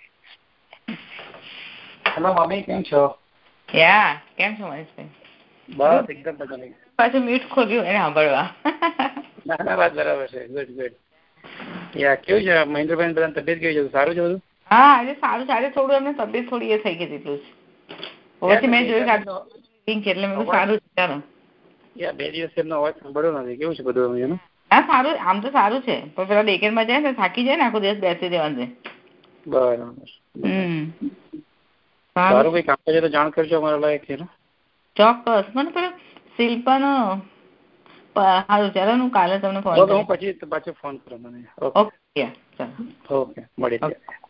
હેલો મમ્મી, કેમ છો? યા કેમ છો મહેશભાઈ? બસ એકદમ મજાની. પાછું મ્યુટ ખોલ્યું એને સાંભળવા. ના ના વાત બરાબર છે. Good good. યા કેવું છે મહેન્દ્રભાઈ બધાની તબિયત કેવી છે? સારું છે બધું? હા આજે સારું છે. આજે થોડું એમને તબિયત થોડી એ થઈ ગઈ એટલું જ. પછી મેં જોયું એટલે મેં સારું છે. ચાલો યા બે દિવસ એમનો અવાજ સાંભળ્યો નથી. કેવું છે બધું એનું? હા સારું, આમ તો સારું છે પણ પેલા ડેકેરમાં જાય ને થાકી જાય ને આખો દિવસ બેસી દેવાનું છે. બરાબર. હમ સારું કઈ કામ છે તો જાણ કરજો અમારા લાયક છે. ચોક્કસ. મને પેલો શિલ્પાનો સારું ચાલો હું કાલે તમને ફોન કરું. હું પછી પાછો ફોન કરો મને. ઓકે ચાલો. ઓકે મળીએ.